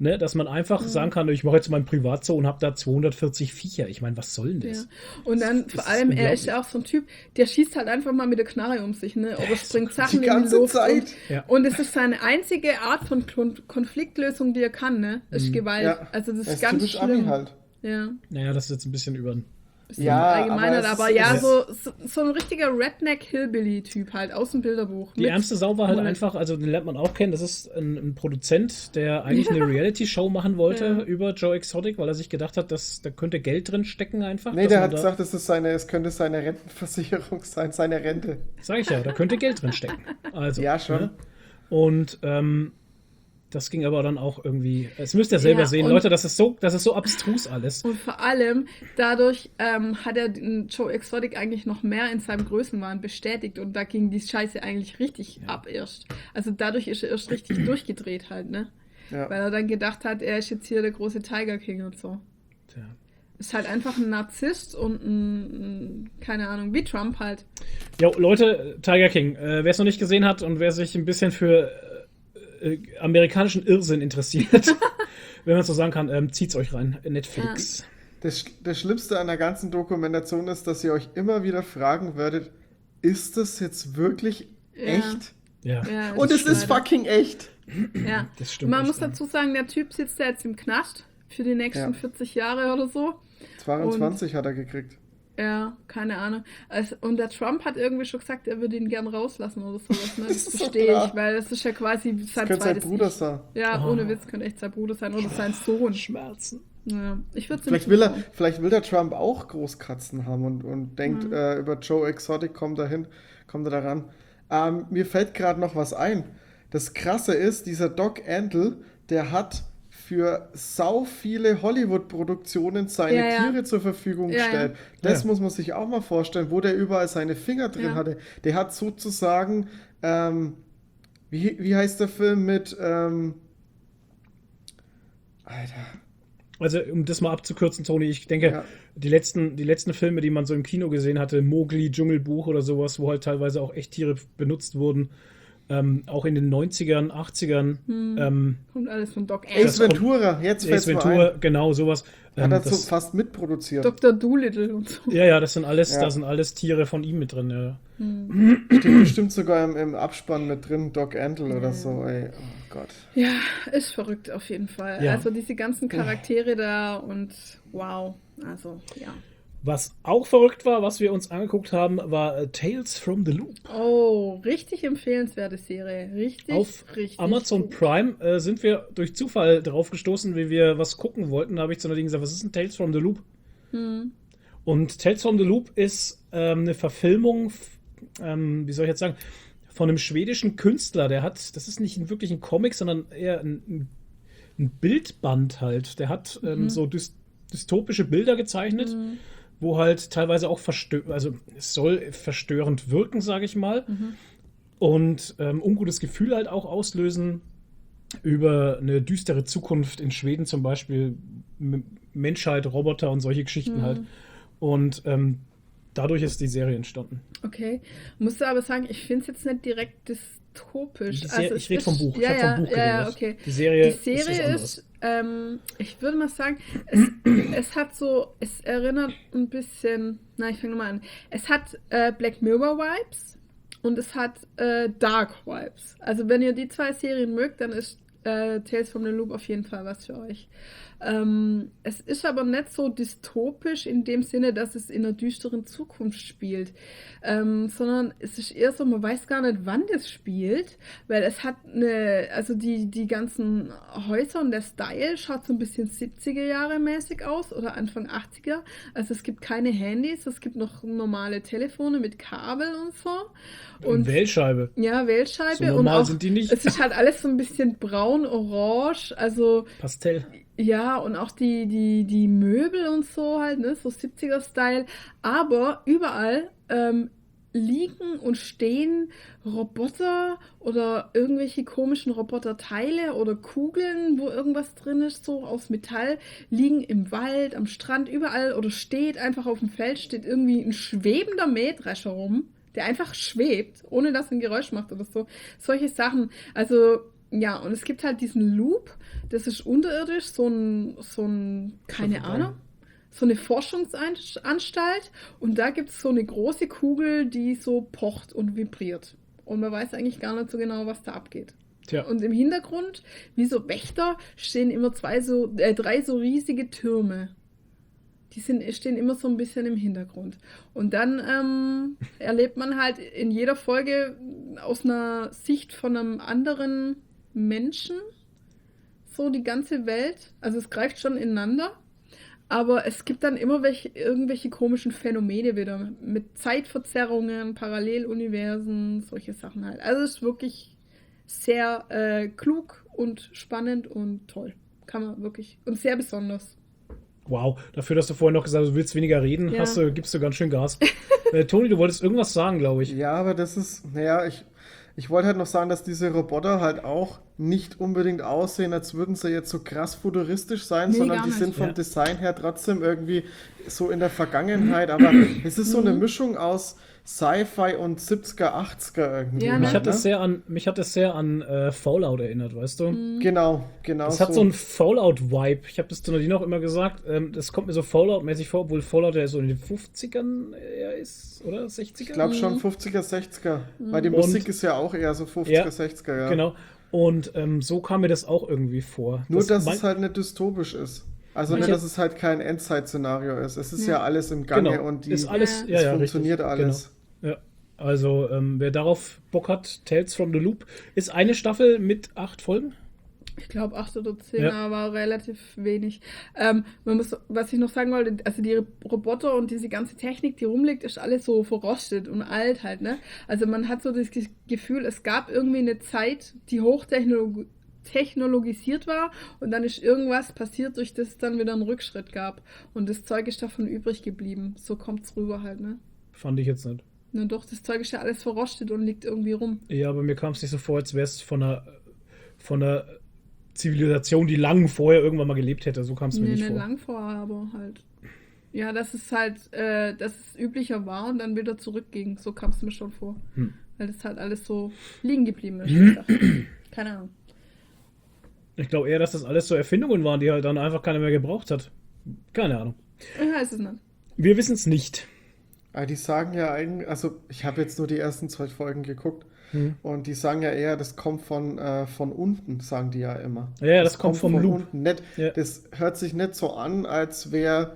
Ne, dass man einfach sagen kann, ich mache jetzt meinen Privatzoo und habe da 240 Viecher. Ich meine, was soll denn das? Ja. Und dann vor allem, er ist ja auch so ein Typ, der schießt halt einfach mal mit der Knarre um sich, ne? Oder springt Sachen Die in die ganze Luft. Zeit. Und es ist seine einzige Art von Konfliktlösung, die er kann, ne? Ist Gewalt. Ja. Also das Er ist ganz typisch Ami schlimm. halt. Ja. Naja, das ist jetzt ein bisschen über. Ja, Allgemeinert, aber aber es ja, ist- so ein richtiger Redneck-Hillbilly-Typ halt, aus dem Bilderbuch. Die Mit- ärmste Sau war halt Moment. einfach, also den lernt man auch kennen, das ist ein Produzent, der eigentlich eine Reality-Show machen wollte Ja. über Joe Exotic, weil er sich gedacht hat, da könnte Geld drin stecken einfach. Nee, dass der man hat da- gesagt, es könnte seine Rentenversicherung sein, seine Rente. Sag ich ja, da könnte Geld drin stecken. Also, Ja, schon. Ne? Und das ging aber dann auch irgendwie. Es müsst ihr selber Ja, sehen, und- Leute, das ist so abstrus alles. Und vor allem, dadurch hat er den Joe Exotic eigentlich noch mehr in seinem Größenwahn bestätigt und da ging die Scheiße eigentlich richtig ab erst. Also dadurch ist er erst richtig durchgedreht halt, ne? Ja. Weil er dann gedacht hat, er ist jetzt hier der große Tiger King und so. Tja. Ist halt einfach ein Narzisst und ein keine Ahnung, wie Trump halt. Jo, Leute, Tiger King. Wer es noch nicht gesehen hat und wer sich ein bisschen für amerikanischen Irrsinn interessiert, wenn man so sagen kann, zieht's euch rein. Netflix. Das Schlimmste an der ganzen Dokumentation ist, dass ihr euch immer wieder fragen werdet, ist das jetzt wirklich Ja. echt? Ja. Ja, Und es ist leider. fucking echt. Ja. Das stimmt Man echt, muss ja. dazu sagen, der Typ sitzt ja jetzt im Knast für die nächsten Ja. 40 Jahre oder so. 22 hat er gekriegt. Ja, keine Ahnung. Und der Trump hat irgendwie schon gesagt, er würde ihn gern rauslassen oder sowas. Ne? Das ist so verstehe klar. ich, weil das ist ja quasi sein Das könnte sein zweites Bruder Ich. sein. Ja, Oh. ohne Witz könnte echt sein Bruder sein oder sein Sohn. Schmerzen. Ja, ich würde Vielleicht will der Trump auch Großkatzen haben und denkt, über Joe Exotic kommt er daran. Mir fällt gerade noch was ein. Das Krasse ist, dieser Doc Antle, der hat für sau viele Hollywood-Produktionen seine Ja, ja. Tiere zur Verfügung Ja, ja. gestellt. Das Ja. muss man sich auch mal vorstellen, wo der überall seine Finger drin Ja. hatte. Der hat sozusagen, wie heißt der Film mit, Alter, Also, um das mal abzukürzen, Toni, ich denke, Ja. die letzten Filme, die man so im Kino gesehen hatte, Mowgli, Dschungelbuch oder sowas, wo halt teilweise auch echt Tiere benutzt wurden, auch in den 90ern, 80ern, kommt alles von Doc Ace Antle. Das kommt- Ventura, jetzt fällt's Ace mir Ventura, ein. genau, sowas. Hat er so Das, fast mitproduziert. Dr. Doolittle und so. ja, das sind alles, Ja. da sind alles Tiere von ihm mit drin. Ja. Steht bestimmt sogar im Abspann mit drin, Doc Antle oder so, ey. Oh Gott. Ja, ist verrückt auf jeden Fall. Ja. Also diese ganzen Charaktere da und wow. Also, ja. Was auch verrückt war, was wir uns angeguckt haben, war Tales from the Loop. Oh, richtig empfehlenswerte Serie. Richtig, Auf richtig. Amazon gut. Prime sind wir durch Zufall drauf gestoßen, wie wir was gucken wollten. Da habe ich zu Nadine gesagt, was ist denn Tales from the Loop? Und Tales from the Loop ist eine Verfilmung, wie soll ich jetzt sagen, von einem schwedischen Künstler. Das ist nicht wirklich ein Comic, sondern eher ein Bildband halt. Der hat so dystopische Bilder gezeichnet, wo halt teilweise auch also es soll verstörend wirken, sage ich mal. Und ungutes Gefühl halt auch auslösen über eine düstere Zukunft in Schweden zum Beispiel, Menschheit, Roboter und solche Geschichten halt. Und dadurch ist die Serie entstanden. Okay. Musste aber sagen, ich finde es jetzt nicht direkt dystopisch. Ich rede vom Buch. Ja, ich habe vom Buch ja, geredet. okay. Die Serie Die Serie was anderes. ist, ich würde mal sagen, es erinnert ein bisschen, ich fange nochmal an. Es hat Black Mirror Vibes und es hat Dark Vibes. Also wenn ihr die zwei Serien mögt, dann ist Tales from the Loop auf jeden Fall was für euch. Es ist aber nicht so dystopisch in dem Sinne, dass es in einer düsteren Zukunft spielt, sondern es ist eher so, man weiß gar nicht, wann das spielt, weil es hat also die ganzen Häuser und der Style schaut so ein bisschen 70er Jahre mäßig aus oder Anfang 80er. Also es gibt keine Handys, es gibt noch normale Telefone mit Kabel und so. Und Wählscheibe. Ja, Wählscheibe. So normal und auch, sind die nicht. Es ist halt alles so ein bisschen braun, orange, also Pastell. ja, und auch die Möbel und so halt, ne, so 70er-Style. Aber überall liegen und stehen Roboter oder irgendwelche komischen Roboterteile oder Kugeln, wo irgendwas drin ist, so aus Metall, liegen im Wald, am Strand, überall oder steht einfach auf dem Feld, steht irgendwie ein schwebender Mähdrescher rum, der einfach schwebt, ohne dass er ein Geräusch macht oder so. Solche Sachen. Also Ja, und es gibt halt diesen Loop, das ist unterirdisch, so ein keine vorbei. Ahnung, so eine Forschungsanstalt. Und da gibt es so eine große Kugel, die so pocht und vibriert. Und man weiß eigentlich gar nicht so genau, was da abgeht. Tja. Und im Hintergrund, wie so Wächter, stehen immer drei so riesige Türme. Stehen immer so ein bisschen im Hintergrund. Und dann erlebt man halt in jeder Folge aus einer Sicht von einem anderen Menschen so die ganze Welt. Also es greift schon ineinander. Aber es gibt dann immer irgendwelche komischen Phänomene wieder. Mit Zeitverzerrungen, Paralleluniversen, solche Sachen halt. Also es ist wirklich sehr klug und spannend und toll. Kann man wirklich. Und sehr besonders. Wow, dafür, dass du vorhin noch gesagt hast, du willst weniger reden, Ja. gibst du ganz schön Gas. Toni, du wolltest irgendwas sagen, glaube ich. Ja, aber das ist, naja, ich wollte halt noch sagen, dass diese Roboter halt auch nicht unbedingt aussehen, als würden sie jetzt so krass futuristisch sein, Nee, sondern gar die nicht. sind vom Ja. Design her trotzdem irgendwie so in der Vergangenheit, aber es ist so eine Mischung aus Sci-Fi und 70er, 80er irgendwie. Ja, halt, ne? Mich hat das sehr an Fallout erinnert, weißt du? Genau Es hat so einen Fallout-Vibe. Ich habe das zu Nadine auch immer gesagt. Das kommt mir so Fallout-mäßig vor, obwohl Fallout ja so in den 50ern eher ist, oder? 60er? Ich glaube schon 50er, 60er, weil die Und- Musik ist ja auch eher so 50er, 60er, ja. Genau. Und so kam mir das auch irgendwie vor. Nur, dass mein- es halt nicht dystopisch ist. Also Manche- nicht, dass es halt kein Endzeit-Szenario ist. Es ist ja alles im Gange genau, und ist alles, Ja. es ja, funktioniert richtig, alles. Genau. Ja. Also, wer darauf Bock hat, Tales from the Loop, ist eine Staffel mit 8 Folgen. Ich glaube 8 oder 10, Ja. aber relativ wenig. Was ich noch sagen wollte, also die Roboter und diese ganze Technik, die rumliegt, ist alles so verrostet und alt halt, ne? Also man hat so das Gefühl, es gab irgendwie eine Zeit, die hochtechnologisiert war und dann ist irgendwas passiert, durch das es dann wieder einen Rückschritt gab. Und das Zeug ist davon übrig geblieben. So kommt's rüber halt, ne? Fand ich jetzt nicht. Na doch, das Zeug ist ja alles verrostet und liegt irgendwie rum. Ja, aber mir kam es nicht so vor, als wäre es von einer Zivilisation, die lang vorher irgendwann mal gelebt hätte. So kam es mir Nee, nicht nicht vor. lang vorher, aber halt. Ja, dass es halt, dass es üblicher war und dann wieder zurückging. So kam es mir schon vor. Weil das halt alles so liegen geblieben ist. die Sachen. Keine Ahnung. Ich glaube eher, dass das alles so Erfindungen waren, die halt dann einfach keiner mehr gebraucht hat. Keine Ahnung. Ich weiß es nicht. Wir wissen es nicht. Aber die sagen ja eigentlich, also ich habe jetzt nur die ersten 2 Folgen geguckt und die sagen ja eher, das kommt von unten, sagen die ja immer. Ja, das kommt vom Loop. Unten. Nicht, Ja. Das hört sich nicht so an, als wäre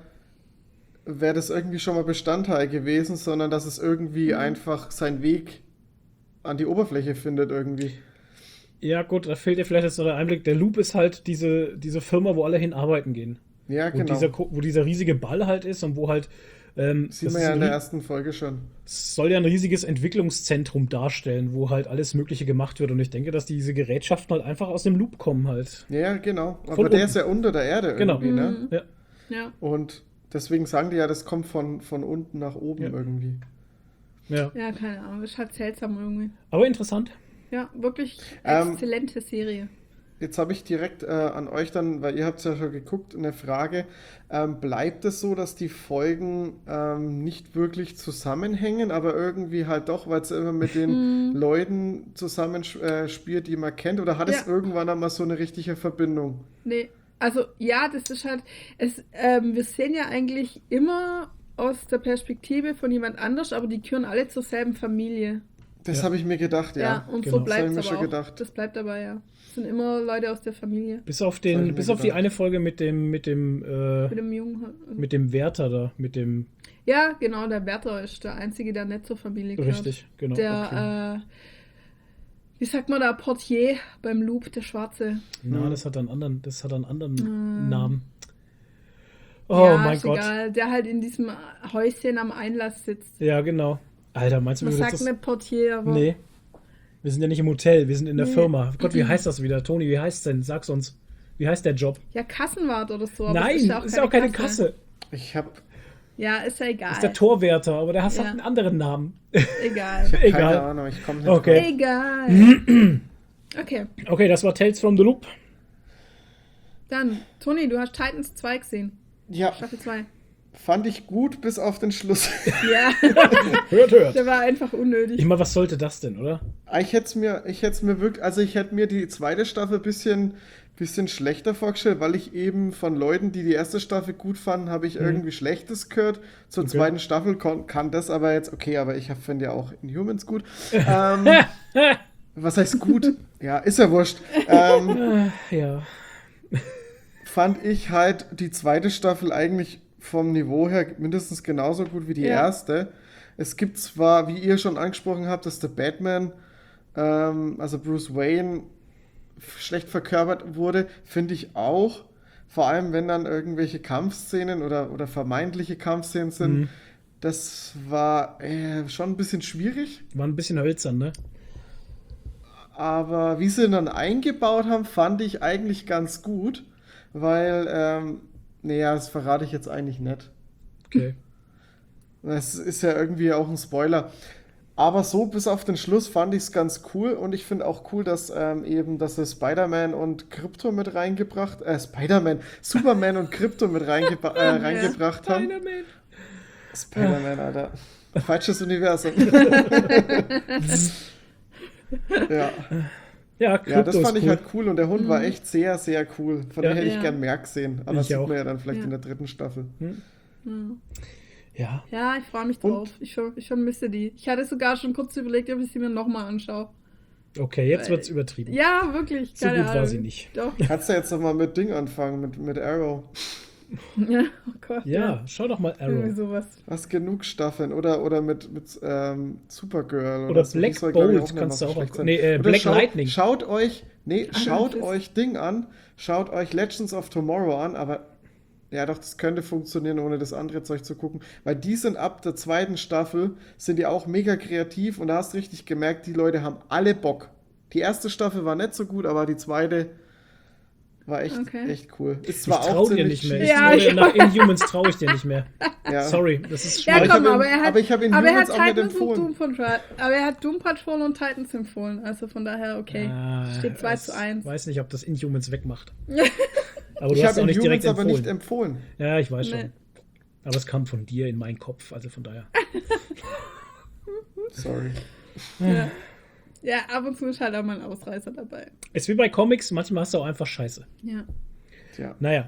das irgendwie schon mal Bestandteil gewesen, sondern dass es irgendwie einfach seinen Weg an die Oberfläche findet irgendwie. Ja, gut, da fehlt dir vielleicht jetzt noch der Einblick. Der Loop ist halt diese Firma, wo alle hinarbeiten gehen. Ja, Wo, genau. wo dieser riesige Ball halt ist und wo halt. Sieht das man ist ja in ein der ersten Folge schon. soll ja ein riesiges Entwicklungszentrum darstellen, wo halt alles Mögliche gemacht wird. Und ich denke, dass diese Gerätschaften halt einfach aus dem Loop kommen halt. Ja, genau. Aber Von der unten. ist ja unter der Erde Genau. irgendwie, ne? Ja. Ja. Und deswegen sagen die ja, das kommt von unten nach oben Ja. irgendwie. Ja. Ja, keine Ahnung. Ist halt seltsam irgendwie. Aber interessant. Ja, wirklich Ähm, exzellente Serie. Jetzt habe ich direkt an euch dann, weil ihr habt es ja schon geguckt, eine Frage. Bleibt es so, dass die Folgen nicht wirklich zusammenhängen, aber irgendwie halt doch, weil es immer mit den Leuten zusammenspielt, die man kennt? Oder hat es Ja. irgendwann einmal so eine richtige Verbindung? Nee, also ja, das ist halt, wir sehen ja eigentlich immer aus der Perspektive von jemand anders, aber die gehören alle zur selben Familie. Das Ja. habe ich mir gedacht, ja. Und genau. so bleibt Das hab ich mir es schon aber auch. gedacht. Das bleibt dabei, ja. Es sind immer Leute aus der Familie. Bis auf Das hab ich mir die gedacht. eine Folge mit dem Mit dem Jungen. mit dem Wärter da, mit dem Ja, genau, der Wärter ist der Einzige, der nicht zur Familie gehört. richtig, genau. Der, wie sagt man da, Portier beim Loop, der Schwarze. Na, das hat einen anderen Namen. Oh Ja, mein ist Gott. egal. Der halt in diesem Häuschen am Einlass sitzt. Ja, genau. Alter, meinst du, Man wir sagt das? nicht Portier, aber Nee. Wir sind ja nicht im Hotel, wir sind in der Nee. Firma. Gott, wie heißt das wieder? Toni, wie heißt denn? Sag's uns. Wie heißt der Job? ja, Kassenwart oder so. Aber Nein, es ist ja auch keine Kasse. Ich habe Ja, ist ja egal. Ist der Torwärter, aber der hat Ja. einen anderen Namen. Egal. keine Egal. Ahnung, ich komme nicht Okay. drauf. Egal. Okay, Okay, das war Tales from the Loop. dann, Toni, du hast Titans 2 gesehen. Ja, Staffel 2. Fand ich gut bis auf den Schluss. Ja, Hört. der war einfach unnötig. Ich meine, was sollte das denn, oder? Ich hätte mir wirklich, also ich hätte mir die zweite Staffel bisschen schlechter vorgestellt, weil ich eben von Leuten, die erste Staffel gut fanden, habe ich irgendwie Schlechtes gehört. Zur zweiten Staffel kann das aber jetzt, okay, aber ich finde ja auch Inhumans gut. Was heißt gut? Ja, ist ja wurscht. Ja. Fand ich halt die zweite Staffel eigentlich vom Niveau her mindestens genauso gut wie die erste. Es gibt zwar, wie ihr schon angesprochen habt, dass der Batman, also Bruce Wayne, schlecht verkörpert wurde, finde ich auch. Vor allem, wenn dann irgendwelche Kampfszenen oder vermeintliche Kampfszenen sind. Das war schon ein bisschen schwierig. War ein bisschen hölzern, ne? Aber wie sie ihn dann eingebaut haben, fand ich eigentlich ganz gut. Weil, das verrate ich jetzt eigentlich nicht. Okay. Das ist ja irgendwie auch ein Spoiler. Aber so bis auf den Schluss fand ich es ganz cool und ich finde auch cool, dass sie Spider-Man und Krypto mit reingebracht, Superman und Krypto mit reingebracht haben. Spider-Man, Alter. Falsches Universum. Ja. Ja, Das fand ich halt cool und der Hund war echt sehr, sehr cool. Von dem hätte ich gern mehr gesehen. Aber das Ich sieht auch. man ja dann vielleicht in der dritten Staffel. Ja. Ja, ich freue mich drauf. Ich vermisse die. Ich hatte sogar schon kurz überlegt, ob ich sie mir nochmal anschaue. Okay, jetzt wird's übertrieben. Ja, wirklich. So Keine gut war Ahnung. sie nicht. Doch. Kannst du jetzt noch mal mit Ding anfangen, mit Arrow. Ja, oh Gott. Ja, schau doch mal Irgendwie Arrow. sowas. Hast genug Staffeln oder mit Supergirl Oder so. Die Black soll, glaub ich, Bolt nicht kannst mehr du so auch. schlecht sein. Nee, Oder Black Lightning. Schaut euch das- Ding an, schaut euch Legends of Tomorrow an, aber ja doch, das könnte funktionieren, ohne das andere Zeug zu gucken, weil die sind ab der zweiten Staffel, sind die auch mega kreativ und da hast du richtig gemerkt, die Leute haben alle Bock. Die erste Staffel war nicht so gut, aber die zweite war echt cool. Ist Ich zwar auch trau dir ziemlich nicht mehr. cheesy. Nach Inhumans traue ich dir nicht mehr. Ja. Sorry, das ist Ja, schwierig. komm, aber ich hab ihn aber er hat Humans auch nicht Titans und empfohlen. Doom Patrol. Aber er hat Doom Patrol und Titans empfohlen. Also von daher, okay. Steht 2:1. Ich weiß nicht, ob das Inhumans wegmacht. Aber du Ich hast habe auch ihn nicht direkt Humans aber nicht empfohlen. empfohlen. Ja, ich weiß Nee. schon. Aber es kam von dir in meinen Kopf, also von daher. Sorry. Ja, ab und zu ist halt auch mal ein Ausreißer dabei. Ist wie bei Comics, manchmal hast du auch einfach Scheiße. Ja. Tja. Naja.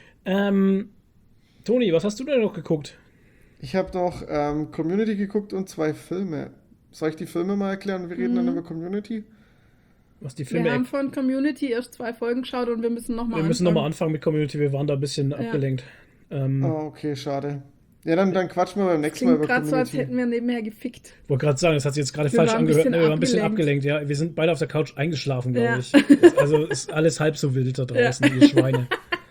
Toni, was hast du denn noch geguckt? Ich habe noch Community geguckt und 2 Filme. Soll ich die Filme mal erklären? Wir reden dann über Community. Was die Wir Filme. haben von Community erst 2 Folgen geschaut und wir müssen nochmal Wir müssen nochmal anfangen mit Community, wir waren da ein bisschen abgelenkt. Oh, okay, schade. Ja, dann quatschen wir beim nächsten Mal Klingt über gerade so, als Community. hätten wir nebenher gefickt. Wollte gerade sagen, das hat sich jetzt gerade Wir falsch waren ein angehört. bisschen Ne, wir waren ein bisschen abgelenkt. abgelenkt, ja. Wir sind beide auf der Couch eingeschlafen, glaube Ja. ich. Also ist alles halb so wild da draußen, ihr Schweine.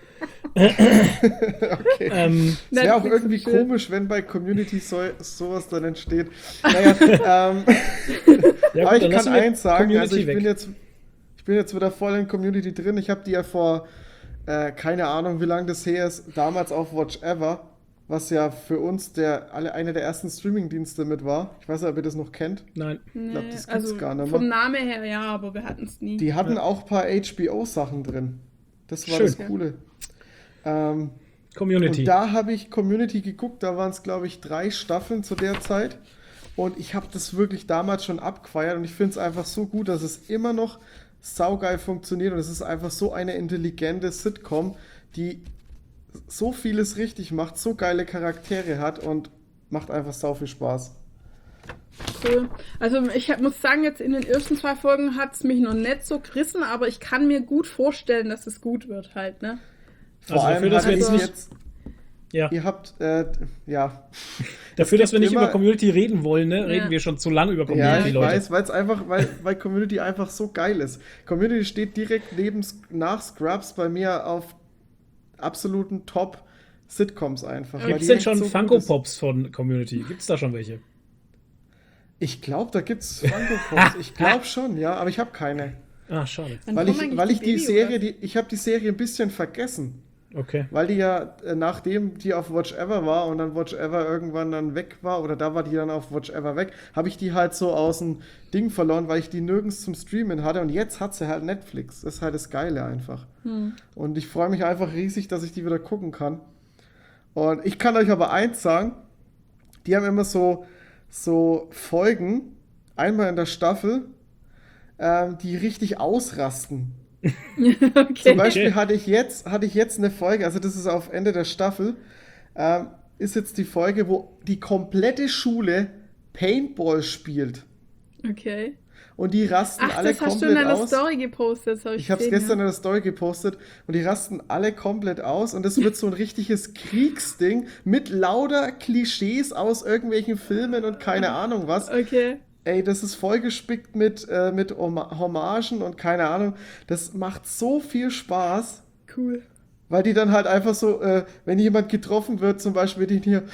Okay. Es wäre auch Netflix irgendwie und Chill. komisch, wenn bei Community sowas dann entsteht. Naja, Ja, aber gut, ich dann kann lassen wir eins sagen, Community also ich weg. bin jetzt wieder voll in Community drin. Ich habe die ja vor, keine Ahnung, wie lange das her ist, damals auf Watch Ever, was ja für uns einer der ersten Streaming-Dienste mit war. Ich weiß nicht, ob ihr das noch kennt. Nein. Nee, glaub, das gibt's also gar nicht mehr. vom Namen her ja, aber wir hatten es nie. Die hatten auch ein paar HBO-Sachen drin. Das war Schön. das Coole. Community. Und da habe ich Community geguckt, da waren es, glaube ich, 3 Staffeln zu der Zeit. Und ich habe das wirklich damals schon abgefeiert und ich finde es einfach so gut, dass es immer noch saugeil funktioniert und es ist einfach so eine intelligente Sitcom, die so vieles richtig macht, so geile Charaktere hat und macht einfach sau viel Spaß. Cool. Also muss sagen, jetzt in den ersten 2 Folgen hat es mich noch nicht so gerissen, aber ich kann mir gut vorstellen, dass es gut wird halt, ne? Vor Also allem dafür, dass hat wir es jetzt nicht- Ja. ihr habt, ja. Dafür, dass wir nicht immer- über Community reden wollen, ne, Ja. reden wir schon zu lange über Ja, Community, ich Leute. weiß, weil Community einfach so geil ist. Community steht direkt nach Scrubs bei mir auf absoluten Top-Sitcoms einfach. weil Gibt es die denn echt schon so gut Funko ist. Pops von Community? Gibt es da schon welche? Ich glaube, da gibt's Funko Pops. Ich glaube schon, ja, aber ich habe keine. Ah, schade. Wann Weil kommen ich, eigentlich weil ich die Baby-Yogas? Serie, ich habe die Serie ein bisschen vergessen. Okay. Weil die ja, nachdem die auf Watch Ever war und dann Watch Ever irgendwann dann weg war, oder da war die dann auf Watch Ever weg, habe ich die halt so aus dem Ding verloren, weil ich die nirgends zum Streamen hatte und jetzt hat sie halt Netflix. Das ist halt das Geile einfach. Und ich freue mich einfach riesig, dass ich die wieder gucken kann. Und ich kann euch aber eins sagen, die haben immer so Folgen, einmal in der Staffel, die richtig ausrasten. Okay. Zum Beispiel hatte ich jetzt eine Folge, also das ist auf Ende der Staffel, ist jetzt die Folge, wo die komplette Schule Paintball spielt. Okay. Und die rasten Ach, alle das hast du komplett in deiner aus. Story gepostet. Das hab Ich habe es gesehen, gestern in der Story gepostet und die rasten alle komplett aus und es wird so ein richtiges Kriegsding mit lauter Klischees aus irgendwelchen Filmen und keine Ahnung was. Okay. Ey, das ist vollgespickt mit Hommagen und keine Ahnung. Das macht so viel Spaß, Cool. weil die dann halt einfach so, wenn jemand getroffen wird, zum Beispiel den hier,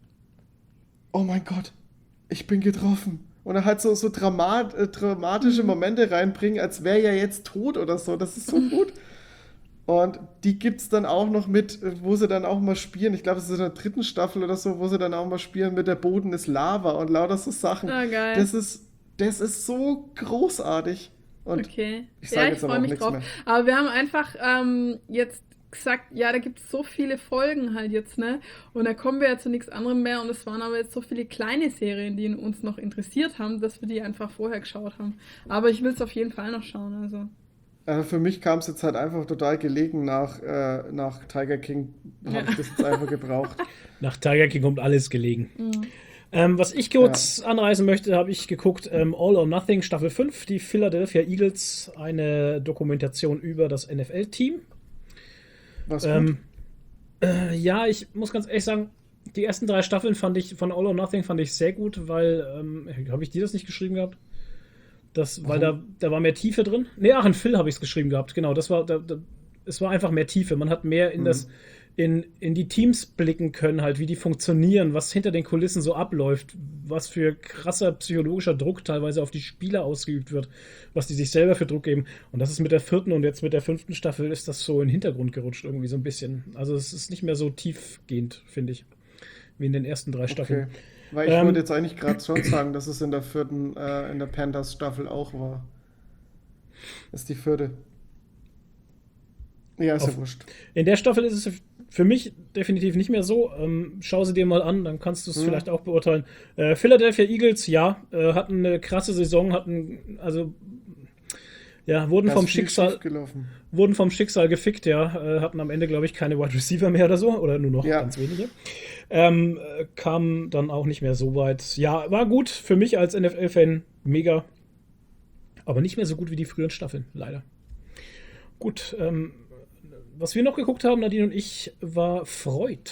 oh mein Gott, ich bin getroffen. Und dann halt so dramatische Momente reinbringen, als wäre er jetzt tot oder so. Das ist so gut. Und die gibt's dann auch noch mit, wo sie dann auch mal spielen. Ich glaube, es ist in der 3. Staffel oder so, wo sie dann auch mal spielen mit der Boden ist Lava und lauter so Sachen. Ah, geil. Das ist so großartig. Und Okay. ich sage jetzt freue aber auch mich nichts drauf. mehr. Aber wir haben einfach jetzt gesagt, ja, da gibt es so viele Folgen halt jetzt, ne? Und da kommen wir ja zu nichts anderem mehr. Und es waren aber jetzt so viele kleine Serien, die uns noch interessiert haben, dass wir die einfach vorher geschaut haben. Aber ich will es auf jeden Fall noch schauen, also. Für mich kam es jetzt halt einfach total gelegen nach Tiger King. Habe ich das jetzt einfach gebraucht. Nach Tiger King kommt alles gelegen. Was ich kurz anreißen möchte, habe ich geguckt, All or Nothing Staffel 5, die Philadelphia Eagles, eine Dokumentation über das NFL-Team. Was gut. Ja, ich muss ganz ehrlich sagen, die ersten 3 Staffeln von All or Nothing fand ich sehr gut, weil, habe ich dir das nicht geschrieben gehabt? Weil da war mehr Tiefe drin. Nee, ach, in Phil habe ich es geschrieben gehabt, genau. Es war einfach mehr Tiefe. Man hat mehr in die Teams blicken können, halt, wie die funktionieren, was hinter den Kulissen so abläuft, was für krasser psychologischer Druck teilweise auf die Spieler ausgeübt wird, was die sich selber für Druck geben. Und das ist mit der 4. und jetzt mit der 5. Staffel ist das so in den Hintergrund gerutscht, irgendwie so ein bisschen. Also es ist nicht mehr so tiefgehend, finde ich, wie in den ersten 3 Staffeln. Okay. Weil ich würde jetzt eigentlich gerade schon sagen, dass es in der 4. In der Panthers-Staffel auch war. Das ist die 4. Ja, ist ja wurscht. In der Staffel ist es für mich definitiv nicht mehr so. Schau sie dir mal an, dann kannst du es vielleicht auch beurteilen. Philadelphia Eagles, ja, hatten eine krasse Saison, wurden vom Schicksal gefickt, ja. Hatten am Ende, glaube ich, keine Wide Receiver mehr oder so, oder nur noch ganz wenige. Kam dann auch nicht mehr so weit. Ja, war gut für mich als NFL-Fan, mega. Aber nicht mehr so gut wie die früheren Staffeln, leider. Gut, was wir noch geguckt haben, Nadine und ich, war Freud.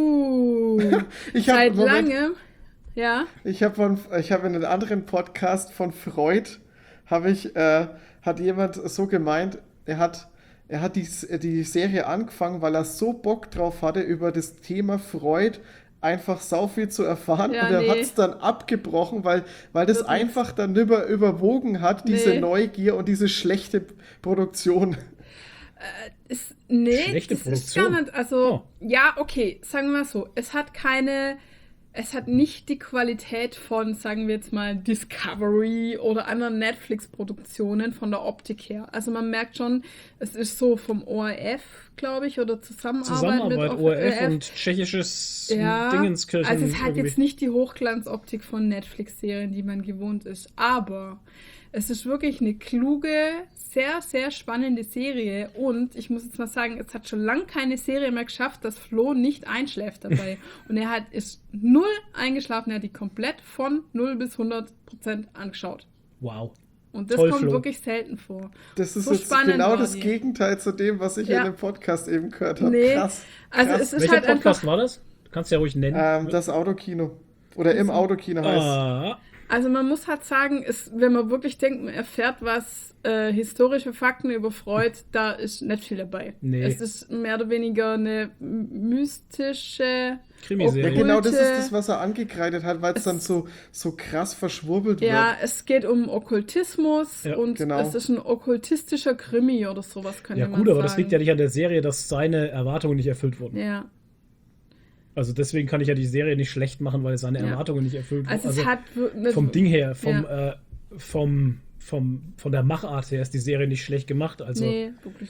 Seit langem. Ja. Ich habe in einem anderen Podcast von Freud, hat jemand so gemeint, er hat die Serie angefangen, weil er so Bock drauf hatte, über das Thema Freud einfach sau viel zu erfahren, und er hat es dann abgebrochen, weil das einfach dann überwogen hat, diese Neugier und diese schlechte Produktion. Schlechte das Produktion? ist gar nicht, also, ja, okay, sagen wir mal so, es hat nicht die Qualität von, sagen wir jetzt mal, Discovery oder anderen Netflix-Produktionen von der Optik her. Also man merkt schon, es ist so vom ORF, glaube ich, oder Zusammenarbeit mit ORF und tschechisches Dingenskirchen. Also es hat irgendwie. jetzt nicht die Hochglanzoptik von Netflix-Serien, die man gewohnt ist, aber es ist wirklich eine kluge, sehr, sehr spannende Serie, und ich muss jetzt mal sagen, es hat schon lange keine Serie mehr geschafft, dass Flo nicht einschläft dabei. Und er ist null eingeschlafen, er hat die komplett von 0 bis 100% angeschaut. Wow. Und das Toll, kommt Flo. wirklich selten vor. Das ist So jetzt spannend genau war das die. Gegenteil zu dem, was ich in dem Podcast eben gehört habe. Nee, Krass. also krass. es ist Welcher halt Podcast einfach, war das? Du kannst ja ruhig nennen. Das Autokino. Oder im Autokino heißt also man muss halt sagen, wenn man wirklich denkt, man erfährt was, historische Fakten über Freud, da ist nicht viel dabei. Nee. Es ist mehr oder weniger eine mystische Krimiserie. Ja, genau, das ist das, was er angekreidet hat, weil es dann so krass verschwurbelt wird. Ja, es geht um Okkultismus, Ja, und genau. es ist ein okkultistischer Krimi oder sowas, könnte Ja man gut, sagen. aber das liegt ja nicht an der Serie, dass seine Erwartungen nicht erfüllt wurden. Ja. Also deswegen kann ich ja die Serie nicht schlecht machen, weil seine Erwartungen nicht erfüllt wurden. Also es hat vom Ding her, von der Machart her ist die Serie nicht schlecht gemacht. Also nee, wirklich nicht.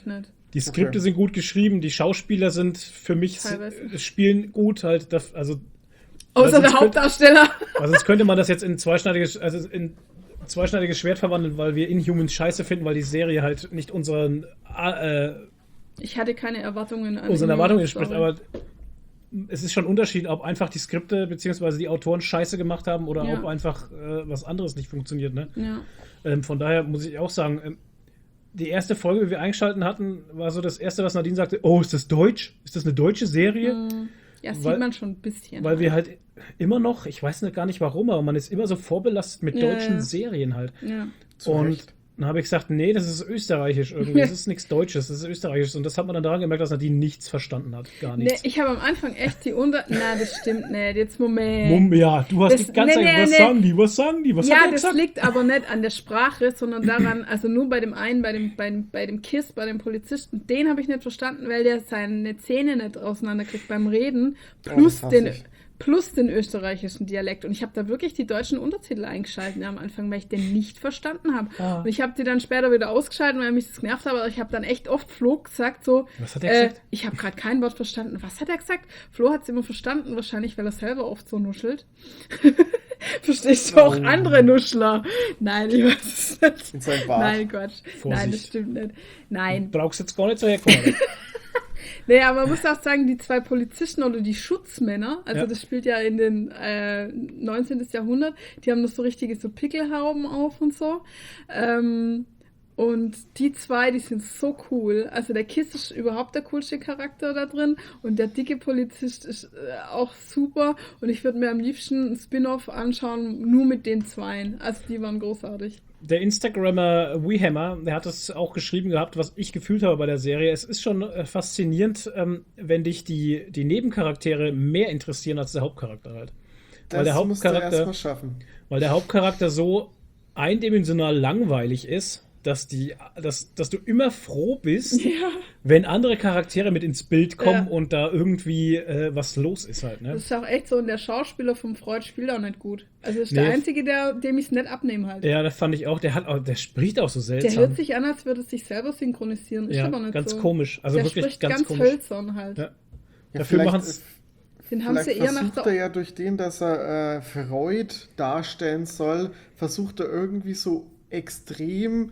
Die Skripte Okay. sind gut geschrieben, die Schauspieler sind für mich, Teilweise. spielen gut halt, also Außer sonst der Hauptdarsteller. also sonst könnte man das jetzt in zweischneidiges Schwert verwandeln, weil wir Inhumans scheiße finden, weil die Serie halt nicht unseren Ich hatte keine Erwartungen an unseren Erwartungen Sorry. entspricht, aber es ist schon ein Unterschied, ob einfach die Skripte bzw. die Autoren scheiße gemacht haben oder Ja. ob einfach was anderes nicht funktioniert, ne? Ja. Von daher muss ich auch sagen, die erste Folge, die wir eingeschalten hatten, war so das erste, was Nadine sagte, oh, ist das Deutsch? Ist das eine deutsche Serie? Ja, sieht Weil- man schon ein bisschen. Weil wir halt immer noch, ich weiß nicht, gar nicht warum, aber man ist immer so vorbelastet mit Ja, deutschen ja. Serien halt. Ja. Zu Und Recht. dann habe ich gesagt, nee, das ist österreichisch irgendwie. Das ist nichts Deutsches, das ist österreichisch. Und das hat man dann daran gemerkt, dass Nadine nichts verstanden hat. Gar Nee, nichts. ich habe am Anfang echt Na, das stimmt nicht. Jetzt Moment. Ja, du hast Das- die ganze nee, Zeit, nee, was nee. sagen die, was sagen die, was Ja, hat er das gesagt? liegt aber nicht an der Sprache, sondern daran, also nur bei dem einen, bei dem Kiss, bei dem Polizisten, den habe ich nicht verstanden, weil der seine Zähne nicht auseinander kriegt beim Reden, das hasse ich. plus den österreichischen Dialekt. Und ich habe da wirklich die deutschen Untertitel eingeschaltet am Anfang, weil ich den nicht verstanden habe. Ah. Und ich habe die dann später wieder ausgeschaltet, weil mich das genervt hat, aber ich habe dann echt oft Flo gesagt so, Was hat er gesagt? ich habe gerade kein Wort verstanden. Was hat er gesagt? Flo hat es immer verstanden, wahrscheinlich, weil er selber oft so nuschelt. Verstehst du auch Oh. andere Nuschler? Nein, ich weiß es nicht. In seinem Bart. Nein, Quatsch. Nein, das Vorsicht. stimmt nicht. Nein. Brauchst jetzt gar nicht so herkommen. Nee, aber man muss auch sagen, die zwei Polizisten oder die Schutzmänner, also Ja. das spielt ja in den 19. Jahrhundert, die haben noch so richtige so Pickelhauben auf und so. Und die zwei, die sind so cool. Also der Kiss ist überhaupt der coolste Charakter da drin und der dicke Polizist ist auch super. Und ich würde mir am liebsten ein Spin-off anschauen, nur mit den Zweien. Also die waren großartig. Der Instagrammer WeHammer, der hat es auch geschrieben gehabt, was ich gefühlt habe bei der Serie. Es ist schon faszinierend, wenn dich die Nebencharaktere mehr interessieren als der Hauptcharakter halt. Weil der musst du Hauptcharakter- erstmal schaffen. Weil der Hauptcharakter so eindimensional langweilig ist, dass du immer froh bist, wenn andere Charaktere mit ins Bild kommen Ja. und da irgendwie was los ist halt. Ne? Das ist auch echt so, und der Schauspieler vom Freud spielt auch nicht gut. Also ist Nee. der Einzige, dem ich es nicht abnehme halt. Ja, das fand ich auch. Der spricht auch so Der seltsam. hört sich an, als würde es sich selber synchronisieren. Ist ja, aber nicht ganz so. komisch. Also der wirklich spricht ganz ganz komisch. hölzern halt. Ja. Ja, Dafür vielleicht, machen's- Den haben sie vielleicht eher nach versucht er der... ja durch den, dass er Freud darstellen soll, versucht er irgendwie so extrem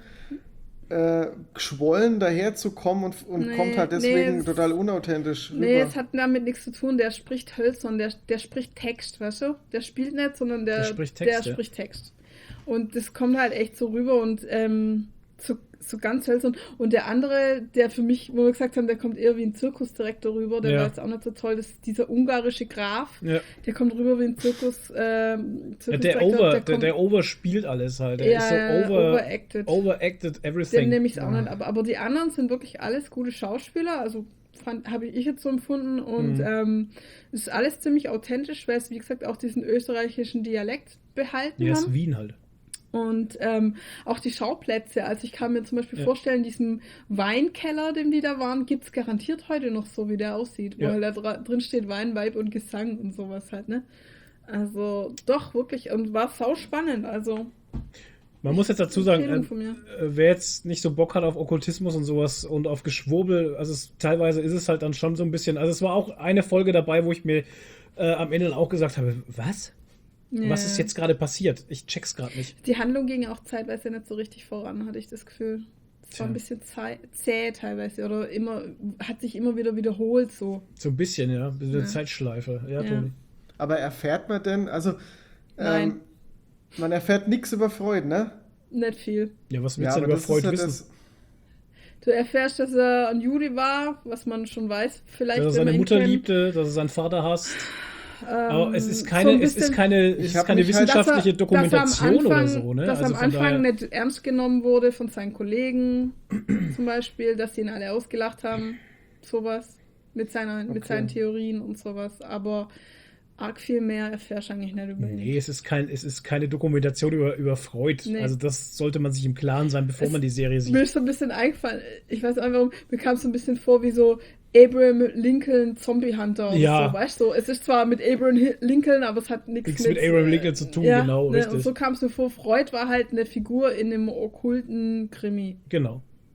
geschwollen daherzukommen und Nee, kommt halt nee, deswegen es- total unauthentisch rüber. Nee, es hat damit nichts zu tun. Der spricht hölzern, der spricht Text, weißt du? Der spielt nicht, sondern der spricht Text, ja. spricht Text. Und das kommt halt echt so rüber und so ganz hölzern. Und der andere, der für mich, wo wir gesagt haben, der kommt eher wie ein Zirkusdirektor rüber, der Ja. war jetzt auch nicht so toll, das ist dieser ungarische Graf, Ja. der kommt rüber wie ein Ja, Zirkusdirektor. der overspielt alles halt. Der Ja, ist so ja, overacted. overacted everything. Den nehme ich auch nicht ab. Aber die anderen sind wirklich alles gute Schauspieler, also habe ich jetzt so empfunden und es ist alles ziemlich authentisch, weil es, wie gesagt, auch diesen österreichischen Dialekt behalten Ja, ist haben. Wien halt. Und auch die Schauplätze, also ich kann mir zum Beispiel vorstellen, diesen Weinkeller, dem die da waren, gibt es garantiert heute noch so, wie der aussieht, wo Ja. halt da drin steht Wein, Weib und Gesang und sowas halt, ne? Also doch, wirklich, und war sau spannend, also Man muss jetzt dazu Empfehlung sagen, von mir. wer jetzt nicht so Bock hat auf Okkultismus und sowas und auf Geschwurbel, also teilweise ist es halt dann schon so ein bisschen, also es war auch eine Folge dabei, wo ich mir am Ende dann auch gesagt habe, was? Was Ja. ist jetzt gerade passiert? Ich check's gerade nicht. Die Handlung ging auch zeitweise nicht so richtig voran, hatte ich das Gefühl. Es war ein bisschen zäh teilweise oder hat sich immer wieder wiederholt so. So ein bisschen, ja. Eine Ja. Zeitschleife. Ja, Ja. Toni. Aber erfährt man denn, also Nein. man erfährt nichts über Freud, ne? Nicht viel. Ja, was willst du denn über das ist Freud ja wissen? das, Du erfährst, dass er ein Jude war, was man schon weiß, vielleicht. Dass er wenn seine man ihn Mutter kennt. liebte, dass er seinen Vater hasst. Aber es ist so keine, ein es ist bisschen- keine, es Ich ist hab keine mich halt- wissenschaftliche dass er Dokumentation am oder Anfang, so, ne? Dass er Also am von Anfang daher- nicht ernst genommen wurde von seinen Kollegen, zum Beispiel, dass sie ihn alle ausgelacht haben, sowas, mit seinen Theorien und sowas, aber arg viel mehr erfährst du eigentlich nicht über ihn. Nee, es ist keine Dokumentation über Freud. Nee. Also das sollte man sich im Klaren sein, bevor man die Serie sieht. Mir ist so ein bisschen eingefallen, ich weiß auch warum, mir kam es so ein bisschen vor wie so Abraham Lincoln Zombie Hunter und Ja. so, weißt du? Es ist zwar mit Abraham Lincoln, aber es hat nichts Nichts mit Abraham Lincoln zu tun, ja, genau, ne, richtig. Und so kam es mir vor, Freud war halt eine Figur in einem okkulten Krimi. Genau.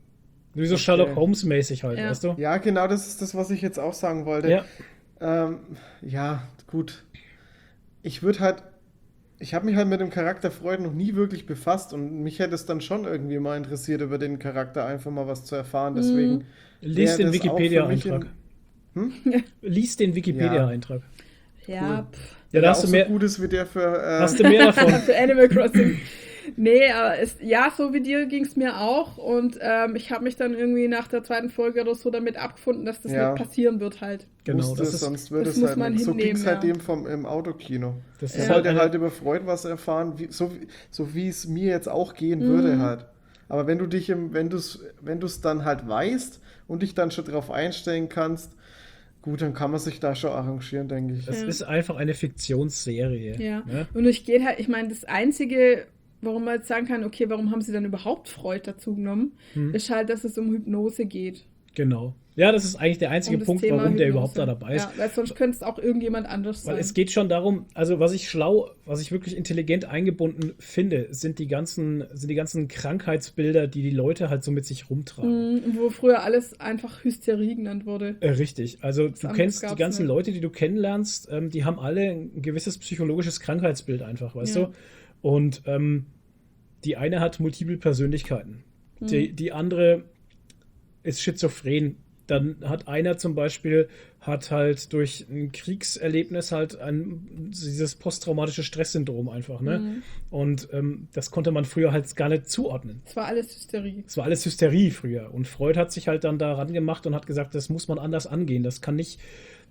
Wie so Sherlock Holmes-mäßig halt, Ja. weißt du? Ja, genau, das ist das, was ich jetzt auch sagen wollte. Ja. Ja, gut. Ich habe mich halt mit dem Charakter Freud noch nie wirklich befasst und mich hätte es dann schon irgendwie mal interessiert, über den Charakter einfach mal was zu erfahren. Deswegen Lies wäre den das auch für mich Wikipedia-Eintrag. ein- Lies den Wikipedia-Eintrag. Ja, Ja, der da auch hast du so mehr, gut ist wie der für. hast du mehr davon. für Animal Crossing. Nee, aber so wie dir ging es mir auch. Und ich habe mich dann irgendwie nach der zweiten Folge oder so damit abgefunden, dass das Ja. nicht passieren wird halt. Genau, Wusste, das ist, sonst würde das es muss halt man nicht. So ging hinnehmen, es halt ja. dem im Autokino. das Der ist wollte halt halt über Freud was erfahren, so wie es mir jetzt auch gehen würde halt. Aber wenn du es dann halt weißt und dich dann schon drauf einstellen kannst, gut, dann kann man sich da schon arrangieren, denke ich. es Ja. ist einfach eine Fiktionsserie. Ja. Ne? Und es geht halt, ich meine, das Einzige, warum man jetzt sagen kann, okay, warum haben sie dann überhaupt Freud dazu genommen, ist halt, dass es um Hypnose geht. Genau. Ja, das ist eigentlich der einzige Um das Punkt, Thema warum der Hypnose. überhaupt da dabei ist. Ja, weil sonst könnte es auch irgendjemand anders Weil sein. es geht schon darum, also was ich wirklich intelligent eingebunden finde, sind die ganzen Krankheitsbilder, die Leute halt so mit sich rumtragen. Wo früher alles einfach Hysterie genannt wurde. Richtig. Also du anderes kennst die gab's ganzen nicht. Leute, die du kennenlernst, die haben alle ein gewisses psychologisches Krankheitsbild einfach, weißt Ja. du? Und die eine hat multiple Persönlichkeiten. Die andere ist schizophren. Dann hat einer zum Beispiel halt durch ein Kriegserlebnis halt dieses posttraumatische Stresssyndrom einfach, ne? Und das konnte man früher halt gar nicht zuordnen. Es war alles Hysterie. Es war alles Hysterie früher. Und Freud hat sich halt dann daran gemacht und hat gesagt, das muss man anders angehen. Das kann nicht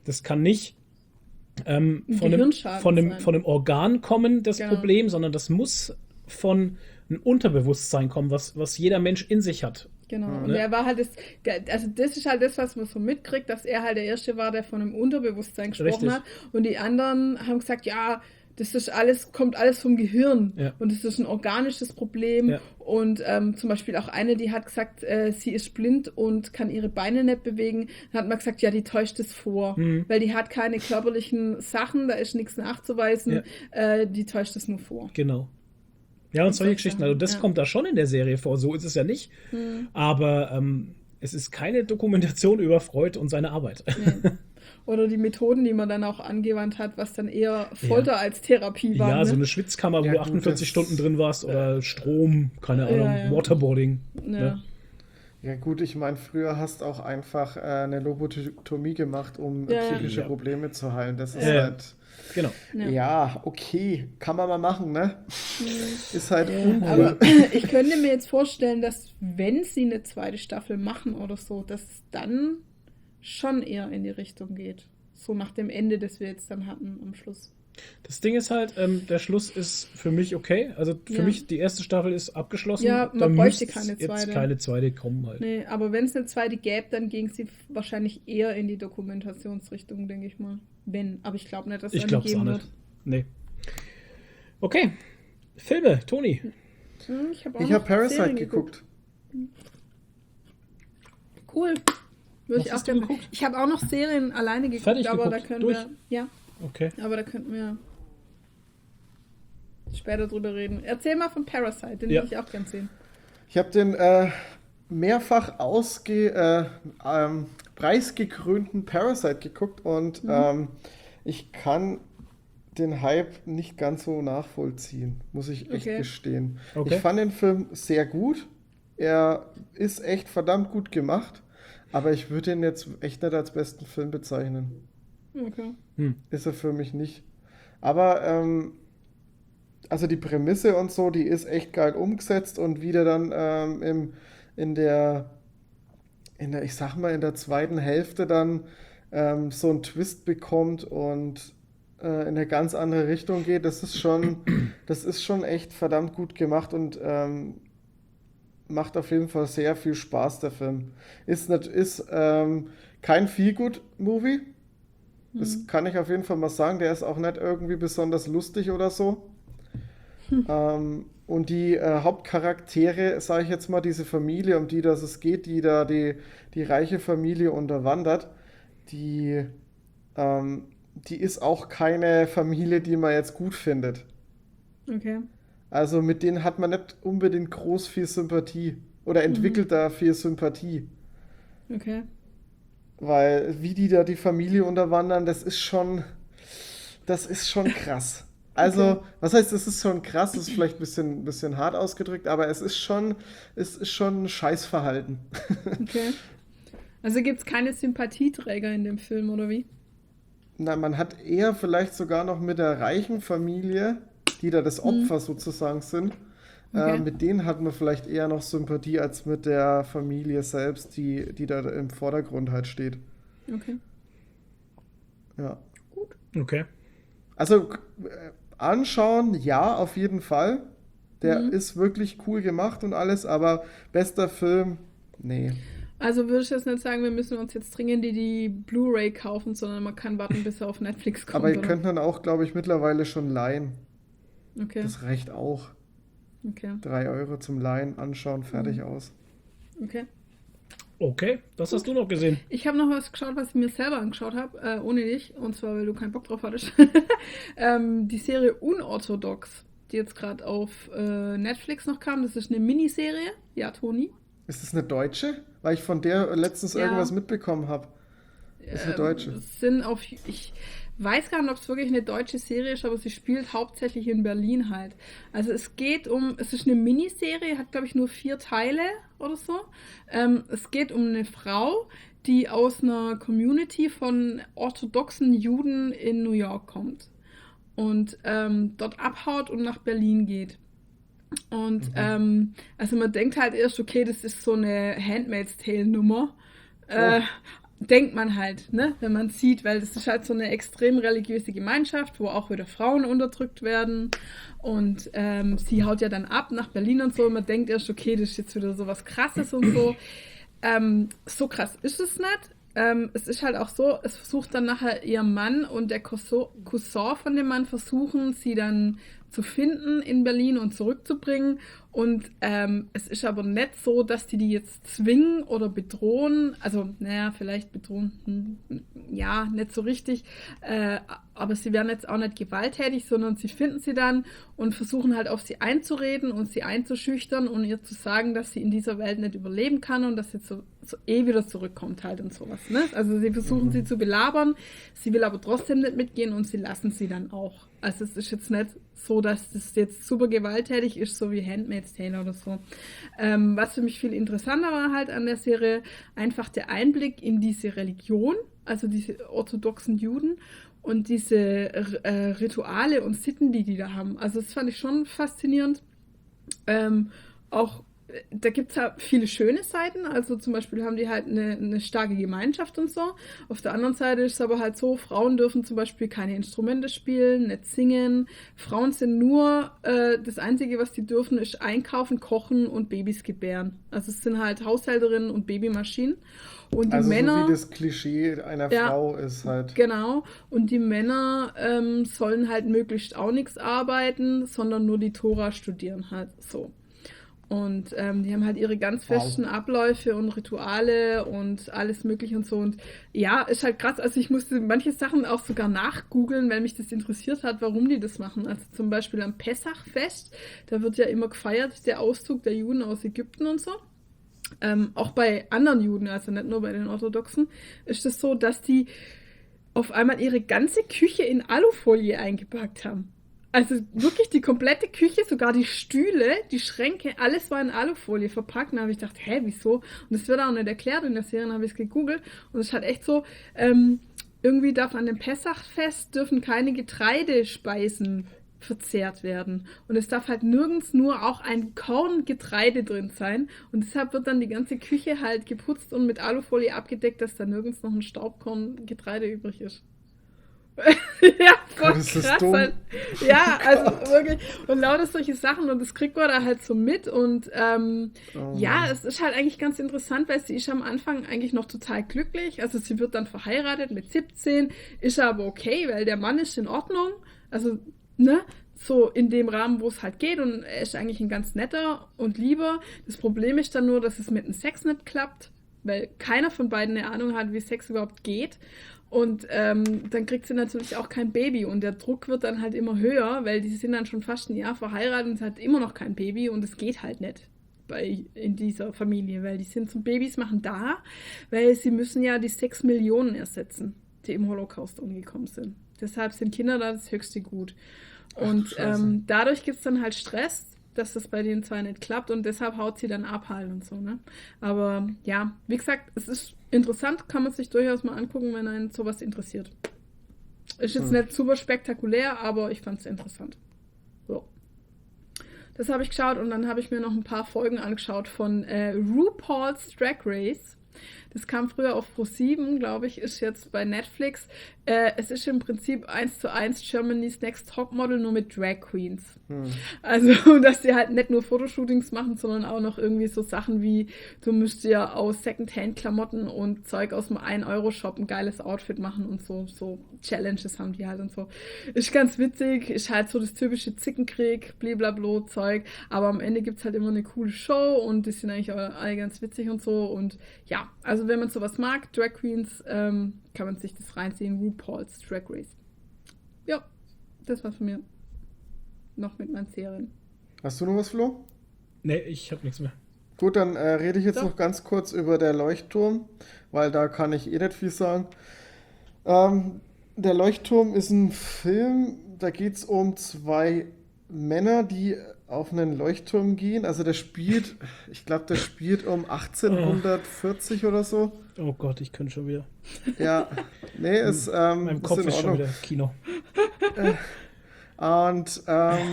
Gehirnschaden von sein. einem Organ kommen, das Genau. Problem, sondern das muss von einem Unterbewusstsein kommen, was jeder Mensch in sich hat. Genau. Und Ne? er war halt das ist halt das, was man so mitkriegt, dass er halt der Erste war, der von einem Unterbewusstsein gesprochen Richtig. hat. Und die anderen haben gesagt, ja, das ist kommt alles vom Gehirn. Ja. Und es ist ein organisches Problem. Ja. Und zum Beispiel auch eine, die hat gesagt, sie ist blind und kann ihre Beine nicht bewegen. Dann hat man gesagt, ja, die täuscht es vor. Weil die hat keine körperlichen Sachen, da ist nichts nachzuweisen. Die täuscht es nur vor. Genau. Ja, und solche solche Geschichten. Sachen, Also das ja. kommt da schon in der Serie vor. So ist es ja nicht. Aber es ist keine Dokumentation über Freud und seine Arbeit. Nee. Oder die Methoden, die man dann auch angewandt hat, was dann eher Folter als Therapie war. Ja, ne? so eine Schwitzkammer, wo Ja, du gut, 48 das- Stunden drin warst oder Strom, keine Ahnung, ja. Waterboarding. Ja. Ne? Ja gut, ich meine, früher hast auch einfach eine Lobotomie gemacht, um Ja, ja. psychische Ja. Probleme zu heilen. Das ist Ja. halt, Genau. ja, okay, kann man mal machen, ne? Ist halt Aber ich könnte mir jetzt vorstellen, dass wenn sie eine zweite Staffel machen oder so, dass es dann schon eher in die Richtung geht. So nach dem Ende, das wir jetzt dann hatten am Schluss. Das Ding ist halt, der Schluss ist für mich okay. Also für Ja. mich, die erste Staffel ist abgeschlossen. Ja, man Da bräuchte müsste keine jetzt zweite. keine zweite kommen halt. Nee, aber wenn es eine zweite gäbe, dann ging sie wahrscheinlich eher in die Dokumentationsrichtung, denke ich mal. Aber ich glaube nicht, dass es Ich eine glaube es auch geben nicht. Nee. Okay. Filme, Toni. wird. Ich habe Ich habe Parasite geguckt. Cool. Würde Was ich auch hast du gerne. geguckt? Ich habe auch noch Serien alleine geguckt, Fertig aber geguckt? da können Durch? wir. Ja, Okay. aber da könnten wir später drüber reden. Erzähl mal von Parasite, den Ja. würde ich auch gern sehen. Ich habe den mehrfach preisgekrönten Parasite geguckt und ich kann den Hype nicht ganz so nachvollziehen, muss ich echt Okay. gestehen. Okay. Ich fand den Film sehr gut. Er ist echt verdammt gut gemacht, aber ich würde ihn jetzt echt nicht als besten Film bezeichnen. Okay. Ist er für mich nicht. Aber also die Prämisse und so, die ist echt geil umgesetzt und wie der dann in der, ich sag mal, in der zweiten Hälfte dann so einen Twist bekommt und in eine ganz andere Richtung geht, das ist schon echt verdammt gut gemacht und macht auf jeden Fall sehr viel Spaß, der Film. Ist kein Feel-Good-Movie. Das kann ich auf jeden Fall mal sagen. Der ist auch nicht irgendwie besonders lustig oder so. Und die Hauptcharaktere, sage ich jetzt mal, diese Familie, um die das es geht, die da die reiche Familie unterwandert, die ist auch keine Familie, die man jetzt gut findet. Okay. Also mit denen hat man nicht unbedingt groß viel Sympathie. oder entwickelt da viel Sympathie. Okay. Weil wie die da die Familie unterwandern, das ist schon krass. Also, Okay. was heißt, das ist schon krass, das ist vielleicht ein bisschen hart ausgedrückt, aber es ist schon ein Scheißverhalten. Okay. Also gibt es keine Sympathieträger in dem Film, oder wie? Na, man hat eher vielleicht sogar noch mit der reichen Familie, die da das Opfer sozusagen sind, Okay. mit denen hat man vielleicht eher noch Sympathie als mit der Familie selbst, die da im Vordergrund halt steht. Okay. Ja. Okay. Also anschauen, ja, auf jeden Fall. Der ist wirklich cool gemacht und alles, aber bester Film, nee. Also würde ich jetzt nicht sagen, wir müssen uns jetzt dringend die Blu-ray kaufen, sondern man kann warten, bis er auf Netflix kommt, Aber ihr oder? könnt dann auch, glaube ich, mittlerweile schon leihen. Okay. Das reicht auch. Okay. 3 Euro zum Leihen, anschauen, fertig aus. Okay. Okay, was hast du noch gesehen? Ich habe noch was geschaut, was ich mir selber angeschaut habe, ohne dich. Und zwar, weil du keinen Bock drauf hattest. Die Serie Unorthodox, die jetzt gerade auf Netflix noch kam. Das ist eine Miniserie. Ja, Toni? Ist das eine deutsche? Weil ich von der letztens Ja. irgendwas mitbekommen habe. Ist eine deutsche. Es sind ich weiß gar nicht, ob es wirklich eine deutsche Serie ist, aber sie spielt hauptsächlich in Berlin halt. Also es ist eine Miniserie, hat glaube ich nur 4 Teile oder so. Es geht um eine Frau, die aus einer Community von orthodoxen Juden in New York kommt und dort abhaut und nach Berlin geht. Und also man denkt halt erst, okay, das ist so eine Handmaid's Tale-Nummer. Denkt man halt, ne, wenn man sieht, weil das ist halt so eine extrem religiöse Gemeinschaft, wo auch wieder Frauen unterdrückt werden. Und sie haut ja dann ab nach Berlin und so. Und man denkt erst, okay, das ist jetzt wieder so was Krasses und so. So krass ist es nicht. Es ist halt auch so, es versucht dann nachher ihr Mann und der Cousin von dem Mann versuchen, sie dann zu finden in Berlin und zurückzubringen. Und es ist aber nicht so, dass die jetzt zwingen oder bedrohen. Also, naja, vielleicht bedrohen, ja, nicht so richtig. Aber sie werden jetzt auch nicht gewalttätig, sondern sie finden sie dann und versuchen halt auf sie einzureden und sie einzuschüchtern und ihr zu sagen, dass sie in dieser Welt nicht überleben kann und dass sie so wieder zurückkommt halt und sowas. Ne? Also sie versuchen sie zu belabern, sie will aber trotzdem nicht mitgehen und sie lassen sie dann auch. Also es ist jetzt nicht so, dass das jetzt super gewalttätig ist, so wie Handmaid's Tale oder so. Was für mich viel interessanter war halt an der Serie, einfach der Einblick in diese Religion, also diese orthodoxen Juden und diese Rituale und Sitten, die da haben. Also das fand ich schon faszinierend. Auch da gibt es ja viele schöne Seiten, also zum Beispiel haben die halt eine starke Gemeinschaft und so. Auf der anderen Seite ist es aber halt so, Frauen dürfen zum Beispiel keine Instrumente spielen, nicht singen. Frauen sind nur, das Einzige, was die dürfen, ist einkaufen, kochen und Babys gebären. Also es sind halt Haushälterinnen und Babymaschinen. Und die Also Männer, so wie das Klischee einer Ja. Frau ist halt. genau, und die Männer sollen halt möglichst auch nichts arbeiten, sondern nur die Tora studieren halt so. Und die haben halt ihre ganz festen Abläufe und Rituale und alles mögliche und so. Und ja, ist halt krass. Also ich musste manche Sachen auch sogar nachgoogeln, weil mich das interessiert hat, warum die das machen. Also zum Beispiel am Pessachfest, da wird ja immer gefeiert, der Auszug der Juden aus Ägypten und so. Auch bei anderen Juden, also nicht nur bei den Orthodoxen, ist es so, dass die auf einmal ihre ganze Küche in Alufolie eingepackt haben. Also wirklich die komplette Küche, sogar die Stühle, die Schränke, alles war in Alufolie verpackt. Und da habe ich gedacht, hä, wieso? Und das wird auch nicht erklärt in der Serie, dann habe ich es gegoogelt. Und es ist halt echt so, irgendwie darf an dem Pessachfest dürfen keine Getreidespeisen verzehrt werden. Und es darf halt nirgends nur auch ein Korn Getreide drin sein. Und deshalb wird dann die ganze Küche halt geputzt und mit Alufolie abgedeckt, dass da nirgends noch ein Staubkorn Getreide übrig ist. Ja, voll Das ist krass. dumm. Halt. Ja, also wirklich. Und lauter solche Sachen und das kriegt man da halt so mit und ja, Mann. es ist halt eigentlich ganz interessant, weil sie ist am Anfang eigentlich noch total glücklich. Also sie wird dann verheiratet mit 17, ist aber okay, weil der Mann ist in Ordnung. Also, ne? So in dem Rahmen, wo es halt geht und er ist eigentlich ein ganz netter und lieber. Das Problem ist dann nur, dass es mit dem Sex nicht klappt, weil keiner von beiden eine Ahnung hat, wie Sex überhaupt geht. Und dann kriegt sie natürlich auch kein Baby und der Druck wird dann halt immer höher, weil die sind dann schon fast ein Jahr verheiratet und sie hat immer noch kein Baby und es geht halt nicht. in dieser Familie, weil die sind zum Babys machen da, weil sie müssen ja die 6 Millionen ersetzen, die im Holocaust umgekommen sind. Deshalb sind Kinder da das höchste Gut. Und dadurch gibt es dann halt Stress, dass das bei denen zwar nicht klappt und deshalb haut sie dann ab halt und so, ne? Aber ja, wie gesagt, es ist interessant, kann man sich durchaus mal angucken, wenn einen sowas interessiert. Ist jetzt nicht super spektakulär, aber ich fand es interessant. So. Das habe ich geschaut und dann habe ich mir noch ein paar Folgen angeschaut von RuPaul's Drag Race. Das kam früher auf Pro7, glaube ich, ist jetzt bei Netflix. Es ist im Prinzip 1:1 Germany's Next Topmodel, nur mit Drag Queens. Also, dass die halt nicht nur Fotoshootings machen, sondern auch noch irgendwie so Sachen wie, du müsst ja aus Secondhand-Klamotten und Zeug aus dem 1-Euro-Shop ein geiles Outfit machen und so Challenges haben die halt und so. Ist ganz witzig, ist halt so das typische Zickenkrieg, blablabla Zeug, aber am Ende gibt's halt immer eine coole Show und die sind eigentlich auch alle ganz witzig und so und ja, also wenn man sowas mag, Drag Queens, kann man sich das reinziehen, RuPaul's Drag Race. Ja, das war's von mir. Noch mit meinen Serien. Hast du noch was, Flo? Nee, ich habe nichts mehr. Gut, dann rede ich jetzt Doch. noch ganz kurz über Der Leuchtturm, weil da kann ich nicht viel sagen. Der Leuchtturm ist ein Film, da geht es um 2 Männer, die auf einen Leuchtturm gehen. Also ich glaube, der spielt um 1840 oder so. Oh Gott, ich könnte schon wieder. Ja, nee, ist, Mein Kopf in ist schon Ordnung. wieder Kino. Und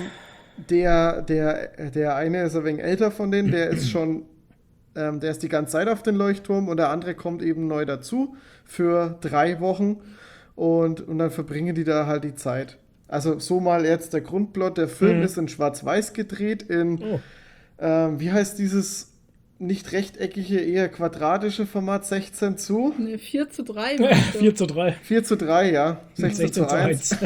der eine ist ein wenig älter von denen, der ist schon, der ist die ganze Zeit auf den Leuchtturm und der andere kommt eben neu dazu für 3 Wochen und dann verbringen die da halt die Zeit. Also so mal jetzt der Grundplot, der Film ist in Schwarz-Weiß gedreht, wie heißt dieses nicht rechteckige, eher quadratische Format 16 zu? Ne, 4:3. 4:3. 4:3, ja. 16:1.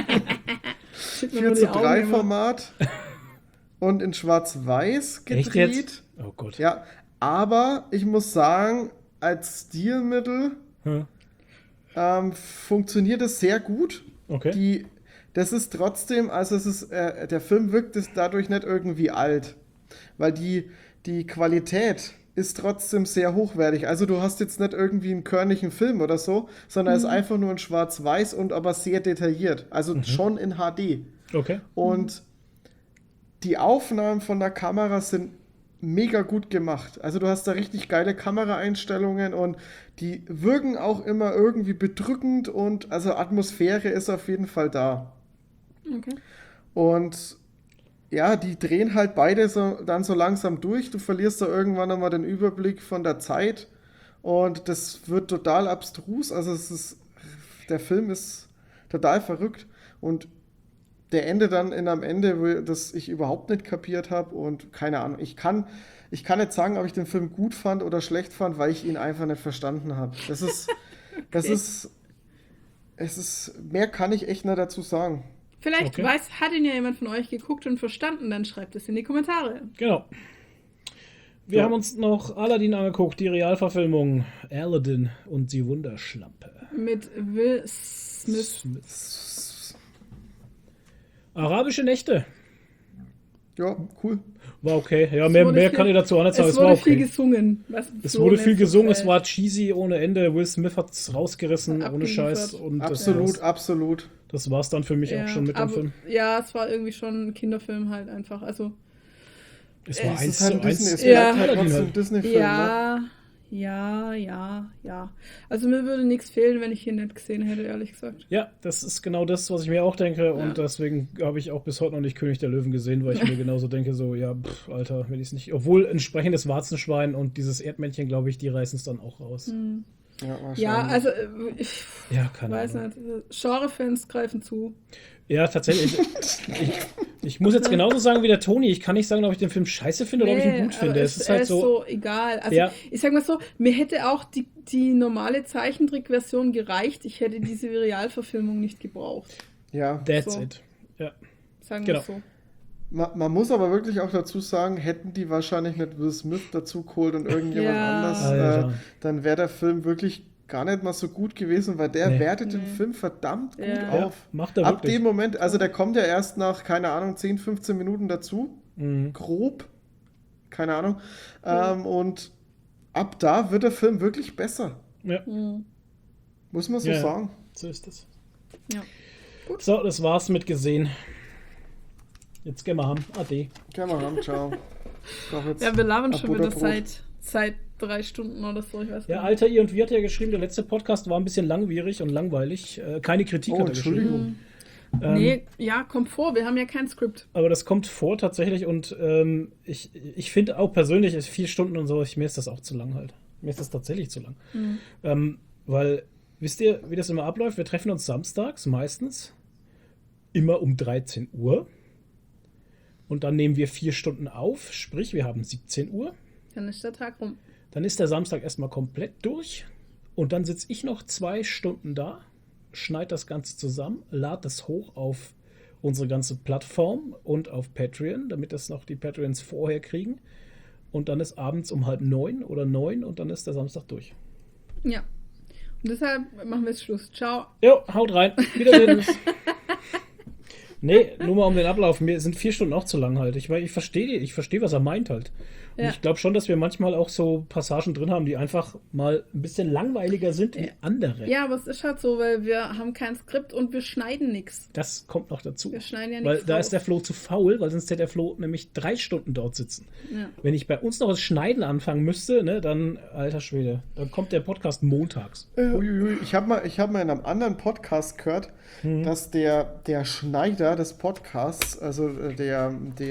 4:3 Format und in Schwarz-Weiß Echt gedreht. jetzt? Oh Gott. Ja, aber ich muss sagen, als Stilmittel funktioniert es sehr gut. Okay. Das ist trotzdem, also der Film wirkt dadurch nicht irgendwie alt, weil die Qualität ist trotzdem sehr hochwertig. Also du hast jetzt nicht irgendwie einen körnigen Film oder so, sondern es ist einfach nur in Schwarz-Weiß und aber sehr detailliert. Also schon in HD. Okay. Und die Aufnahmen von der Kamera sind mega gut gemacht. Also du hast da richtig geile Kameraeinstellungen und die wirken auch immer irgendwie bedrückend und also Atmosphäre ist auf jeden Fall da. Okay. Und ja, die drehen halt beide dann so langsam durch. Du verlierst da irgendwann einmal den Überblick von der Zeit und das wird total abstrus. Also der Film ist total verrückt und der endet dann in einem Ende, das ich überhaupt nicht kapiert habe und keine Ahnung. Ich kann nicht sagen, ob ich den Film gut fand oder schlecht fand, weil ich ihn einfach nicht verstanden habe. Mehr kann ich echt nicht dazu sagen. Vielleicht hat ihn ja jemand von euch geguckt und verstanden, dann schreibt es in die Kommentare. Genau. Wir haben uns noch Aladdin angeguckt, die Realverfilmung Aladdin und die Wunderschlampe. Mit Will Smith. Arabische Nächte. Ja, cool. War okay. Ja, mehr kann ich dazu auch nicht sagen. Es war wurde okay. viel gesungen. Es wurde viel gesungen, es war cheesy ohne Ende. Will Smith hat es rausgerissen, ohne Scheiß. Und Absolut. Das war es dann für mich auch schon mit dem Film. Ja, es war irgendwie schon ein Kinderfilm halt einfach. Also, es war Es 1 ist halt zu 1. Disney, es Ja. bleibt halt Aladdin trotzdem halt. Disney-Film. Ne? Ja. Also mir würde nichts fehlen, wenn ich ihn nicht gesehen hätte, ehrlich gesagt. Ja, das ist genau das, was ich mir auch denke. Und deswegen habe ich auch bis heute noch nicht König der Löwen gesehen, weil ich mir genauso denke, so, ja, Alter, wenn ich es nicht. Obwohl entsprechendes Warzenschwein und dieses Erdmännchen, glaube ich, die reißen es dann auch raus. Ja, wahrscheinlich. Ja, also ich Keine weiß Ahnung. nicht. Genre-Fans greifen zu. Ja, tatsächlich. Ich muss jetzt genauso sagen wie der Toni. Ich kann nicht sagen, ob ich den Film scheiße finde oder ob ich ihn gut finde. Es ist halt so. Egal. Also ich sag mal so, mir hätte auch die normale Zeichentrickversion gereicht. Ich hätte diese Realverfilmung nicht gebraucht. Ja. That's So. it. Ja. Sagen wir Genau. so. Man muss aber wirklich auch dazu sagen, hätten die wahrscheinlich nicht Will Smith dazu geholt und irgendjemand Ja. anders, Alter. dann wäre der Film wirklich gar nicht mal so gut gewesen, weil der wertet den Film verdammt gut Ja. auf. Macht er Ab wirklich. dem Moment, also der kommt ja erst nach, keine Ahnung, 10, 15 Minuten dazu, grob, keine Ahnung. Und ab da wird der Film wirklich besser. Ja, Muss man so Ja. sagen. so ist es. Ja. So, das war's mit gesehen. Jetzt gehen wir haben. Ade. Können wir haben, ciao. Brauch jetzt Ja, wir labern schon wieder Butterbrot. seit 3 Stunden oder so, ich weiß Ja, gar nicht. Alter, ihr und wir hat ja geschrieben, der letzte Podcast war ein bisschen langwierig und langweilig. Keine Kritik Oh, hat er geschrieben. Entschuldigung. Nee, ja, kommt vor, wir haben ja kein Skript. Aber das kommt vor tatsächlich und ich finde auch persönlich, 4 Stunden und so, mir ist das auch zu lang halt. Mir ist das tatsächlich zu lang. Weil, wisst ihr, wie das immer abläuft? Wir treffen uns samstags meistens immer um 13 Uhr und dann nehmen wir 4 Stunden auf, sprich wir haben 17 Uhr. Dann ist der Tag rum. Dann ist der Samstag erstmal komplett durch und dann sitze ich noch 2 Stunden da, schneide das Ganze zusammen, lade das hoch auf unsere ganze Plattform und auf Patreon, damit das noch die Patreons vorher kriegen. Und dann ist abends um 8:30 oder 9 und dann ist der Samstag durch. Ja. Und deshalb machen wir jetzt Schluss. Ciao. Jo, haut rein. Wiedersehen. Nee, nur mal um den Ablauf. Mir sind 4 Stunden auch zu lang halt. Ich verstehe, was er meint halt. Und Ja. ich glaube schon, dass wir manchmal auch so Passagen drin haben, die einfach mal ein bisschen langweiliger sind wie andere. Ja, aber es ist halt so, weil wir haben kein Skript und wir schneiden nichts. Das kommt noch dazu. Wir schneiden ja Weil nichts da raus. ist der Flo zu faul, weil sonst hätte der Flo nämlich 3 Stunden dort sitzen. Ja. Wenn ich bei uns noch das Schneiden anfangen müsste, ne, dann, alter Schwede, dann kommt der Podcast montags. Uiuiui. Ich hab mal in einem anderen Podcast gehört, dass der Schneider des Podcasts, also der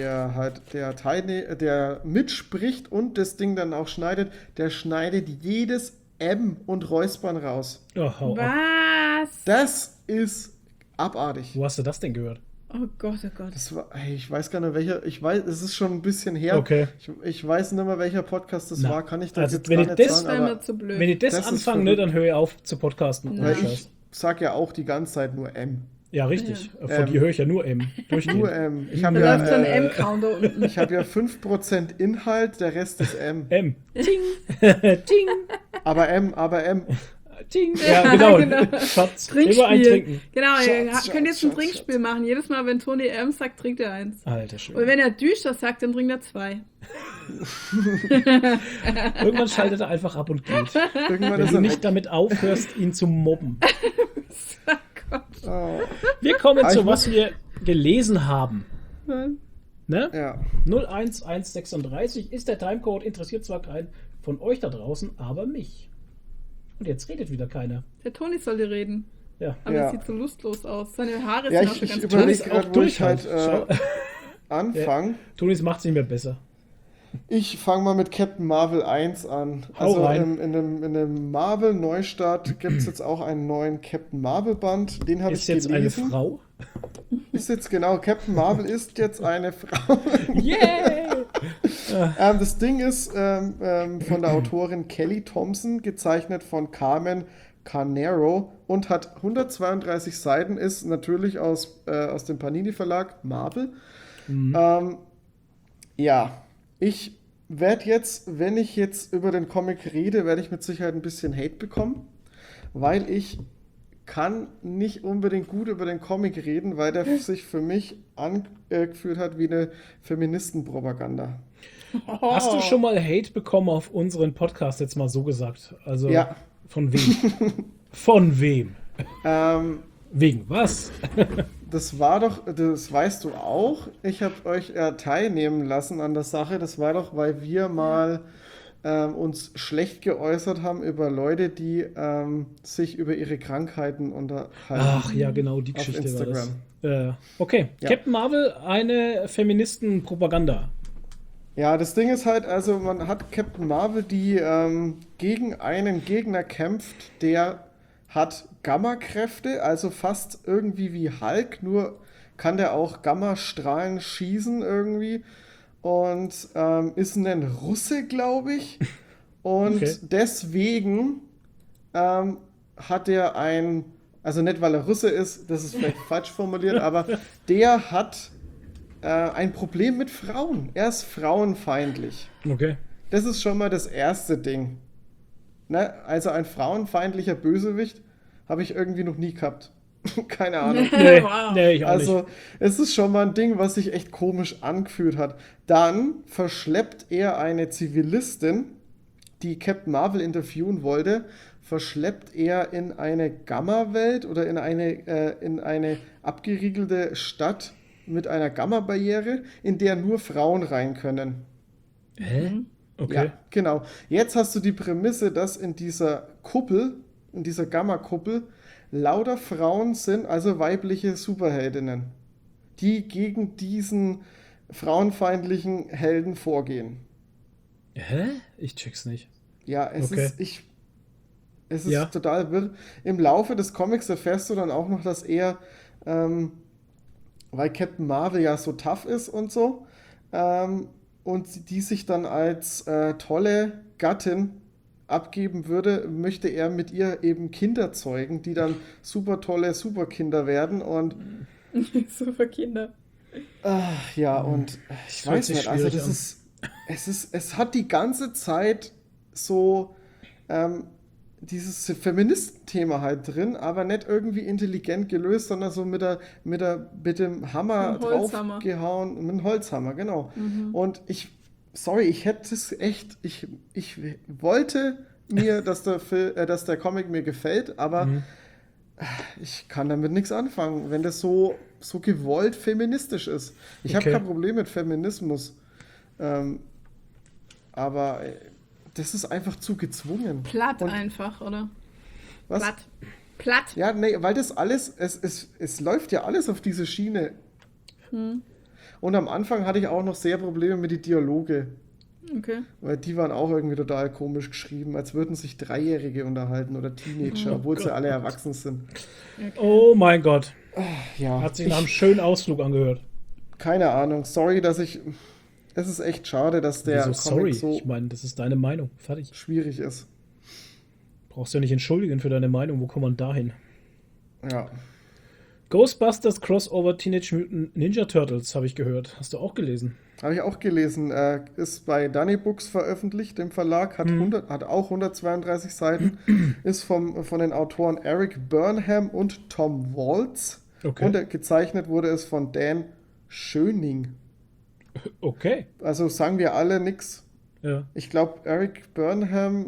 mitspricht und das Ding dann auch schneidet, der schneidet jedes M und Räuspern raus. Oh, hau ab. Was? Das ist abartig. Wo hast du das denn gehört? Oh Gott, oh Gott. Das war, ey, ich weiß gar nicht, welcher, es ist schon ein bisschen her. Okay. Ich weiß nicht mehr, welcher Podcast das Na, war, kann ich das also jetzt wenn gar ich nicht das- Das sagen, wäre mir aber zu blöd. Wenn ich das Das ist anfange, ne, verrückt. dann höre ich auf zu podcasten. Ja. Ohne weil Scheiß. ich sag ja auch die ganze Zeit nur M. Ja, richtig. Von dir höre ich ja nur M. Durchgehend. Nur M. Ich habe Da läuft so ein ja, M-Counter unten. ich hab ja 5% Inhalt, der Rest ist M. M. Ting. Ting. Aber M. Ting. Ja, Ja, genau. genau. Schatz. Trinkspiel. Immer ein Trinken. Genau, ihr Schatz, könnt jetzt ein Schatz, Trinkspiel machen. Jedes Mal, wenn Toni M sagt, trinkt er eins. Alter Und Schwede. wenn er Düster sagt, dann trinkt er 2. Irgendwann schaltet er einfach ab und geht. Irgendwann Wenn ist du er nicht weg. damit aufhörst, ihn zu mobben. Oh Gott. Oh, Wir kommen Ah, zu ich was wir gelesen haben. Ne? ja. 01136 ist der Timecode, interessiert zwar keinen von euch da draußen, aber mich. Und jetzt redet wieder keiner. Der Toni sollte reden. Ja. Aber Ja. es sieht so lustlos aus. Seine Haare Ja, sind auch ich schon ganz überlege ist auch gerade, wo ich durch halt halt. Schau. anfange. Tonis macht es nicht mehr besser. Ich fange mal mit Captain Marvel 1 an. Hau Also rein. in dem Marvel-Neustart gibt es jetzt auch einen neuen Captain Marvel-Band. Den habe ich Ist jetzt gelesen. eine Frau? Ist jetzt genau, Captain Marvel ist jetzt eine Frau. Yay! Das Ding ist von der Autorin Kelly Thompson, gezeichnet von Carmen Carnero und hat 132 Seiten, ist natürlich aus dem Panini-Verlag Marvel. Ja, ich werde jetzt, wenn ich jetzt über den Comic rede, werde ich mit Sicherheit ein bisschen Hate bekommen, weil ich kann nicht unbedingt gut über den Comic reden, weil der sich für mich angefühlt hat wie eine Feministenpropaganda. Hast du schon mal Hate bekommen auf unseren Podcast, jetzt mal so gesagt? Also Ja. von wem? Von wem? Wegen was? Das war doch, das weißt du auch, ich habe euch teilnehmen lassen an der Sache, das war doch, weil wir mal uns schlecht geäußert haben über Leute, die sich über ihre Krankheiten unterhalten. Ach ja, genau, die Auf Geschichte war das. Instagram. Okay, Ja. Captain Marvel, eine Feministenpropaganda. Ja, das Ding ist halt, also man hat Captain Marvel, die gegen einen Gegner kämpft, der hat Gamma-Kräfte, also fast irgendwie wie Hulk, nur kann der auch Gammastrahlen schießen irgendwie und ist ein Russe, glaube ich. Und Okay. deswegen hat er also nicht weil er Russe ist, das ist vielleicht falsch formuliert, aber der hat ein Problem mit Frauen. Er ist frauenfeindlich. Okay. Das ist schon mal das erste Ding. Ne? Also ein frauenfeindlicher Bösewicht habe ich irgendwie noch nie gehabt. Keine Ahnung. Nee, Wow. nee, ich auch nicht. Also, es ist schon mal ein Ding, was sich echt komisch angefühlt hat. Dann verschleppt er eine Zivilistin, die Captain Marvel interviewen wollte, verschleppt er in eine Gamma-Welt oder in eine abgeriegelte Stadt mit einer Gamma-Barriere, in der nur Frauen rein können. Hä? Okay. Ja, genau. Jetzt hast du die Prämisse, dass in dieser Kuppel, in dieser Gamma-Kuppel, lauter Frauen sind, also weibliche Superheldinnen, die gegen diesen frauenfeindlichen Helden vorgehen. Hä? Ich check's nicht. Ja, Okay. es ist Ja. total wirr. Im Laufe des Comics erfährst du dann auch noch, dass er, weil Captain Marvel ja so tough ist und so, und die sich dann als tolle Gattin abgeben würde, möchte er mit ihr eben Kinder zeugen, die dann super tolle Superkinder werden und Super Kinder. ja, und ich Das hört weiß sich nicht, also schwierig es hat die ganze Zeit so dieses Feministenthema halt drin, aber nicht irgendwie intelligent gelöst, sondern so mit dem Hammer Mit dem Holzhammer. draufgehauen, mit dem Holzhammer, genau. Und ich hätte es echt, ich wollte mir, dass der Comic mir gefällt, aber ich kann damit nichts anfangen, wenn das so gewollt feministisch ist. Ich habe Okay. kein Problem mit Feminismus, aber das ist einfach zu gezwungen. Platt Und einfach, oder? was? Platt. Platt. Ja, nee, weil das alles, es läuft ja alles auf diese Schiene. Und am Anfang hatte ich auch noch sehr Probleme mit den Dialoge, Okay. weil die waren auch irgendwie total komisch geschrieben, als würden sich Dreijährige unterhalten oder Teenager, obwohl sie alle erwachsen sind. Oh mein Gott. Ja, Hat sich nach einem schönen Ausflug angehört. keine Ahnung. Sorry, es ist echt schade, dass der Wieso sorry? Comic so Ich meine, das ist deine Meinung. Fertig. schwierig ist. Brauchst ja nicht entschuldigen für deine Meinung. Wo kommt man dahin? Ja. Ghostbusters Crossover Teenage Mutant Ninja Turtles habe ich gehört. Hast du auch gelesen? Habe ich auch gelesen. Ist bei Dunny Books veröffentlicht, dem Verlag, hat auch 132 Seiten, ist von den Autoren Eric Burnham und Tom Waltz. Okay. Und gezeichnet wurde es von Dan Schöning. Okay. Also sagen wir alle nix. Ja. Ich glaube, Eric Burnham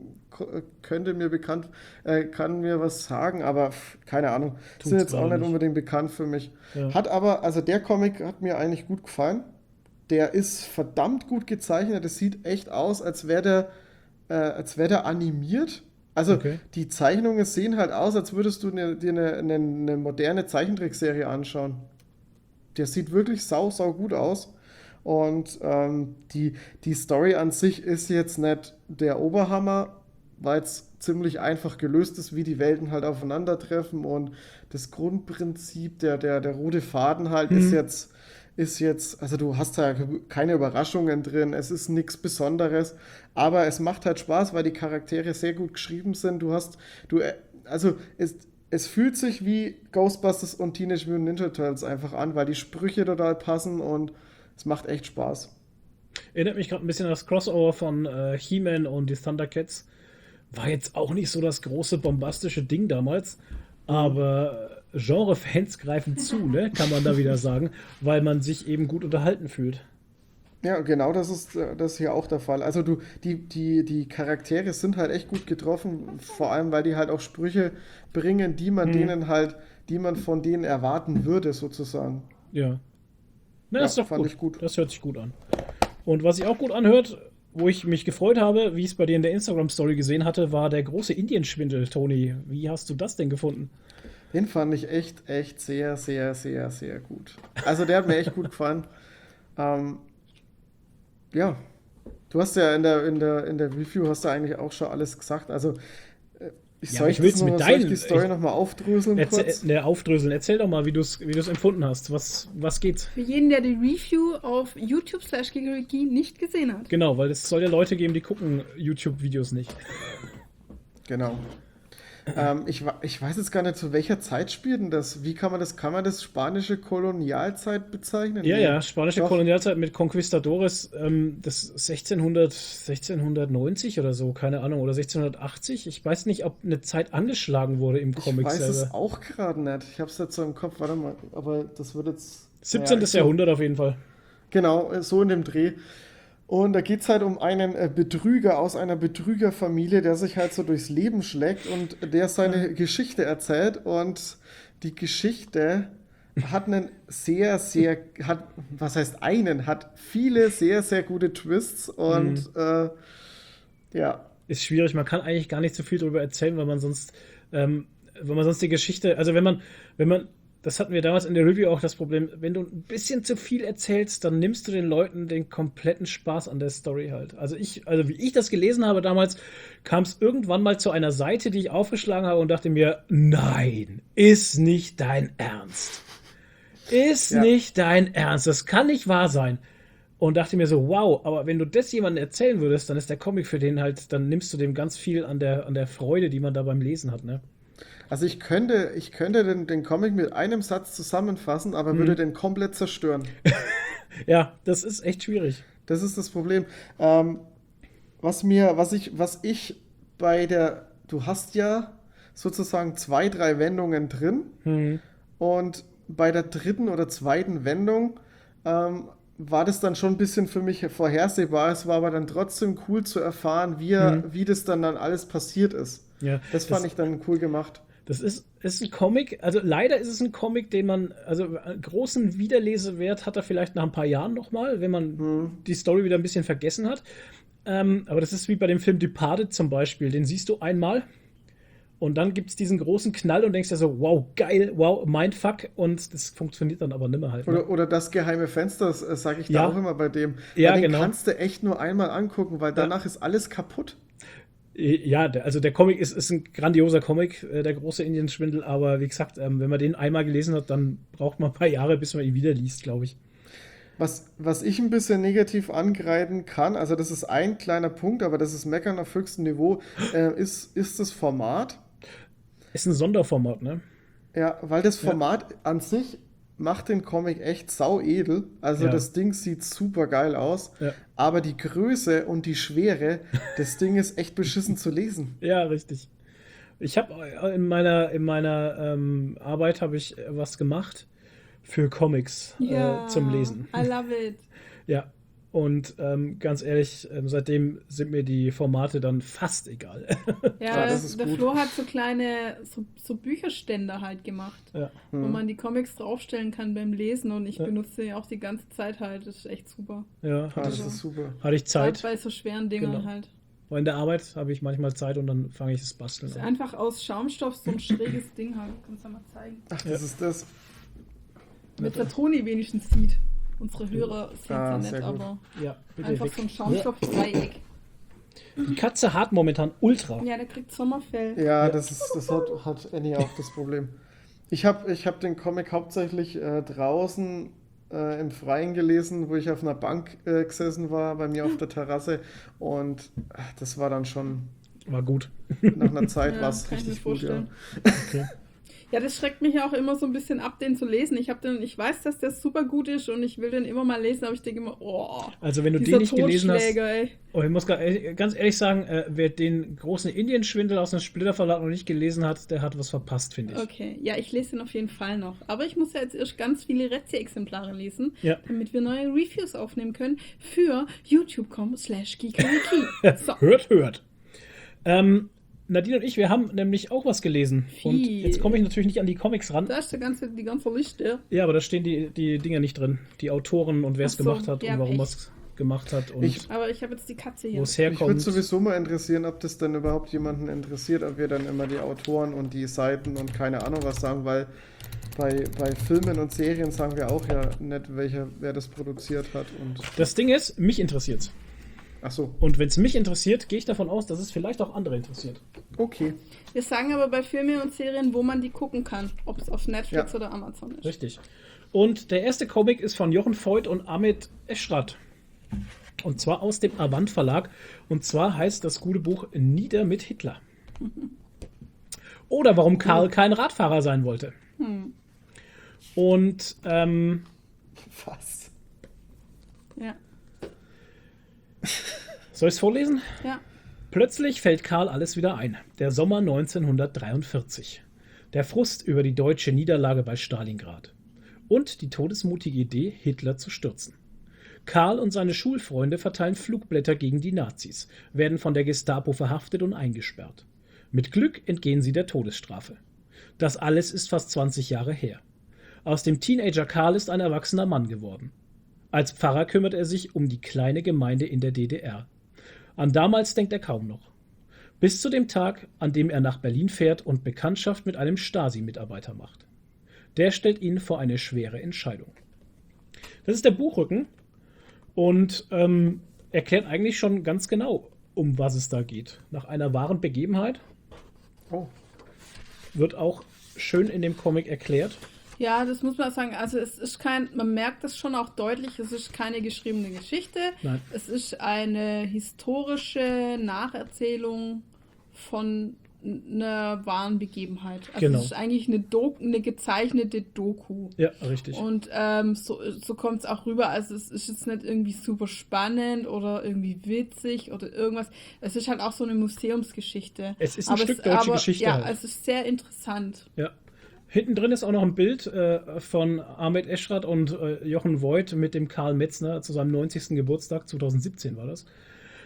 kann mir was sagen, aber keine Ahnung. Tut's Sind jetzt auch gerade nicht nicht. unbedingt bekannt für mich. Ja. Also der Comic hat mir eigentlich gut gefallen. Der ist verdammt gut gezeichnet. Es sieht echt aus, als wäre der animiert. Also Okay. die Zeichnungen sehen halt aus, als würdest du dir eine moderne Zeichentrickserie anschauen. Der sieht wirklich sau gut aus. Und die Story an sich ist jetzt nicht der Oberhammer, weil es ziemlich einfach gelöst ist, wie die Welten halt aufeinandertreffen. Und das Grundprinzip, der rote Faden halt ist jetzt, also du hast da keine Überraschungen drin, es ist nichts Besonderes, aber es macht halt Spaß, weil die Charaktere sehr gut geschrieben sind. Es fühlt sich wie Ghostbusters und Teenage Mutant Ninja Turtles einfach an, weil die Sprüche total passen und es macht echt Spaß. Erinnert mich gerade ein bisschen an das Crossover von He-Man und die Thundercats. War jetzt auch nicht so das große bombastische Ding damals, aber Genre-Fans greifen zu, ne? Kann man da wieder sagen, weil man sich eben gut unterhalten fühlt. Ja, genau, das ist hier auch der Fall. Also die Charaktere sind halt echt gut getroffen, vor allem, weil die halt auch Sprüche bringen, die man von denen erwarten würde, sozusagen. Ja. Na, Ja, ist doch fand gut. ich gut. Das hört sich gut an. Und was ich auch gut anhört, wo ich mich gefreut habe, wie ich es bei dir in der Instagram-Story gesehen hatte, war der große Indienschwindel, Toni. Wie hast du das denn gefunden? Den fand ich echt sehr, sehr, sehr, sehr gut. Also der hat mir echt gut gefallen. Ja, du hast ja in der Review hast du eigentlich auch schon alles gesagt. Also soll ich die Story nochmal aufdröseln kurz? Aufdröseln. Erzähl doch mal, wie du es empfunden hast. Was geht's? Für jeden, der die Review auf YouTube/Gigeriki nicht gesehen hat. Genau, weil es soll ja Leute geben, die gucken YouTube-Videos nicht. Genau. Ich weiß jetzt gar nicht, zu welcher Zeit spielt denn das? Wie kann man das spanische Kolonialzeit bezeichnen? Ja, Nee. ja, spanische Doch. Kolonialzeit mit Conquistadores, das 1690 oder so, keine Ahnung, oder 1680. Ich weiß nicht, ob eine Zeit angeschlagen wurde im Ich Comic weiß es selber. auch gerade nicht. Ich habe es jetzt so im Kopf, warte mal, aber das wird jetzt. 17. Naja, Jahrhundert auf jeden Fall. Genau, so in dem Dreh. Und da geht es halt um einen Betrüger aus einer Betrügerfamilie, der sich halt so durchs Leben schlägt und der seine Geschichte erzählt. Und die Geschichte hat hat viele sehr, sehr gute Twists und ja. Ist schwierig, man kann eigentlich gar nicht so viel darüber erzählen, weil man sonst die Geschichte, also wenn man, das hatten wir damals in der Review auch das Problem, wenn du ein bisschen zu viel erzählst, dann nimmst du den Leuten den kompletten Spaß an der Story halt. Also wie ich das gelesen habe damals, kam es irgendwann mal zu einer Seite, die ich aufgeschlagen habe und dachte mir, nein, ist nicht dein Ernst. Ist Ja. nicht dein Ernst, das kann nicht wahr sein. Und dachte mir so, wow, aber wenn du das jemandem erzählen würdest, dann ist der Comic für den halt, dann nimmst du dem ganz viel an der Freude, die man da beim Lesen hat, ne? Also ich könnte den Comic mit einem Satz zusammenfassen, aber würde den komplett zerstören. Ja, das ist echt schwierig. Das ist das Problem. Was ich bei du hast ja sozusagen 2, 3 Wendungen drin und bei der dritten oder zweiten Wendung war das dann schon ein bisschen für mich vorhersehbar. Es war aber dann trotzdem cool zu erfahren, wie das dann alles passiert ist. Ja, Das fand ich dann cool gemacht. Das ist ein Comic, also leider ist es ein Comic, den man, also einen großen Wiederlesewert hat er vielleicht nach ein paar Jahren nochmal, wenn man die Story wieder ein bisschen vergessen hat. Aber das ist wie bei dem Film Departed zum Beispiel, den siehst du einmal und dann gibt es diesen großen Knall und denkst dir so, wow, geil, wow, Mindfuck, und das funktioniert dann aber nimmer halt. Ne? Oder das geheime Fenster, das sage ich Ja. da auch immer bei dem. Ja, Weil den genau. kannst du echt nur einmal angucken, weil danach ist alles kaputt. Ja, der Comic ist ein grandioser Comic, der große Indienschwindel, aber wie gesagt, wenn man den einmal gelesen hat, dann braucht man ein paar Jahre, bis man ihn wieder liest, glaube ich. Was ich ein bisschen negativ angreifen kann, also das ist ein kleiner Punkt, aber das ist Meckern auf höchstem Niveau, ist das Format. Ist ein Sonderformat, ne? Ja, weil das Format an sich macht den Comic echt sau edel. Also Ja. das Ding sieht super geil aus, Ja. aber die Größe und die Schwere, das Ding ist echt beschissen zu lesen. Ja, richtig. Ich habe in meiner Arbeit habe ich was gemacht für Comics zum Lesen. I love it. Ja. Und ganz ehrlich, seitdem sind mir die Formate dann fast egal. Ja, das ist der gut. Flo hat so kleine, so Bücherständer halt gemacht, Ja. wo man die Comics draufstellen kann beim Lesen, und ich benutze die auch die ganze Zeit halt. Das ist echt super. Ja, Ah, das ist super. hatte ich Gerade Zeit. bei so schweren Dingern Genau. halt. Aber in der Arbeit habe ich manchmal Zeit und dann fange ich das Basteln Das ist an. einfach aus Schaumstoff so ein schräges Ding halt. Kannst du mal zeigen. Ach, das ist das. Mit der Toni wenigstens sieht. Unsere Hörer sehen Ah, ja sehr nicht, gut. aber Ja, bitte einfach weg. so ein Schaumstoff-Dreieck. Die Katze hat momentan Ultra. Ja, der kriegt Sommerfell. Ja, das hat Annie auch das Problem. Ich hab den Comic hauptsächlich draußen im Freien gelesen, wo ich auf einer Bank gesessen war, bei mir auf der Terrasse, und das war dann schon, War gut. nach einer Zeit Ja, war es kann ich mir richtig gut, ja. vorstellen. Okay. Ja, das schreckt mich auch immer so ein bisschen ab, den zu lesen. Ich weiß, dass der super gut ist und ich will den immer mal lesen, aber ich denke immer, oh, Also wenn du dieser den nicht gelesen hast, Totschläger, ey. oh, ich muss ganz ehrlich sagen, wer den großen Indienschwindel aus dem Splitter Verlag noch nicht gelesen hat, der hat was verpasst, finde ich. Okay, ja, ich lese ihn auf jeden Fall noch. Aber ich muss ja jetzt erst ganz viele Rezi-Exemplare lesen, Ja. damit wir neue Reviews aufnehmen können für youtube.com/geekeriki. So. Hört. Nadine und ich, wir haben nämlich auch was gelesen. Und Viel. jetzt komme ich natürlich nicht an die Comics ran. Da ist die ganze Liste. Ja, aber da stehen die Dinger nicht drin. Die Autoren und wer es Ach so, gemacht hat ja, und warum echt. er es gemacht hat und Aber ich habe jetzt die Katze hier. wo es Mich würde herkommt. sowieso mal interessieren, ob das dann überhaupt jemanden interessiert, ob wir dann immer die Autoren und die Seiten und keine Ahnung was sagen, weil bei Filmen und Serien sagen wir auch ja nicht, wer das produziert hat. Und Das Ding ist, mich interessiert's. ach so, Und wenn es mich interessiert, gehe ich davon aus, dass es vielleicht auch andere interessiert. okay. Wir sagen aber bei Filmen und Serien, wo man die gucken kann. Ob es auf Netflix Ja. oder Amazon ist. Richtig. Und der erste Comic ist von Jochen Voigt und Ahmed Eschrat. Und zwar aus dem Avant Verlag. Und zwar heißt das gute Buch Nieder mit Hitler. Oder warum Karl kein Radfahrer sein wollte. Und Was? Ja. soll ich es vorlesen? Ja. Plötzlich fällt Karl alles wieder ein. Der Sommer 1943. Der Frust über die deutsche Niederlage bei Stalingrad. Und die todesmutige Idee, Hitler zu stürzen. Karl und seine Schulfreunde verteilen Flugblätter gegen die Nazis, werden von der Gestapo verhaftet und eingesperrt. Mit Glück entgehen sie der Todesstrafe. Das alles ist fast 20 Jahre her. Aus dem Teenager Karl ist ein erwachsener Mann geworden. Als Pfarrer kümmert er sich um die kleine Gemeinde in der DDR. An damals denkt er kaum noch. Bis zu dem Tag, an dem er nach Berlin fährt und Bekanntschaft mit einem Stasi-Mitarbeiter macht. Der stellt ihn vor eine schwere Entscheidung. Das ist der Buchrücken und erklärt eigentlich schon ganz genau, um was es da geht. Nach einer wahren Begebenheit Oh. wird auch schön in dem Comic erklärt. Ja, das muss man sagen. Also es ist man merkt das schon auch deutlich, es ist keine geschriebene Geschichte. Nein. Es ist eine historische Nacherzählung von einer wahren Begebenheit. Also Genau. es ist eigentlich eine gezeichnete Doku. Ja, richtig. Und so kommt es auch rüber. Also es ist jetzt nicht irgendwie super spannend oder irgendwie witzig oder irgendwas. Es ist halt auch so eine Museumsgeschichte. Es ist ein Stück deutsche Geschichte Ja, halt. es ist sehr interessant. Ja. Hinten drin ist auch noch ein Bild von Ahmed Eschrat und Jochen Voigt mit dem Karl Metzner zu seinem 90. Geburtstag, 2017 war das.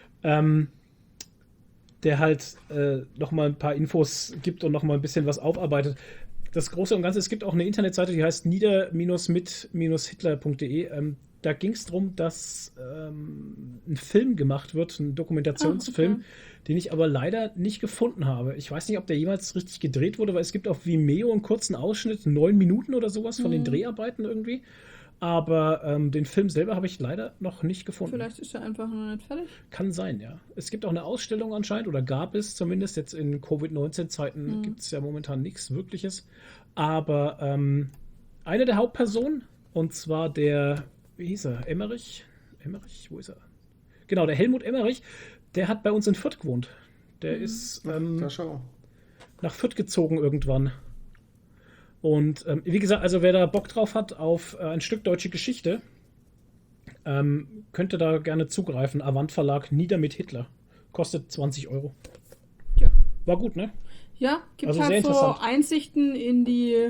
Der halt noch mal ein paar Infos gibt und noch mal ein bisschen was aufarbeitet. Das Große und Ganze, es gibt auch eine Internetseite, die heißt nieder-mit-hitler.de. Da ging es darum, dass ein Film gemacht wird, ein Dokumentationsfilm, okay. den ich aber leider nicht gefunden habe. Ich weiß nicht, ob der jemals richtig gedreht wurde, weil es gibt auf Vimeo einen kurzen Ausschnitt, 9 Minuten oder sowas von den Dreharbeiten irgendwie. Aber den Film selber habe ich leider noch nicht gefunden. Vielleicht ist er einfach noch nicht fertig. Kann sein, ja. Es gibt auch eine Ausstellung anscheinend, oder gab es zumindest, jetzt in Covid-19-Zeiten gibt es ja momentan nichts Wirkliches. Aber eine der Hauptpersonen, und zwar der, wie hieß er, Emmerich? Emmerich, wo ist er? Genau, der Helmut Emmerich, der hat bei uns in Fürth gewohnt. Der ist Da schau. nach Fürth gezogen irgendwann. Und wie gesagt, also wer da Bock drauf hat auf ein Stück deutsche Geschichte, könnte da gerne zugreifen. Avant Verlag, Nieder mit Hitler. Kostet 20 €. Ja. War gut, ne? Ja, gibt Also sehr halt so interessant. Einsichten in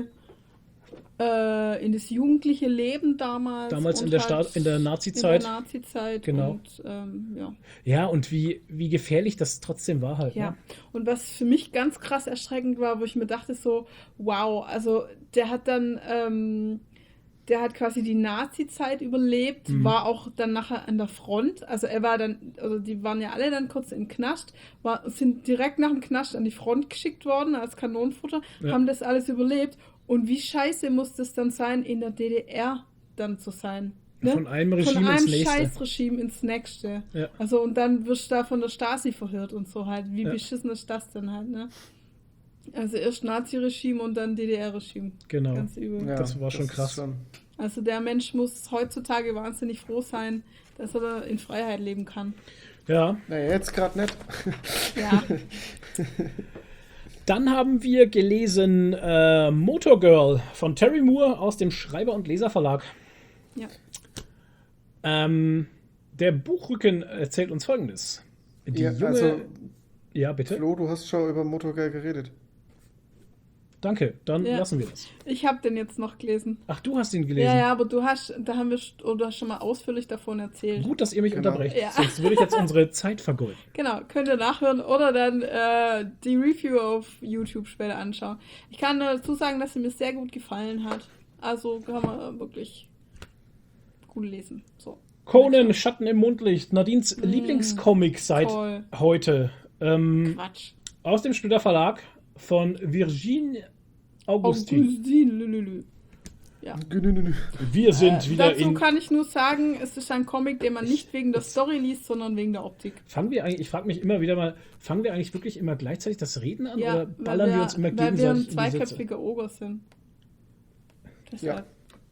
das jugendliche Leben damals. Damals und in der halt in der Nazi-Zeit. In der Nazi-Zeit. Genau. Und, ja. Ja, und wie gefährlich das trotzdem war halt. Ja, Ne? und was für mich ganz krass erschreckend war, wo ich mir dachte so, wow, also der hat quasi die Nazi-Zeit überlebt, war auch dann nachher an der Front, also er war dann, also die waren ja alle dann kurz im Knast, sind direkt nach dem Knast an die Front geschickt worden als Kanonenfutter, Ja. haben das alles überlebt und wie scheiße muss das dann sein, in der DDR dann zu sein? Ne? Von einem Regime Von einem ins nächste. Scheißregime ins nächste. Ja. Also und dann wirst du da von der Stasi verhört und so halt. Wie Ja. beschissen ist das denn halt, ne? Also erst Nazi-Regime und dann DDR-Regime. Genau. Ganz übel. Ja, Das war schon ist krass. Also der Mensch muss heutzutage wahnsinnig froh sein, dass er da in Freiheit leben kann. Ja. Naja, jetzt gerade nicht. Ja. Dann haben wir gelesen Motor Girl von Terry Moore aus dem Schreiber- und Leserverlag. Ja. Der Buchrücken erzählt uns Folgendes. Die Ja, junge... also, ja, bitte. Flo, du hast schon über Motorgeil geredet. Danke, dann Ja. lassen wir das. Ich habe den jetzt noch gelesen. Ach, du hast ihn gelesen. Ja, ja, aber du hast schon mal ausführlich davon erzählt. Gut, dass ihr mich Genau. unterbrecht. Ja. Sonst würde ich jetzt unsere Zeit vergeuden. Genau, könnt ihr nachhören oder dann die Review auf YouTube später anschauen. Ich kann nur dazu sagen, dass sie mir sehr gut gefallen hat. Also kann man wirklich gut lesen. So. Conan, Schatten im Mondlicht, Nadines Lieblingscomic seit Toll. heute. Quatsch. Aus dem Splitter Verlag von Virginie Augustin. Augustin, lülülü. Ja. Wir sind wieder Dazu in... kann ich nur sagen, es ist ein Comic, den man nicht wegen der Story liest, sondern wegen der Optik. Fangen wir eigentlich, ich frage mich immer wieder mal, fangen wir eigentlich wirklich immer gleichzeitig das Reden an Ja, oder ballern wir uns immer weil wir ein gegenseitig in die Sätze? zweiköpfiger Oger sind. Deshalb.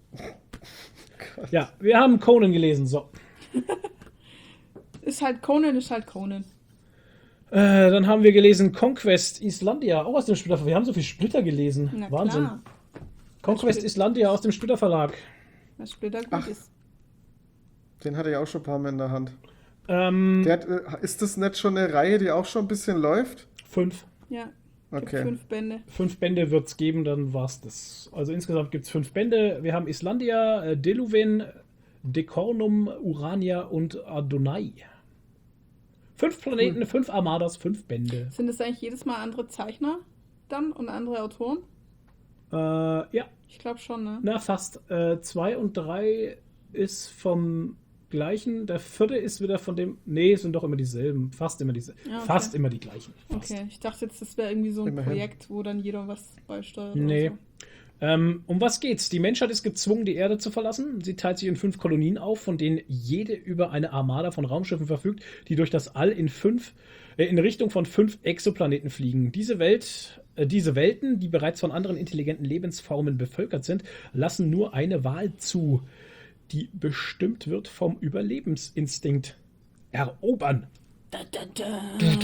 Ja, wir haben Conan gelesen, so. Ist halt Conan, ist halt Conan. Dann haben wir gelesen Conquest Islandia, auch aus dem Splitter. Wir haben so viel Splitter gelesen. Na Wahnsinn. klar, Conquest Islandia aus dem Splitter Verlag. was Splitter gut Ach. ist. Den hatte ich auch schon ein paar Mal in der Hand. Ähm, Der hat, ist das nicht schon eine Reihe, die auch schon ein bisschen läuft? 5. Ja, gibt Okay. 5 Bände. 5 Bände wird es geben, dann war's das. Also insgesamt gibt es 5 Bände. Wir haben Islandia, Deluven, Decornum, Urania und Adonai. 5 Planeten, 5 Armadas, 5 Bände. Sind das eigentlich jedes Mal andere Zeichner dann und andere Autoren? Ja, Ich glaube schon, ne? na fast. 2 und 3 ist vom gleichen. Der 4. ist wieder von dem. Nee, es sind doch immer dieselben. Fast immer dieselben. Ja, okay. Fast immer die gleichen. Fast. Okay, ich dachte jetzt, das wäre irgendwie so ein Immerhin. Projekt, wo dann jeder was beisteuert. Nee. Oder so. Um was geht's? Die Menschheit ist gezwungen, die Erde zu verlassen. Sie teilt sich in 5 Kolonien auf, von denen jede über eine Armada von Raumschiffen verfügt, die durch das All in Richtung von 5 Exoplaneten fliegen. Diese Welten, die bereits von anderen intelligenten Lebensformen bevölkert sind, lassen nur eine Wahl zu, die bestimmt wird vom Überlebensinstinkt. Erobern. Da, da, da.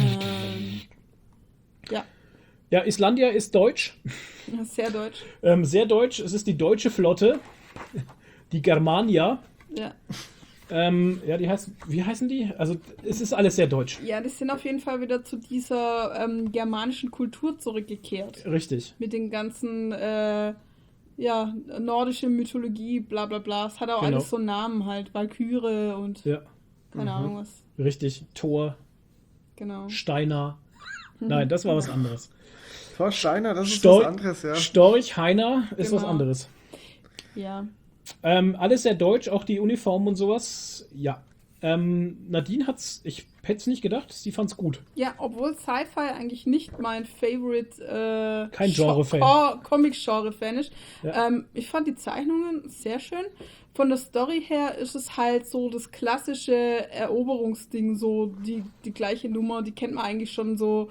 Ja, Ja, Islandia ist deutsch. das ist sehr deutsch. Sehr deutsch. Es ist die deutsche Flotte. Die Germania. Ja. Ja, wie heißen die? Also, es ist alles sehr deutsch. Ja, die sind auf jeden Fall wieder zu dieser germanischen Kultur zurückgekehrt. Richtig. Mit den ganzen, nordische Mythologie, bla bla bla. Es hat auch Genau. alles so Namen halt. Valkyrie und Ja, keine Ahnung was. richtig. Thor, Genau. Steiner. Nein, das war was anderes. Thor Steiner, das ist Storch, was anderes, ja. Storch, Heiner ist was Genau. anderes. Ja. Alles sehr deutsch, auch die Uniformen und sowas. Ja. Nadine ich hätte es nicht gedacht, sie fand's gut. Ja, obwohl Sci-Fi eigentlich nicht mein Favorite Kein Genre-Fan. Comic-Genre-Fan ist. Ja. Ich fand die Zeichnungen sehr schön. Von der Story her ist es halt so das klassische Eroberungsding, so die gleiche Nummer, die kennt man eigentlich schon, so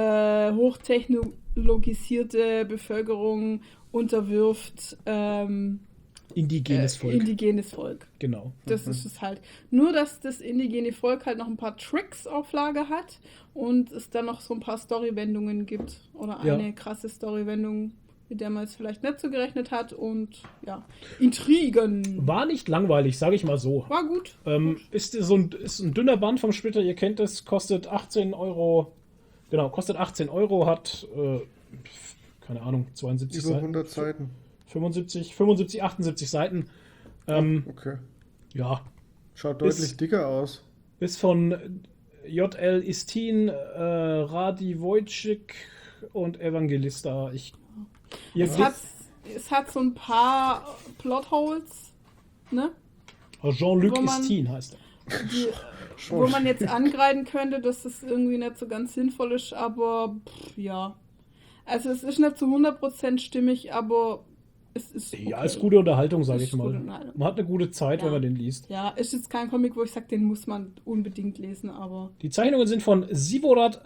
hochtechnologisierte Bevölkerung unterwirft Indigenes Volk. indigenes Volk. Genau. Das ist es halt. Nur, dass das indigene Volk halt noch ein paar Tricks auf Lager hat und es dann noch so ein paar Storywendungen gibt. Oder Ja. eine krasse Storywendung, mit der man jetzt vielleicht nicht so gerechnet hat. Und ja, Intrigen. War nicht langweilig, sage ich mal so. War gut. Ist ein dünner Band vom Splitter, ihr kennt es, kostet 18 Euro. Genau, kostet 18 Euro, hat, keine Ahnung, 72 Über Seiten. 100 Seiten. 75, 78 Seiten. Okay. Ja, Schaut deutlich dicker aus. ist von J.L. Istin, Radi Wojcik und Evangelista. Es hat so ein paar Plotholes, ne? Jean-Luc wo man- Istin heißt er. Die, wo man jetzt angreifen könnte, dass das irgendwie nicht so ganz sinnvoll ist, aber ja. Also es ist nicht zu 100% stimmig, aber es ist okay. Ja, ist gute Unterhaltung, sage Ist ich mal. gute Unterhaltung. Man hat eine gute Zeit, Ja. wenn man den liest. Ja, ist jetzt kein Comic, wo ich sage, den muss man unbedingt lesen, aber Die Zeichnungen sind von Sivorad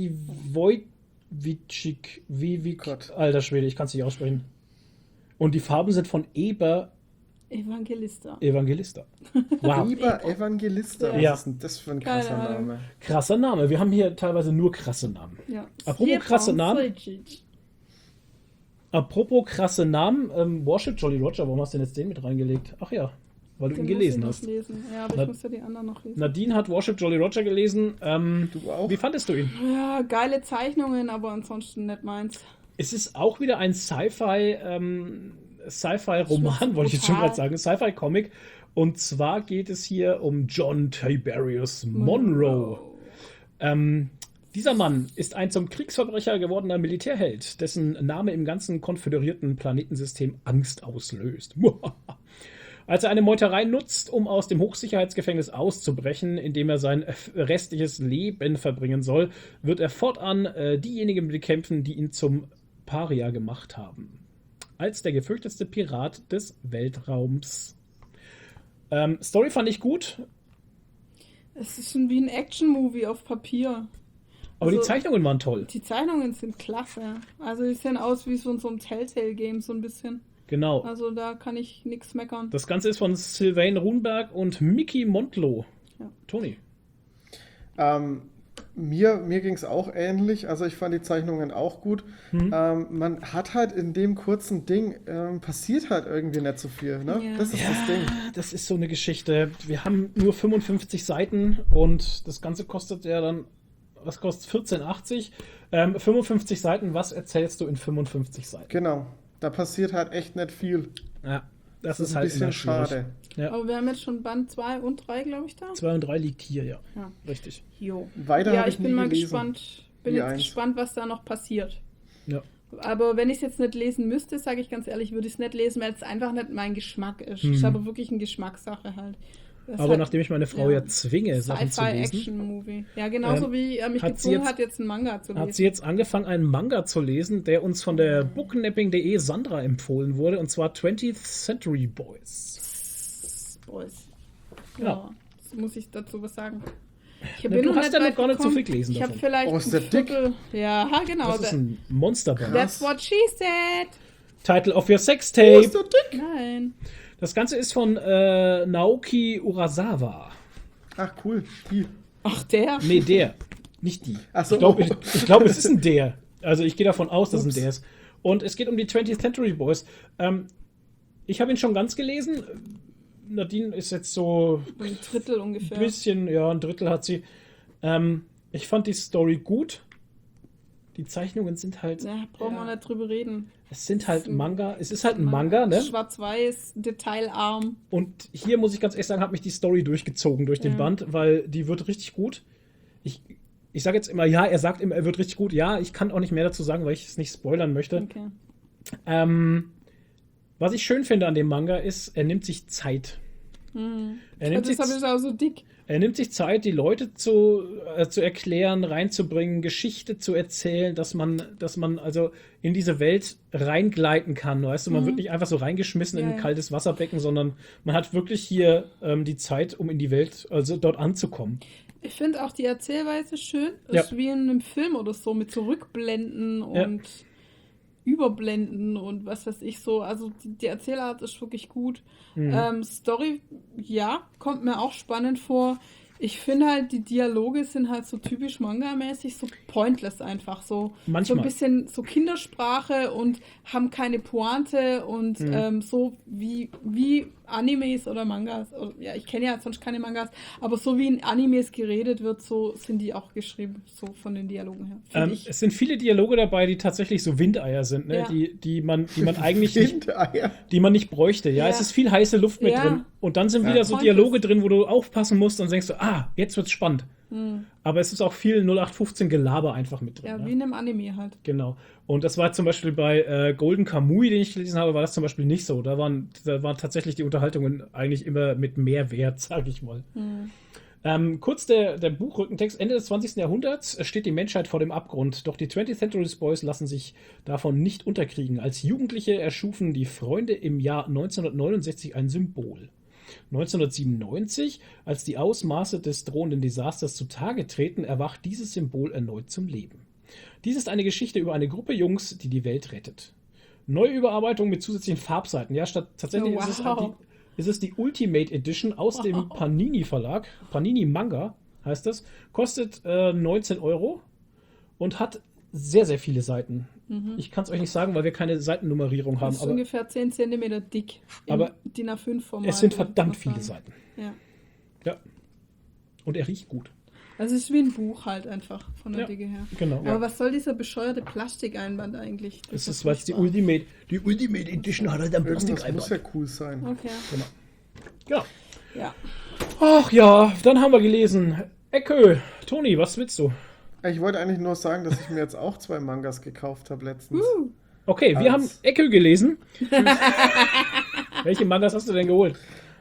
Radivojcik. Gott. Alter Schwede, ich kann es nicht aussprechen. Und die Farben sind von Eber Evangelista. Evangelista. Wow. Eber Evangelista. Ja. Was ist denn das für ein Keine krasser Ahnung. Name? Krasser Name. Wir haben hier teilweise nur krasse Namen. Ja. Apropos krasse Stefan Namen. Sojcic. Apropos krasse Namen. Warship Jolly Roger, warum hast du denn jetzt den mit reingelegt? Ach ja, weil du ihn Den gelesen muss ich hast. noch lesen. Ja, aber Na- ich muss ja die anderen noch lesen. Nadine hat Warship Jolly Roger gelesen. Du auch? Wie fandest du ihn? Ja, geile Zeichnungen, aber ansonsten nicht meins. Es ist auch wieder ein Sci-Fi-Roman, wollte ich jetzt schon brutal. gerade sagen. Sci-Fi-Comic. Und zwar geht es hier um John Tiberius Monroe. Dieser Mann ist ein zum Kriegsverbrecher gewordener Militärheld, dessen Name im ganzen konföderierten Planetensystem Angst auslöst. Als er eine Meuterei nutzt, um aus dem Hochsicherheitsgefängnis auszubrechen, in dem er sein restliches Leben verbringen soll, wird er fortan diejenigen bekämpfen, die ihn zum Paria gemacht haben. Als der gefürchtetste Pirat des Weltraums. Story fand ich gut, Es ist schon wie ein Action-Movie auf Papier. aber die Also- Zeichnungen waren toll. Die Zeichnungen sind klasse. Also die sehen aus wie so in so einem Telltale-Game so ein bisschen. Genau. Also da kann ich nichts meckern. Das Ganze ist von Sylvain Runberg und Mickey Montlo. Ja. Toni. Mir ging es auch ähnlich, also ich fand die Zeichnungen auch gut. Man hat halt in dem kurzen Ding, passiert halt irgendwie nicht so viel, ne? Ja. Das ist das Ding. Das ist so eine Geschichte. Wir haben nur 55 Seiten und das Ganze kostet ja dann, was kostet 14,80? 55 Seiten, was erzählst du in 55 Seiten? Genau, da passiert halt echt nicht viel. Ja, das Das ist ist ein halt bisschen immer schwierig. schade. Ja. Aber wir haben jetzt schon Band 2 und 3, glaube ich, da. 2 und 3 liegt hier, ja. Ja. Richtig. Jo. Weiter Ja, habe ich ich bin nie mal gelesen. gespannt. Bin Wie jetzt eins. gespannt, was da noch passiert. Ja. Aber wenn ich es jetzt nicht lesen müsste, sage ich ganz ehrlich, würde ich es nicht lesen, weil es einfach nicht mein Geschmack ist. Es ist aber wirklich eine Geschmackssache halt. Das ist Aber halt nachdem ich meine Frau ja zwinge, Sachen zu lesen, Sci-Fi-Action-Movie. Ja, genauso wie er mich hat sie gezwungen jetzt- hat, jetzt einen Manga zu lesen. hat sie jetzt angefangen, einen Manga zu lesen, der uns von der booknapping.de Sandra empfohlen wurde, und zwar 20th Century Boys. Boys. Genau. Ja, das muss ich dazu was sagen. Ich Na, du hast ja noch gar nicht so gekommen. viel gelesen Ich habe davon. vielleicht Oh, ist der ein Viertel. Ja, genau. Das ist ein Monsterband. That's what she said. Title of your Oh, Sextape. ist der dick? Nein. Das Ganze ist von Naoki Urasawa. Ach, cool. Die. Ach, der. Nee, der. Nicht die. Ach so. Ich glaube, es ist ein der. Also ich gehe davon aus, dass es Ups. ein der ist. Und es geht um die 20th Century Boys. Ich habe ihn schon ganz gelesen. Nadine ist jetzt so Ein Drittel ein ungefähr. bisschen, ja, ein Drittel hat sie. Ich fand die Story gut. Die Zeichnungen sind halt, Ja, brauchen wir nicht drüber reden. es sind halt Manga. Es ist halt ein Manga, ne? Schwarz-Weiß, detailarm. Und hier muss ich ganz ehrlich sagen, hat mich die Story durchgezogen durch den Ja. Band, weil die wird richtig gut. Ich sage jetzt immer, ja, er sagt immer, er wird richtig gut. Ja, ich kann auch nicht mehr dazu sagen, weil ich es nicht spoilern möchte. Okay. Was ich schön finde an dem Manga ist, er nimmt sich Zeit. Er nimmt sich, Deshalb ist er auch so dick. er nimmt sich Zeit, die Leute zu erklären, reinzubringen, Geschichte zu erzählen, dass man also in diese Welt reingleiten kann. Weißt du, man wird nicht einfach so reingeschmissen in Ja, ein ja. kaltes Wasserbecken, sondern man hat wirklich hier die Zeit, um in die Welt, also dort anzukommen. Ich finde auch die Erzählweise schön. Ja. Ist wie in einem Film oder so, mit Zurückblenden Ja. und Überblenden und was weiß ich so. Also die Erzählart ist wirklich gut. Story, ja, kommt mir auch spannend vor. Ich finde halt, die Dialoge sind halt so typisch Manga-mäßig, so pointless einfach. So Manchmal. ein bisschen so Kindersprache und haben keine Pointe und so wie Animes oder Mangas. Oder, ja, ich kenne ja sonst keine Mangas, aber so wie in Animes geredet wird, so sind die auch geschrieben, so von den Dialogen her. Finde ich. Es sind viele Dialoge dabei, die tatsächlich so Windeier sind, ne? Ja. die man eigentlich nicht, Windeier. die man nicht bräuchte. Ja, Ja. es ist viel heiße Luft mit Ja. drin. Und dann sind wieder so Pointless. Dialoge drin, wo du aufpassen musst und denkst, jetzt wird's spannend. Aber es ist auch viel 0815 Gelaber einfach mit drin. Ja, ne? wie in einem Anime halt. Genau. Und das war zum Beispiel bei Golden Kamuy, den ich gelesen habe, war das zum Beispiel nicht so. Da waren tatsächlich die Unterhaltungen eigentlich immer mit Mehrwert, sage ich mal. Kurz der Buchrückentext. Ende des 20. Jahrhunderts steht die Menschheit vor dem Abgrund, doch die 20th Century Boys lassen sich davon nicht unterkriegen. Als Jugendliche erschufen die Freunde im Jahr 1969 ein Symbol. 1997, als die Ausmaße des drohenden Desasters zutage treten, erwacht dieses Symbol erneut zum Leben. Dies ist eine Geschichte über eine Gruppe Jungs, die die Welt rettet. Neue Überarbeitung mit zusätzlichen Farbseiten. Ja, tatsächlich Wow. ist es die Ultimate Edition aus dem Panini Verlag. Panini Manga heißt das. Kostet 19 € und hat sehr, sehr viele Seiten. Ich kann es euch nicht sagen, weil wir keine Seitennummerierung haben. Das ist Aber ungefähr 10 cm dick. Aber DIN A5-Format. es sind verdammt viele Seiten. Ja. Ja. Und er riecht gut. Also es ist wie ein Buch halt einfach von der Ja, Dicke her. genau. Aber was soll dieser bescheuerte Plastikeinband eigentlich? Das ist ist, weil es die furchtbar. Ultimate Edition hat halt am Irgendwas muss Plastikeinband. ja cool sein. Okay. Ja. Ja. Ach ja, dann haben wir gelesen. Ecke, Toni, was willst du? Ich wollte eigentlich nur sagen, dass ich mir jetzt auch 2 Mangas gekauft habe letztens. Okay, wir haben Als- Ecke gelesen. Welche Mangas hast du denn geholt?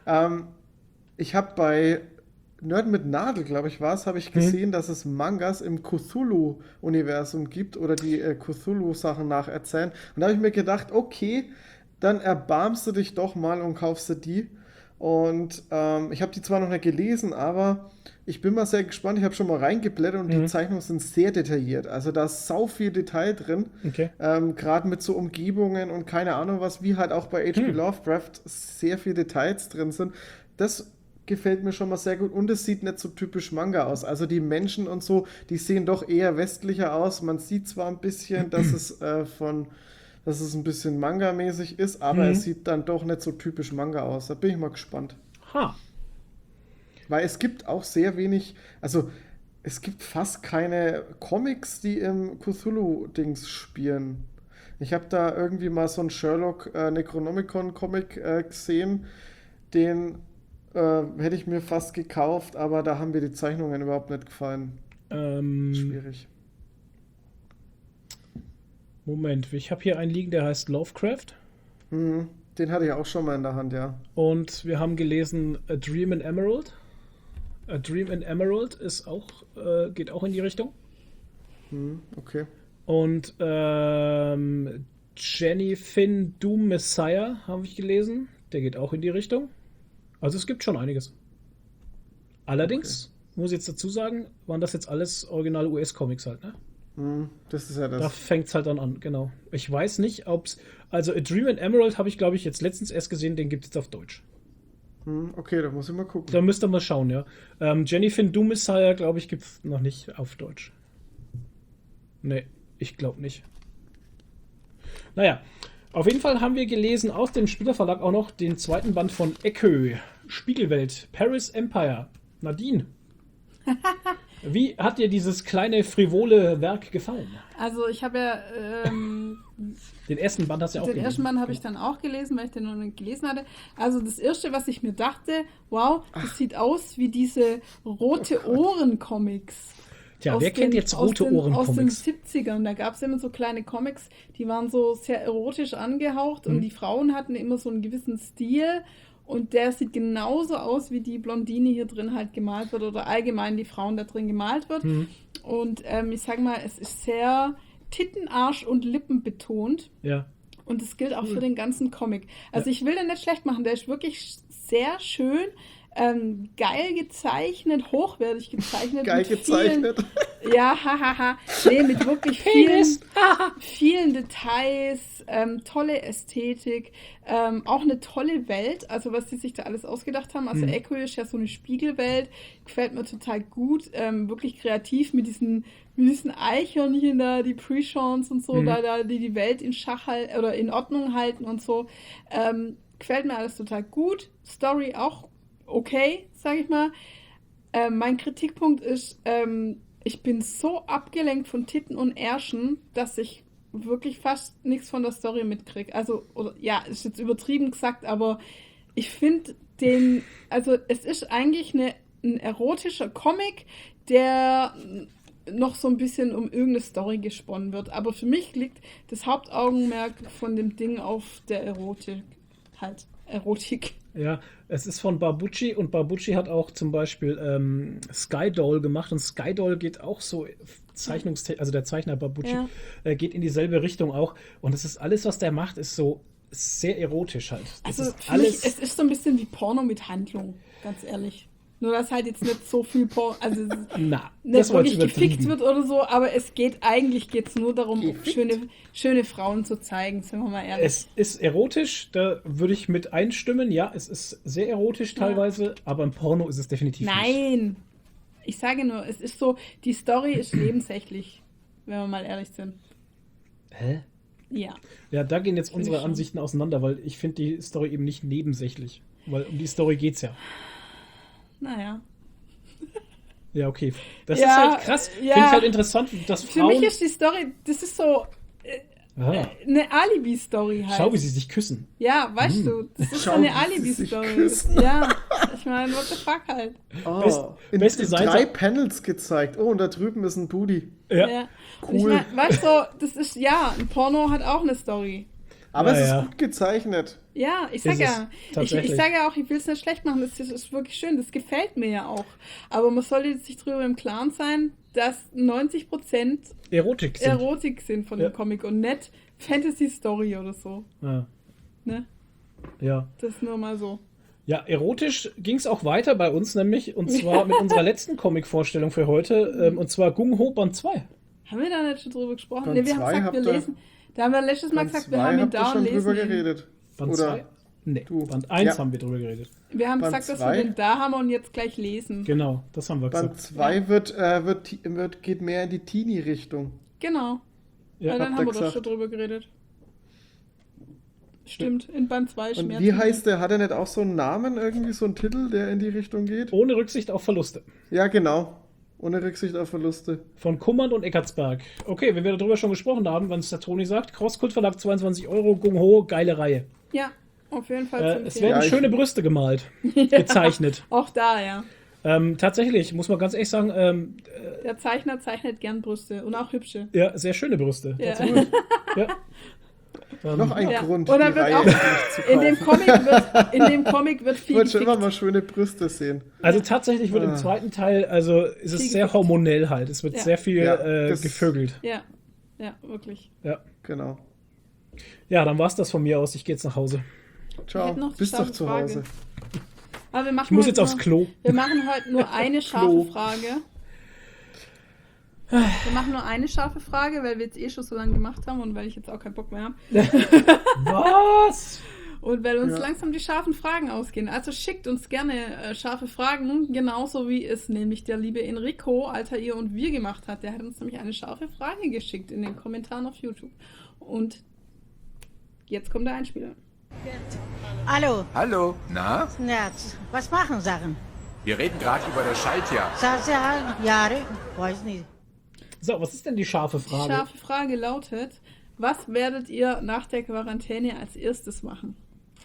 Ich habe bei Nerd mit Nadel, glaube ich, habe ich gesehen, dass es Mangas im Cthulhu-Universum gibt oder die Cthulhu-Sachen nacherzählen. Und da habe ich mir gedacht, okay, dann erbarmst du dich doch mal und kaufst du die. Und ich habe die zwar noch nicht gelesen, aber ich bin mal sehr gespannt. Ich habe schon mal reingeblättert und die Zeichnungen sind sehr detailliert. Also da ist sau viel Detail drin. Okay. Gerade mit so Umgebungen und keine Ahnung was, wie halt auch bei H.P. Lovecraft sehr viele Details drin sind. Das gefällt mir schon mal sehr gut und es sieht nicht so typisch Manga aus. Also die Menschen und so, die sehen doch eher westlicher aus. Man sieht zwar ein bisschen, dass es ein bisschen Manga-mäßig ist, aber es sieht dann doch nicht so typisch Manga aus. Da bin ich mal gespannt. Ha. Weil es gibt auch sehr wenig, also es gibt fast keine Comics, die im Cthulhu-Dings spielen. Ich habe da irgendwie mal so einen Sherlock Necronomicon-Comic gesehen, den hätte ich mir fast gekauft, aber da haben mir die Zeichnungen überhaupt nicht gefallen. Schwierig. Moment, ich habe hier einen liegen, der heißt Lovecraft. Den hatte ich auch schon mal in der Hand, ja. Und wir haben gelesen A Dream in Emerald. A Dream in Emerald ist auch, geht auch in die Richtung. Okay. Und Jenny Finn Doom Messiah habe ich gelesen. Der geht auch in die Richtung. Also es gibt schon einiges. Allerdings, muss ich jetzt dazu sagen, waren das jetzt alles originale US-Comics halt, ne? Das ist ja das. Da fängt es halt dann an, genau. Ich weiß nicht, ob es... Also A Dream in Emerald habe ich, glaube ich, jetzt letztens erst gesehen, den gibt es jetzt auf Deutsch. Okay, da muss ich mal gucken. Da müsst ihr mal schauen, ja. Jenny Finn Doom Messiah, glaube ich, gibt es noch nicht auf Deutsch. Nee, ich glaube nicht. Naja, auf jeden Fall haben wir gelesen aus dem Splitter Verlag auch noch den zweiten Band von Ekö, Spiegelwelt, Paris Empire. Nadine, wie hat dir dieses kleine, frivole Werk gefallen? Also ich habe ja Den ersten Band hast du ja auch den ersten Band habe ich dann auch gelesen, weil ich den noch nicht gelesen hatte. Also das erste, was ich mir dachte, wow, das sieht aus wie diese rote Ohren-Comics. Tja, wer kennt jetzt rote Ohren-Comics? Aus den 70ern, da gab es immer so kleine Comics, die waren so sehr erotisch angehaucht und die Frauen hatten immer so einen gewissen Stil und der sieht genauso aus, wie die Blondine hier drin halt gemalt wird oder allgemein die Frauen da drin gemalt wird. Und ich sag mal, es ist sehr Titten, Arsch und Lippen betont. Ja. Und das gilt auch für den ganzen Comic. Also ich will den nicht schlecht machen, der ist wirklich sehr schön. Geil gezeichnet, hochwertig gezeichnet. Geil gezeichnet. Ja, hahaha. Nee, mit wirklich vielen Details, tolle Ästhetik, auch eine tolle Welt, also was sie sich da alles ausgedacht haben. Also Echo ist ja so eine Spiegelwelt, gefällt mir total gut, wirklich kreativ mit diesen Eichhörnchen da, die Pre-Chance und so, da die Welt in Schach halten oder in Ordnung halten und so. Gefällt mir alles total gut. Story auch okay, sag ich mal. Mein Kritikpunkt ist, ich bin so abgelenkt von Titten und Ärschen, dass ich wirklich fast nichts von der Story mitkriege. Also, ja, ist jetzt übertrieben gesagt, aber ich finde also es ist eigentlich ein erotischer Comic, der noch so ein bisschen um irgendeine Story gesponnen wird. Aber für mich liegt das Hauptaugenmerk von dem Ding auf der Erotik. Halt, Erotik. Ja, es ist von Barbucci und Barbucci hat auch zum Beispiel Skydoll gemacht und Skydoll geht auch so also der Zeichner Barbucci geht in dieselbe Richtung auch und es ist alles, was der macht, ist so sehr erotisch halt. Das also ist alles. Es ist so ein bisschen wie Porno mit Handlung, ganz ehrlich. Nur, dass halt jetzt nicht so viel Porno, also nicht wirklich gefickt wird oder so, aber eigentlich geht es nur darum, schöne Frauen zu zeigen, sind wir mal ehrlich. Es ist erotisch, da würde ich mit einstimmen, ja, es ist sehr erotisch teilweise, aber im Porno ist es definitiv nicht. Nein, ich sage nur, es ist so, die Story ist nebensächlich, wenn wir mal ehrlich sind. Hä? Ja. Ja, da gehen jetzt Find unsere ich schon. Ansichten auseinander, weil ich finde die Story eben nicht nebensächlich, weil um die Story geht's ja. Naja. Ja, okay. Das Ja, ist halt krass. ja. Finde ich halt interessant, dass Für Frauen... mich ist die Story, das ist so eine Alibi-Story halt. Schau, wie sie sich küssen. Ja, weißt du, das ist so Schau, eine wie sie sich Alibi-Story. küssen. Ja, ich meine, what the fuck halt. In beste Seite. 3 Panels gezeigt. Oh, und da drüben ist ein Booty. Ja. Und ich mein, weißt du, das ist, ja, ein Porno hat auch eine Story. Aber es Ja. ist gut gezeichnet. Ja, ich sag Ist ja, es, tatsächlich. ich sage ja auch, ich will es nicht schlecht machen, das ist wirklich schön, das gefällt mir ja auch. Aber man sollte sich darüber im Klaren sein, dass 90% Erotik sind. Erotik sind von Ja. dem Comic und nicht Fantasy-Story oder so. Ja. Ne? Ja. Das ist nur mal so. Ja, erotisch ging es auch weiter bei uns, nämlich, und zwar mit unserer letzten Comic-Vorstellung für heute, und zwar Gung Ho Band 2. Haben wir da nicht schon drüber gesprochen? Band Ne, wir haben 2 gesagt, habt wir ihr- lesen. Da haben wir letztes Mal gesagt, wir Zwei haben ihn habt ihr da und schon lesen drüber ihn. geredet. Band Oder 2? Nee, Du. Band 1 Ja. haben wir drüber geredet. Wir haben Band gesagt, dass zwei? wir den da haben und jetzt gleich lesen. Genau, das haben wir Band gesagt. 2 geht mehr in die Teenie-Richtung. Genau. Ja, Ja, dann habt haben ihr wir doch gesagt. schon drüber geredet. Stimmt, in Band 2 Und Schmerzen. wie heißt der? Hat er nicht auch so einen Namen, irgendwie so einen Titel, der in die Richtung geht? Ohne Rücksicht auf Verluste. Ja, genau. Ohne Rücksicht auf Verluste. Von Kummern und Eckartsberg. Okay, wenn wir darüber schon gesprochen haben, wenn es der Toni sagt, Crosskult Verlag 22 €, Gung Ho, geile Reihe. Ja, auf jeden Fall. zu Es empfehlen. werden Ja, ich- schöne Brüste gemalt, gezeichnet. Auch da, ja. Tatsächlich, muss man ganz ehrlich sagen, Der Zeichner zeichnet gern Brüste und auch hübsche. ja, sehr schöne Brüste. Ja. Tatsächlich. Ja. Noch ein Ja. Grund, Und die dann wird Reihe auch- endlich zu In dem kaufen. Comic wird Ich viel wollte schon immer gefickt. mal schöne Brüste sehen. Also tatsächlich wird im zweiten Teil, also ist es Viel sehr gefickt. hormonell halt. Es wird Ja. sehr viel Ja, das- gevögelt. Ja, ja, wirklich. Ja. Genau. Ja, dann war's das von mir aus. Ich gehe jetzt nach Hause. Ciao. hätten noch die Bist doch scharfe zu Frage. Hause. Aber wir machen Ich muss heute jetzt aufs nur- Klo. Wir machen heute nur eine scharfe Klo. Frage. Wir machen nur eine scharfe Frage, weil wir jetzt eh schon so lange gemacht haben und weil ich jetzt auch keinen Bock mehr habe. Was? Und weil uns Ja. langsam die scharfen Fragen ausgehen. Also schickt uns gerne scharfe Fragen, genauso wie es nämlich der liebe Enrico, Alter ihr und wir gemacht hat. Der hat uns nämlich eine scharfe Frage geschickt in den Kommentaren auf YouTube. Und jetzt kommt der Einspieler. Hallo, Hallo, na? na, was machen Sachen? Wir reden gerade über das Schaltjahr. Jahre, weiß nicht. So, was ist denn die scharfe Die Frage? scharfe Frage lautet, was werdet ihr nach der Quarantäne als erstes machen?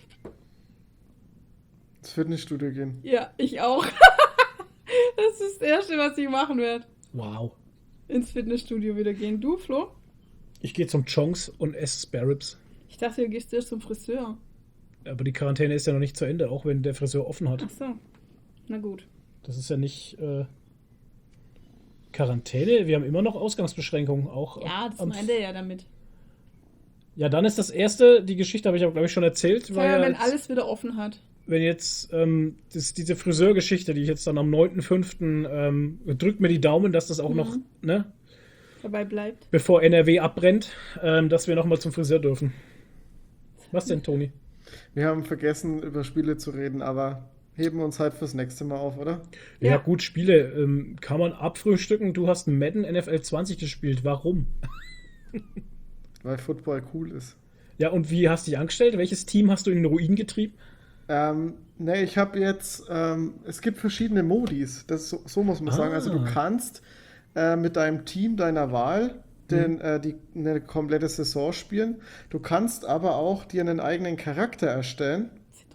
Ins Fitnessstudio gehen. Ja, ich auch. Das ist das Erste, was ich machen werde. Wow. Ins Fitnessstudio wieder gehen. Du, Flo? Ich gehe zum Chongs und esse Spare Ribs. Ich dachte, du gehst erst zum Friseur. Aber die Quarantäne ist ja noch nicht zu Ende, auch wenn der Friseur offen hat. Ach so. Na gut. Das ist ja nicht Quarantäne. Wir haben immer noch Ausgangsbeschränkungen. Auch Ja, das am- meint er ja damit. Ja, dann ist das erste, die Geschichte habe ich auch, glaube ich, schon erzählt. Sag War mal, ja wenn jetzt, alles wieder offen hat. wenn jetzt diese Friseurgeschichte, die ich jetzt dann am 9.5. Drückt mir die Daumen, dass das auch noch, ne, Dabei bleibt. bevor NRW abbrennt, dass wir nochmal zum Friseur dürfen. Was denn, Toni? Wir haben vergessen, über Spiele zu reden, aber heben wir uns halt fürs nächste Mal auf, oder? Ja, Ja. gut, Spiele kann man abfrühstücken. Du hast Madden NFL 20 gespielt. Warum? Weil Football cool ist. Ja, und wie hast du dich angestellt? Welches Team hast du in den Ruin getrieben? Ne, ich habe jetzt, es gibt verschiedene Modis, so muss man sagen. Also du kannst mit deinem Team deiner Wahl eine komplette Saison spielen. Du kannst aber auch dir einen eigenen Charakter erstellen.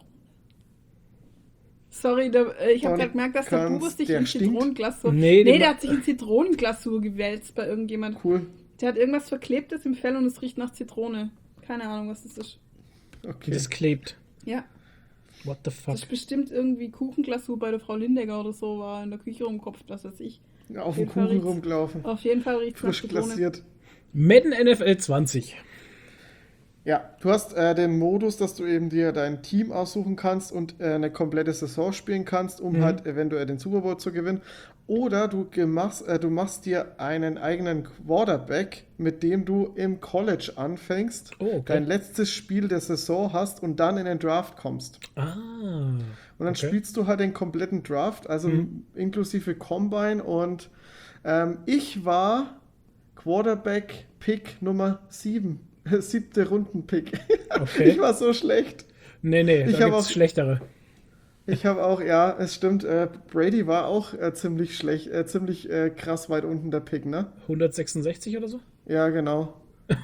Sorry, ich habe Und gerade gemerkt, dass der kannst- Bubus sich der in stinkt? Zitronenglasur... Nee, Nee, den der ma- hat sich in Zitronenglasur gewälzt bei irgendjemand. Cool. Der hat irgendwas Verklebtes im Fell und es riecht nach Zitrone. Keine Ahnung, was das ist. Okay. Das klebt. Ja, What the fuck? das ist bestimmt irgendwie Kuchenglasur bei der Frau Lindegger oder so, war in der Küche rumkopft, was weiß ich. Auf dem jeden Fall Kuchen riecht's- rumgelaufen. Auf jeden Fall riecht es nach Frisch Zitrone. glasiert. Madden NFL 20. Ja, du hast den Modus, dass du eben dir dein Team aussuchen kannst und eine komplette Saison spielen kannst, um halt eventuell den Super Bowl zu gewinnen. Oder du machst dir einen eigenen Quarterback, mit dem du im College anfängst, Oh, okay. dein letztes Spiel der Saison hast und dann in den Draft kommst. Ah. Und dann Okay. spielst du halt den kompletten Draft, also inklusive Combine. Und ich war Quarterback-Pick Nummer 7. 7. Runden-Pick. Okay. Ich war so schlecht. Nee, Ich da hab gibt's auch- schlechtere. Ich habe auch, ja, es stimmt, Brady war auch ziemlich schlecht, ziemlich krass weit unten der Pick, ne? 166 oder so? Ja, genau.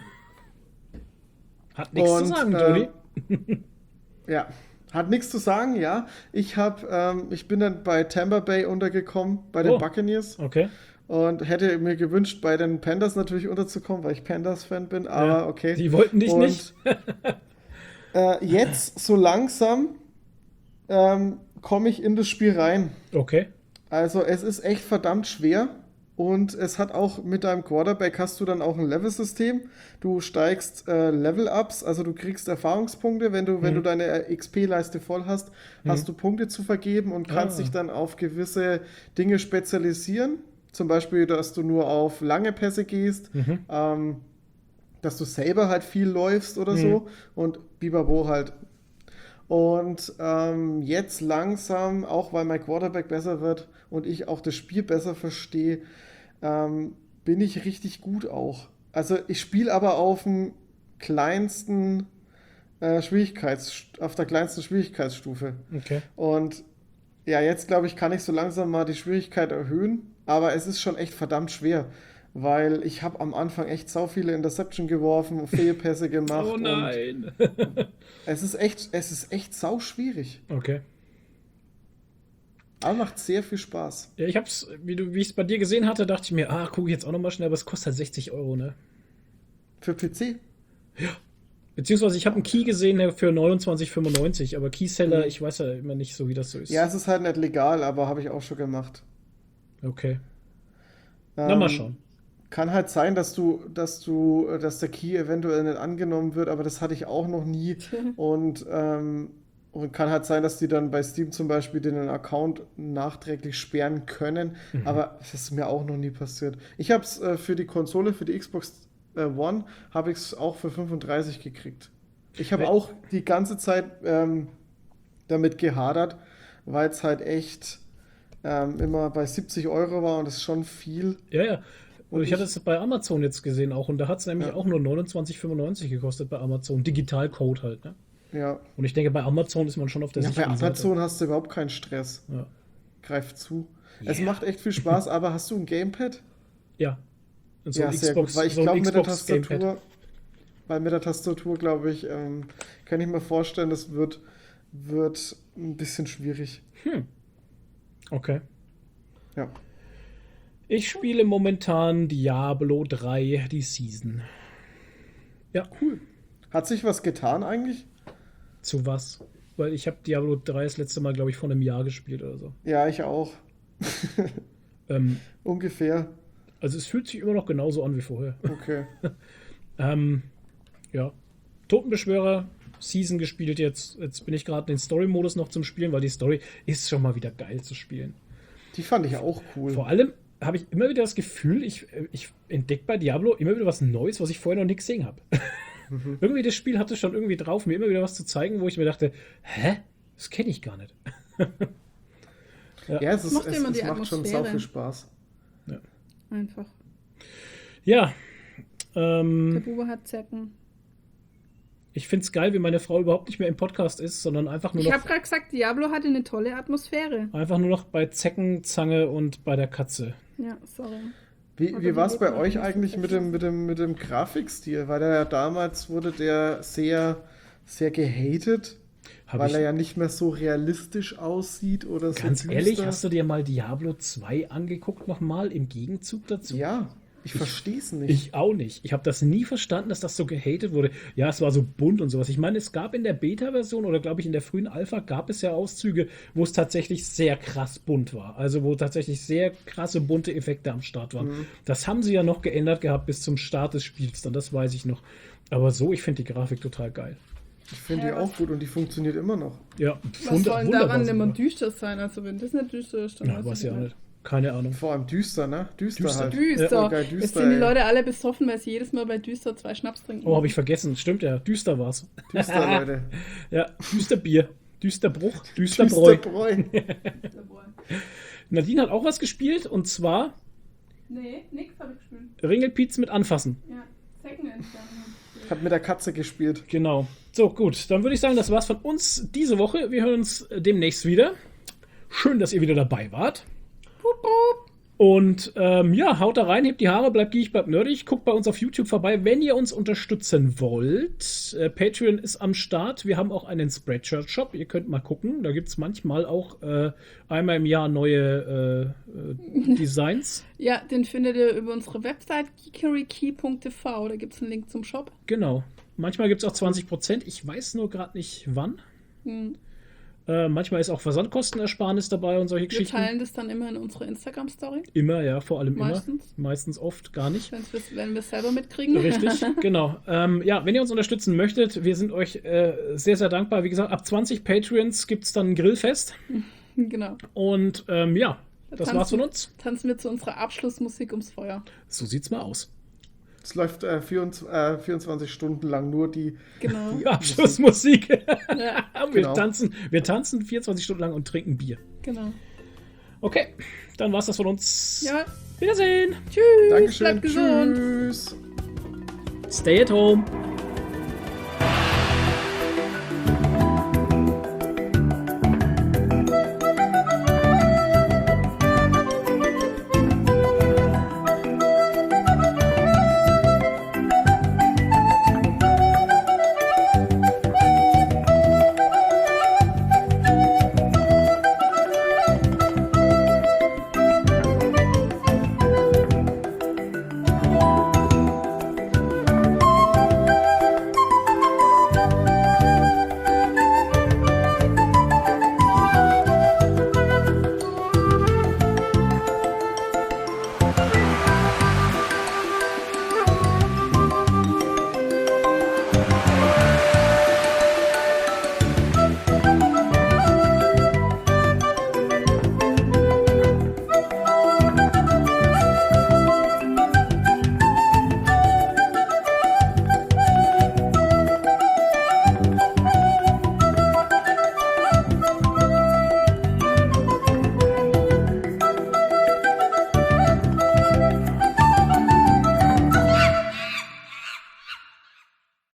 Hat nichts zu Und, sagen, Toni. Ja, hat nichts zu sagen, ja. Ich bin dann bei Tampa Bay untergekommen, bei den Oh. Buccaneers. Okay. Und hätte mir gewünscht, bei den Panthers natürlich unterzukommen, weil ich Panthers-Fan bin, aber Ja, okay. Die wollten dich Und, nicht. Jetzt, so langsam, komme ich in das Spiel rein. Okay. Also es ist echt verdammt schwer und es hat auch mit deinem Quarterback hast du dann auch ein Level-System. Du steigst Level-Ups, also du kriegst Erfahrungspunkte, wenn du deine XP-Leiste voll hast, hast du Punkte zu vergeben und kannst dich dann auf gewisse Dinge spezialisieren. Zum Beispiel, dass du nur auf lange Pässe gehst, dass du selber halt viel läufst oder so und Bibabo halt. Und jetzt langsam, auch weil mein Quarterback besser wird und ich auch das Spiel besser verstehe, bin ich richtig gut auch. Also ich spiele aber auf dem kleinsten auf der kleinsten Schwierigkeitsstufe. Okay. Und ja, jetzt glaube ich, kann ich so langsam mal die Schwierigkeit erhöhen, aber es ist schon echt verdammt schwer, weil ich habe am Anfang echt sau viele Interception geworfen, Fehlpässe gemacht. Oh nein. Und es ist echt sau schwierig. Okay. Aber macht sehr viel Spaß. Ja, ich hab's, wie ich es bei dir gesehen hatte, dachte ich mir, gucke ich jetzt auch nochmal schnell, aber es kostet halt 60 Euro, ne? Für PC? Beziehungsweise ich habe einen Key gesehen für 29,95, aber Keyseller, ich weiß ja immer nicht so, wie das so ist. Ja, es ist halt nicht legal, aber habe ich auch schon gemacht. Okay. Na, mal schauen. Kann halt sein, dass der Key eventuell nicht angenommen wird, aber das hatte ich auch noch nie. Und kann halt sein, dass die dann bei Steam zum Beispiel den Account nachträglich sperren können. Aber das ist mir auch noch nie passiert. Ich habe es für die Konsole, für die Xbox One, habe ich es auch für 35 gekriegt. Ich habe auch die ganze Zeit damit gehadert, weil es halt echt immer bei 70 Euro war und das ist schon viel. Ja. Und ich hatte es bei Amazon jetzt gesehen auch. Und da hat es nämlich Ja. auch nur 29,95 gekostet bei Amazon. Digitalcode halt, ne? Ja. Und ich denke, bei Amazon ist man schon auf der Ja, bei sicheren Amazon Seite. hast du überhaupt keinen Stress. Ja. Greif zu. Es macht echt viel Spaß, aber hast du ein Gamepad? Ja. Und so Ja, ein sehr gut, weil ich so ein glaube mit der Xbox Gamepad. Tastatur, glaube ich, kann ich mir vorstellen, das wird ein bisschen schwierig. Okay. Ja. Ich spiele momentan Diablo 3, die Season. Ja. Cool. Hat sich was getan eigentlich? Zu was? Weil ich habe Diablo 3 das letzte Mal, glaube ich, vor einem Jahr gespielt oder so. Ja, ich auch. Ungefähr. Also es fühlt sich immer noch genauso an wie vorher. Okay. Ja. Totenbeschwörer, Season gespielt jetzt. Jetzt bin ich gerade in den Story-Modus noch zum Spielen, weil die Story ist schon mal wieder geil zu spielen. Die fand ich auch cool. Vor allem habe ich immer wieder das Gefühl, ich entdecke bei Diablo immer wieder was Neues, was ich vorher noch nicht gesehen habe. Irgendwie das Spiel hatte schon irgendwie drauf, mir immer wieder was zu zeigen, wo ich mir dachte, hä? Das kenne ich gar nicht. Ja, es mochte immer die macht schon sau Atmosphäre. viel Spaß. Einfach. Ja. Der Bube hat Zecken. Ich finde es geil, wie meine Frau überhaupt nicht mehr im Podcast ist, sondern einfach nur Ich noch, habe gerade gesagt, Diablo hatte eine tolle Atmosphäre. bei Zecken, Zange und bei der Katze. Ja, sorry. Wie war es bei euch eigentlich mit dem Grafikstil? Weil damals wurde der sehr, sehr gehatet, weil er ja nicht mehr so realistisch aussieht oder so Ganz düster. ehrlich, hast du dir mal Diablo 2 angeguckt nochmal im Gegenzug dazu? Ja, ich verstehe es nicht. Ich auch nicht. Ich habe das nie verstanden, dass das so gehatet wurde. Ja, es war so bunt und sowas. Ich meine, es gab in der Beta-Version oder glaube ich in der frühen Alpha gab es ja Auszüge, wo es tatsächlich sehr krass bunt war. Also wo tatsächlich sehr krasse bunte Effekte am Start waren. Das haben sie ja noch geändert gehabt bis zum Start des Spiels dann, das weiß ich noch. Aber so, ich finde die Grafik total geil. Ich finde die auch gut und die funktioniert immer noch. Ja, Was soll denn daran sogar. immer düster sein? Also wenn das nicht düster ist, dann Ja, weiß ich auch nicht. Keine Ahnung. Vor allem düster, ne? Düster halt. Düster. Ja, geil, Jetzt düster, sind die ey. Leute alle besoffen, weil sie jedes Mal bei Düster 2 Schnaps trinken. Oh, habe ich vergessen. Stimmt ja. Düster war's. Düster, Leute. Ja, düster Bier. Düster Bruch. Düster Bräu. Bräu. Nadine hat auch was gespielt und zwar Nee, nix habe ich gespielt. Ringelpiez mit Anfassen. Ja, Zecken entfernen. Hat mit der Katze gespielt. Genau. So, gut. Dann würde ich sagen, das war's von uns diese Woche. Wir hören uns demnächst wieder. Schön, dass ihr wieder dabei wart. Und ja, haut da rein, hebt die Haare, bleibt geekig, bleibt nerdig. Guckt bei uns auf YouTube vorbei, wenn ihr uns unterstützen wollt. Patreon ist am Start. Wir haben auch einen Spreadshirt-Shop. Ihr könnt mal gucken. Da gibt es manchmal auch einmal im Jahr neue Designs. Ja, den findet ihr über unsere Website geekerykey.tv. Da gibt es einen Link zum Shop. Genau. Manchmal gibt es auch 20%. Ich weiß nur gerade nicht wann. Manchmal ist auch Versandkostenersparnis dabei und solche Wir Geschichten. teilen das dann immer in unsere Instagram-Story, Immer, ja, vor allem Meistens. immer. Meistens oft gar nicht. wenn wir es selber mitkriegen. Richtig, genau. Ja, wenn ihr uns unterstützen möchtet, wir sind euch sehr, sehr dankbar. Wie gesagt, ab 20 Patreons gibt es dann ein Grillfest. Genau. Und ja, das war's von uns. Tanzen wir zu unserer Abschlussmusik ums Feuer. So sieht's mal aus. Es läuft 24 Stunden lang nur die. Genau. Die Abschlussmusik. Ja, Wir Genau. tanzen 24 Stunden lang und trinken Bier. genau. Okay, dann war's das von uns. Ja, Wiedersehen. tschüss. Dankeschön. Bleibt gesund. Tschüss. Stay at home.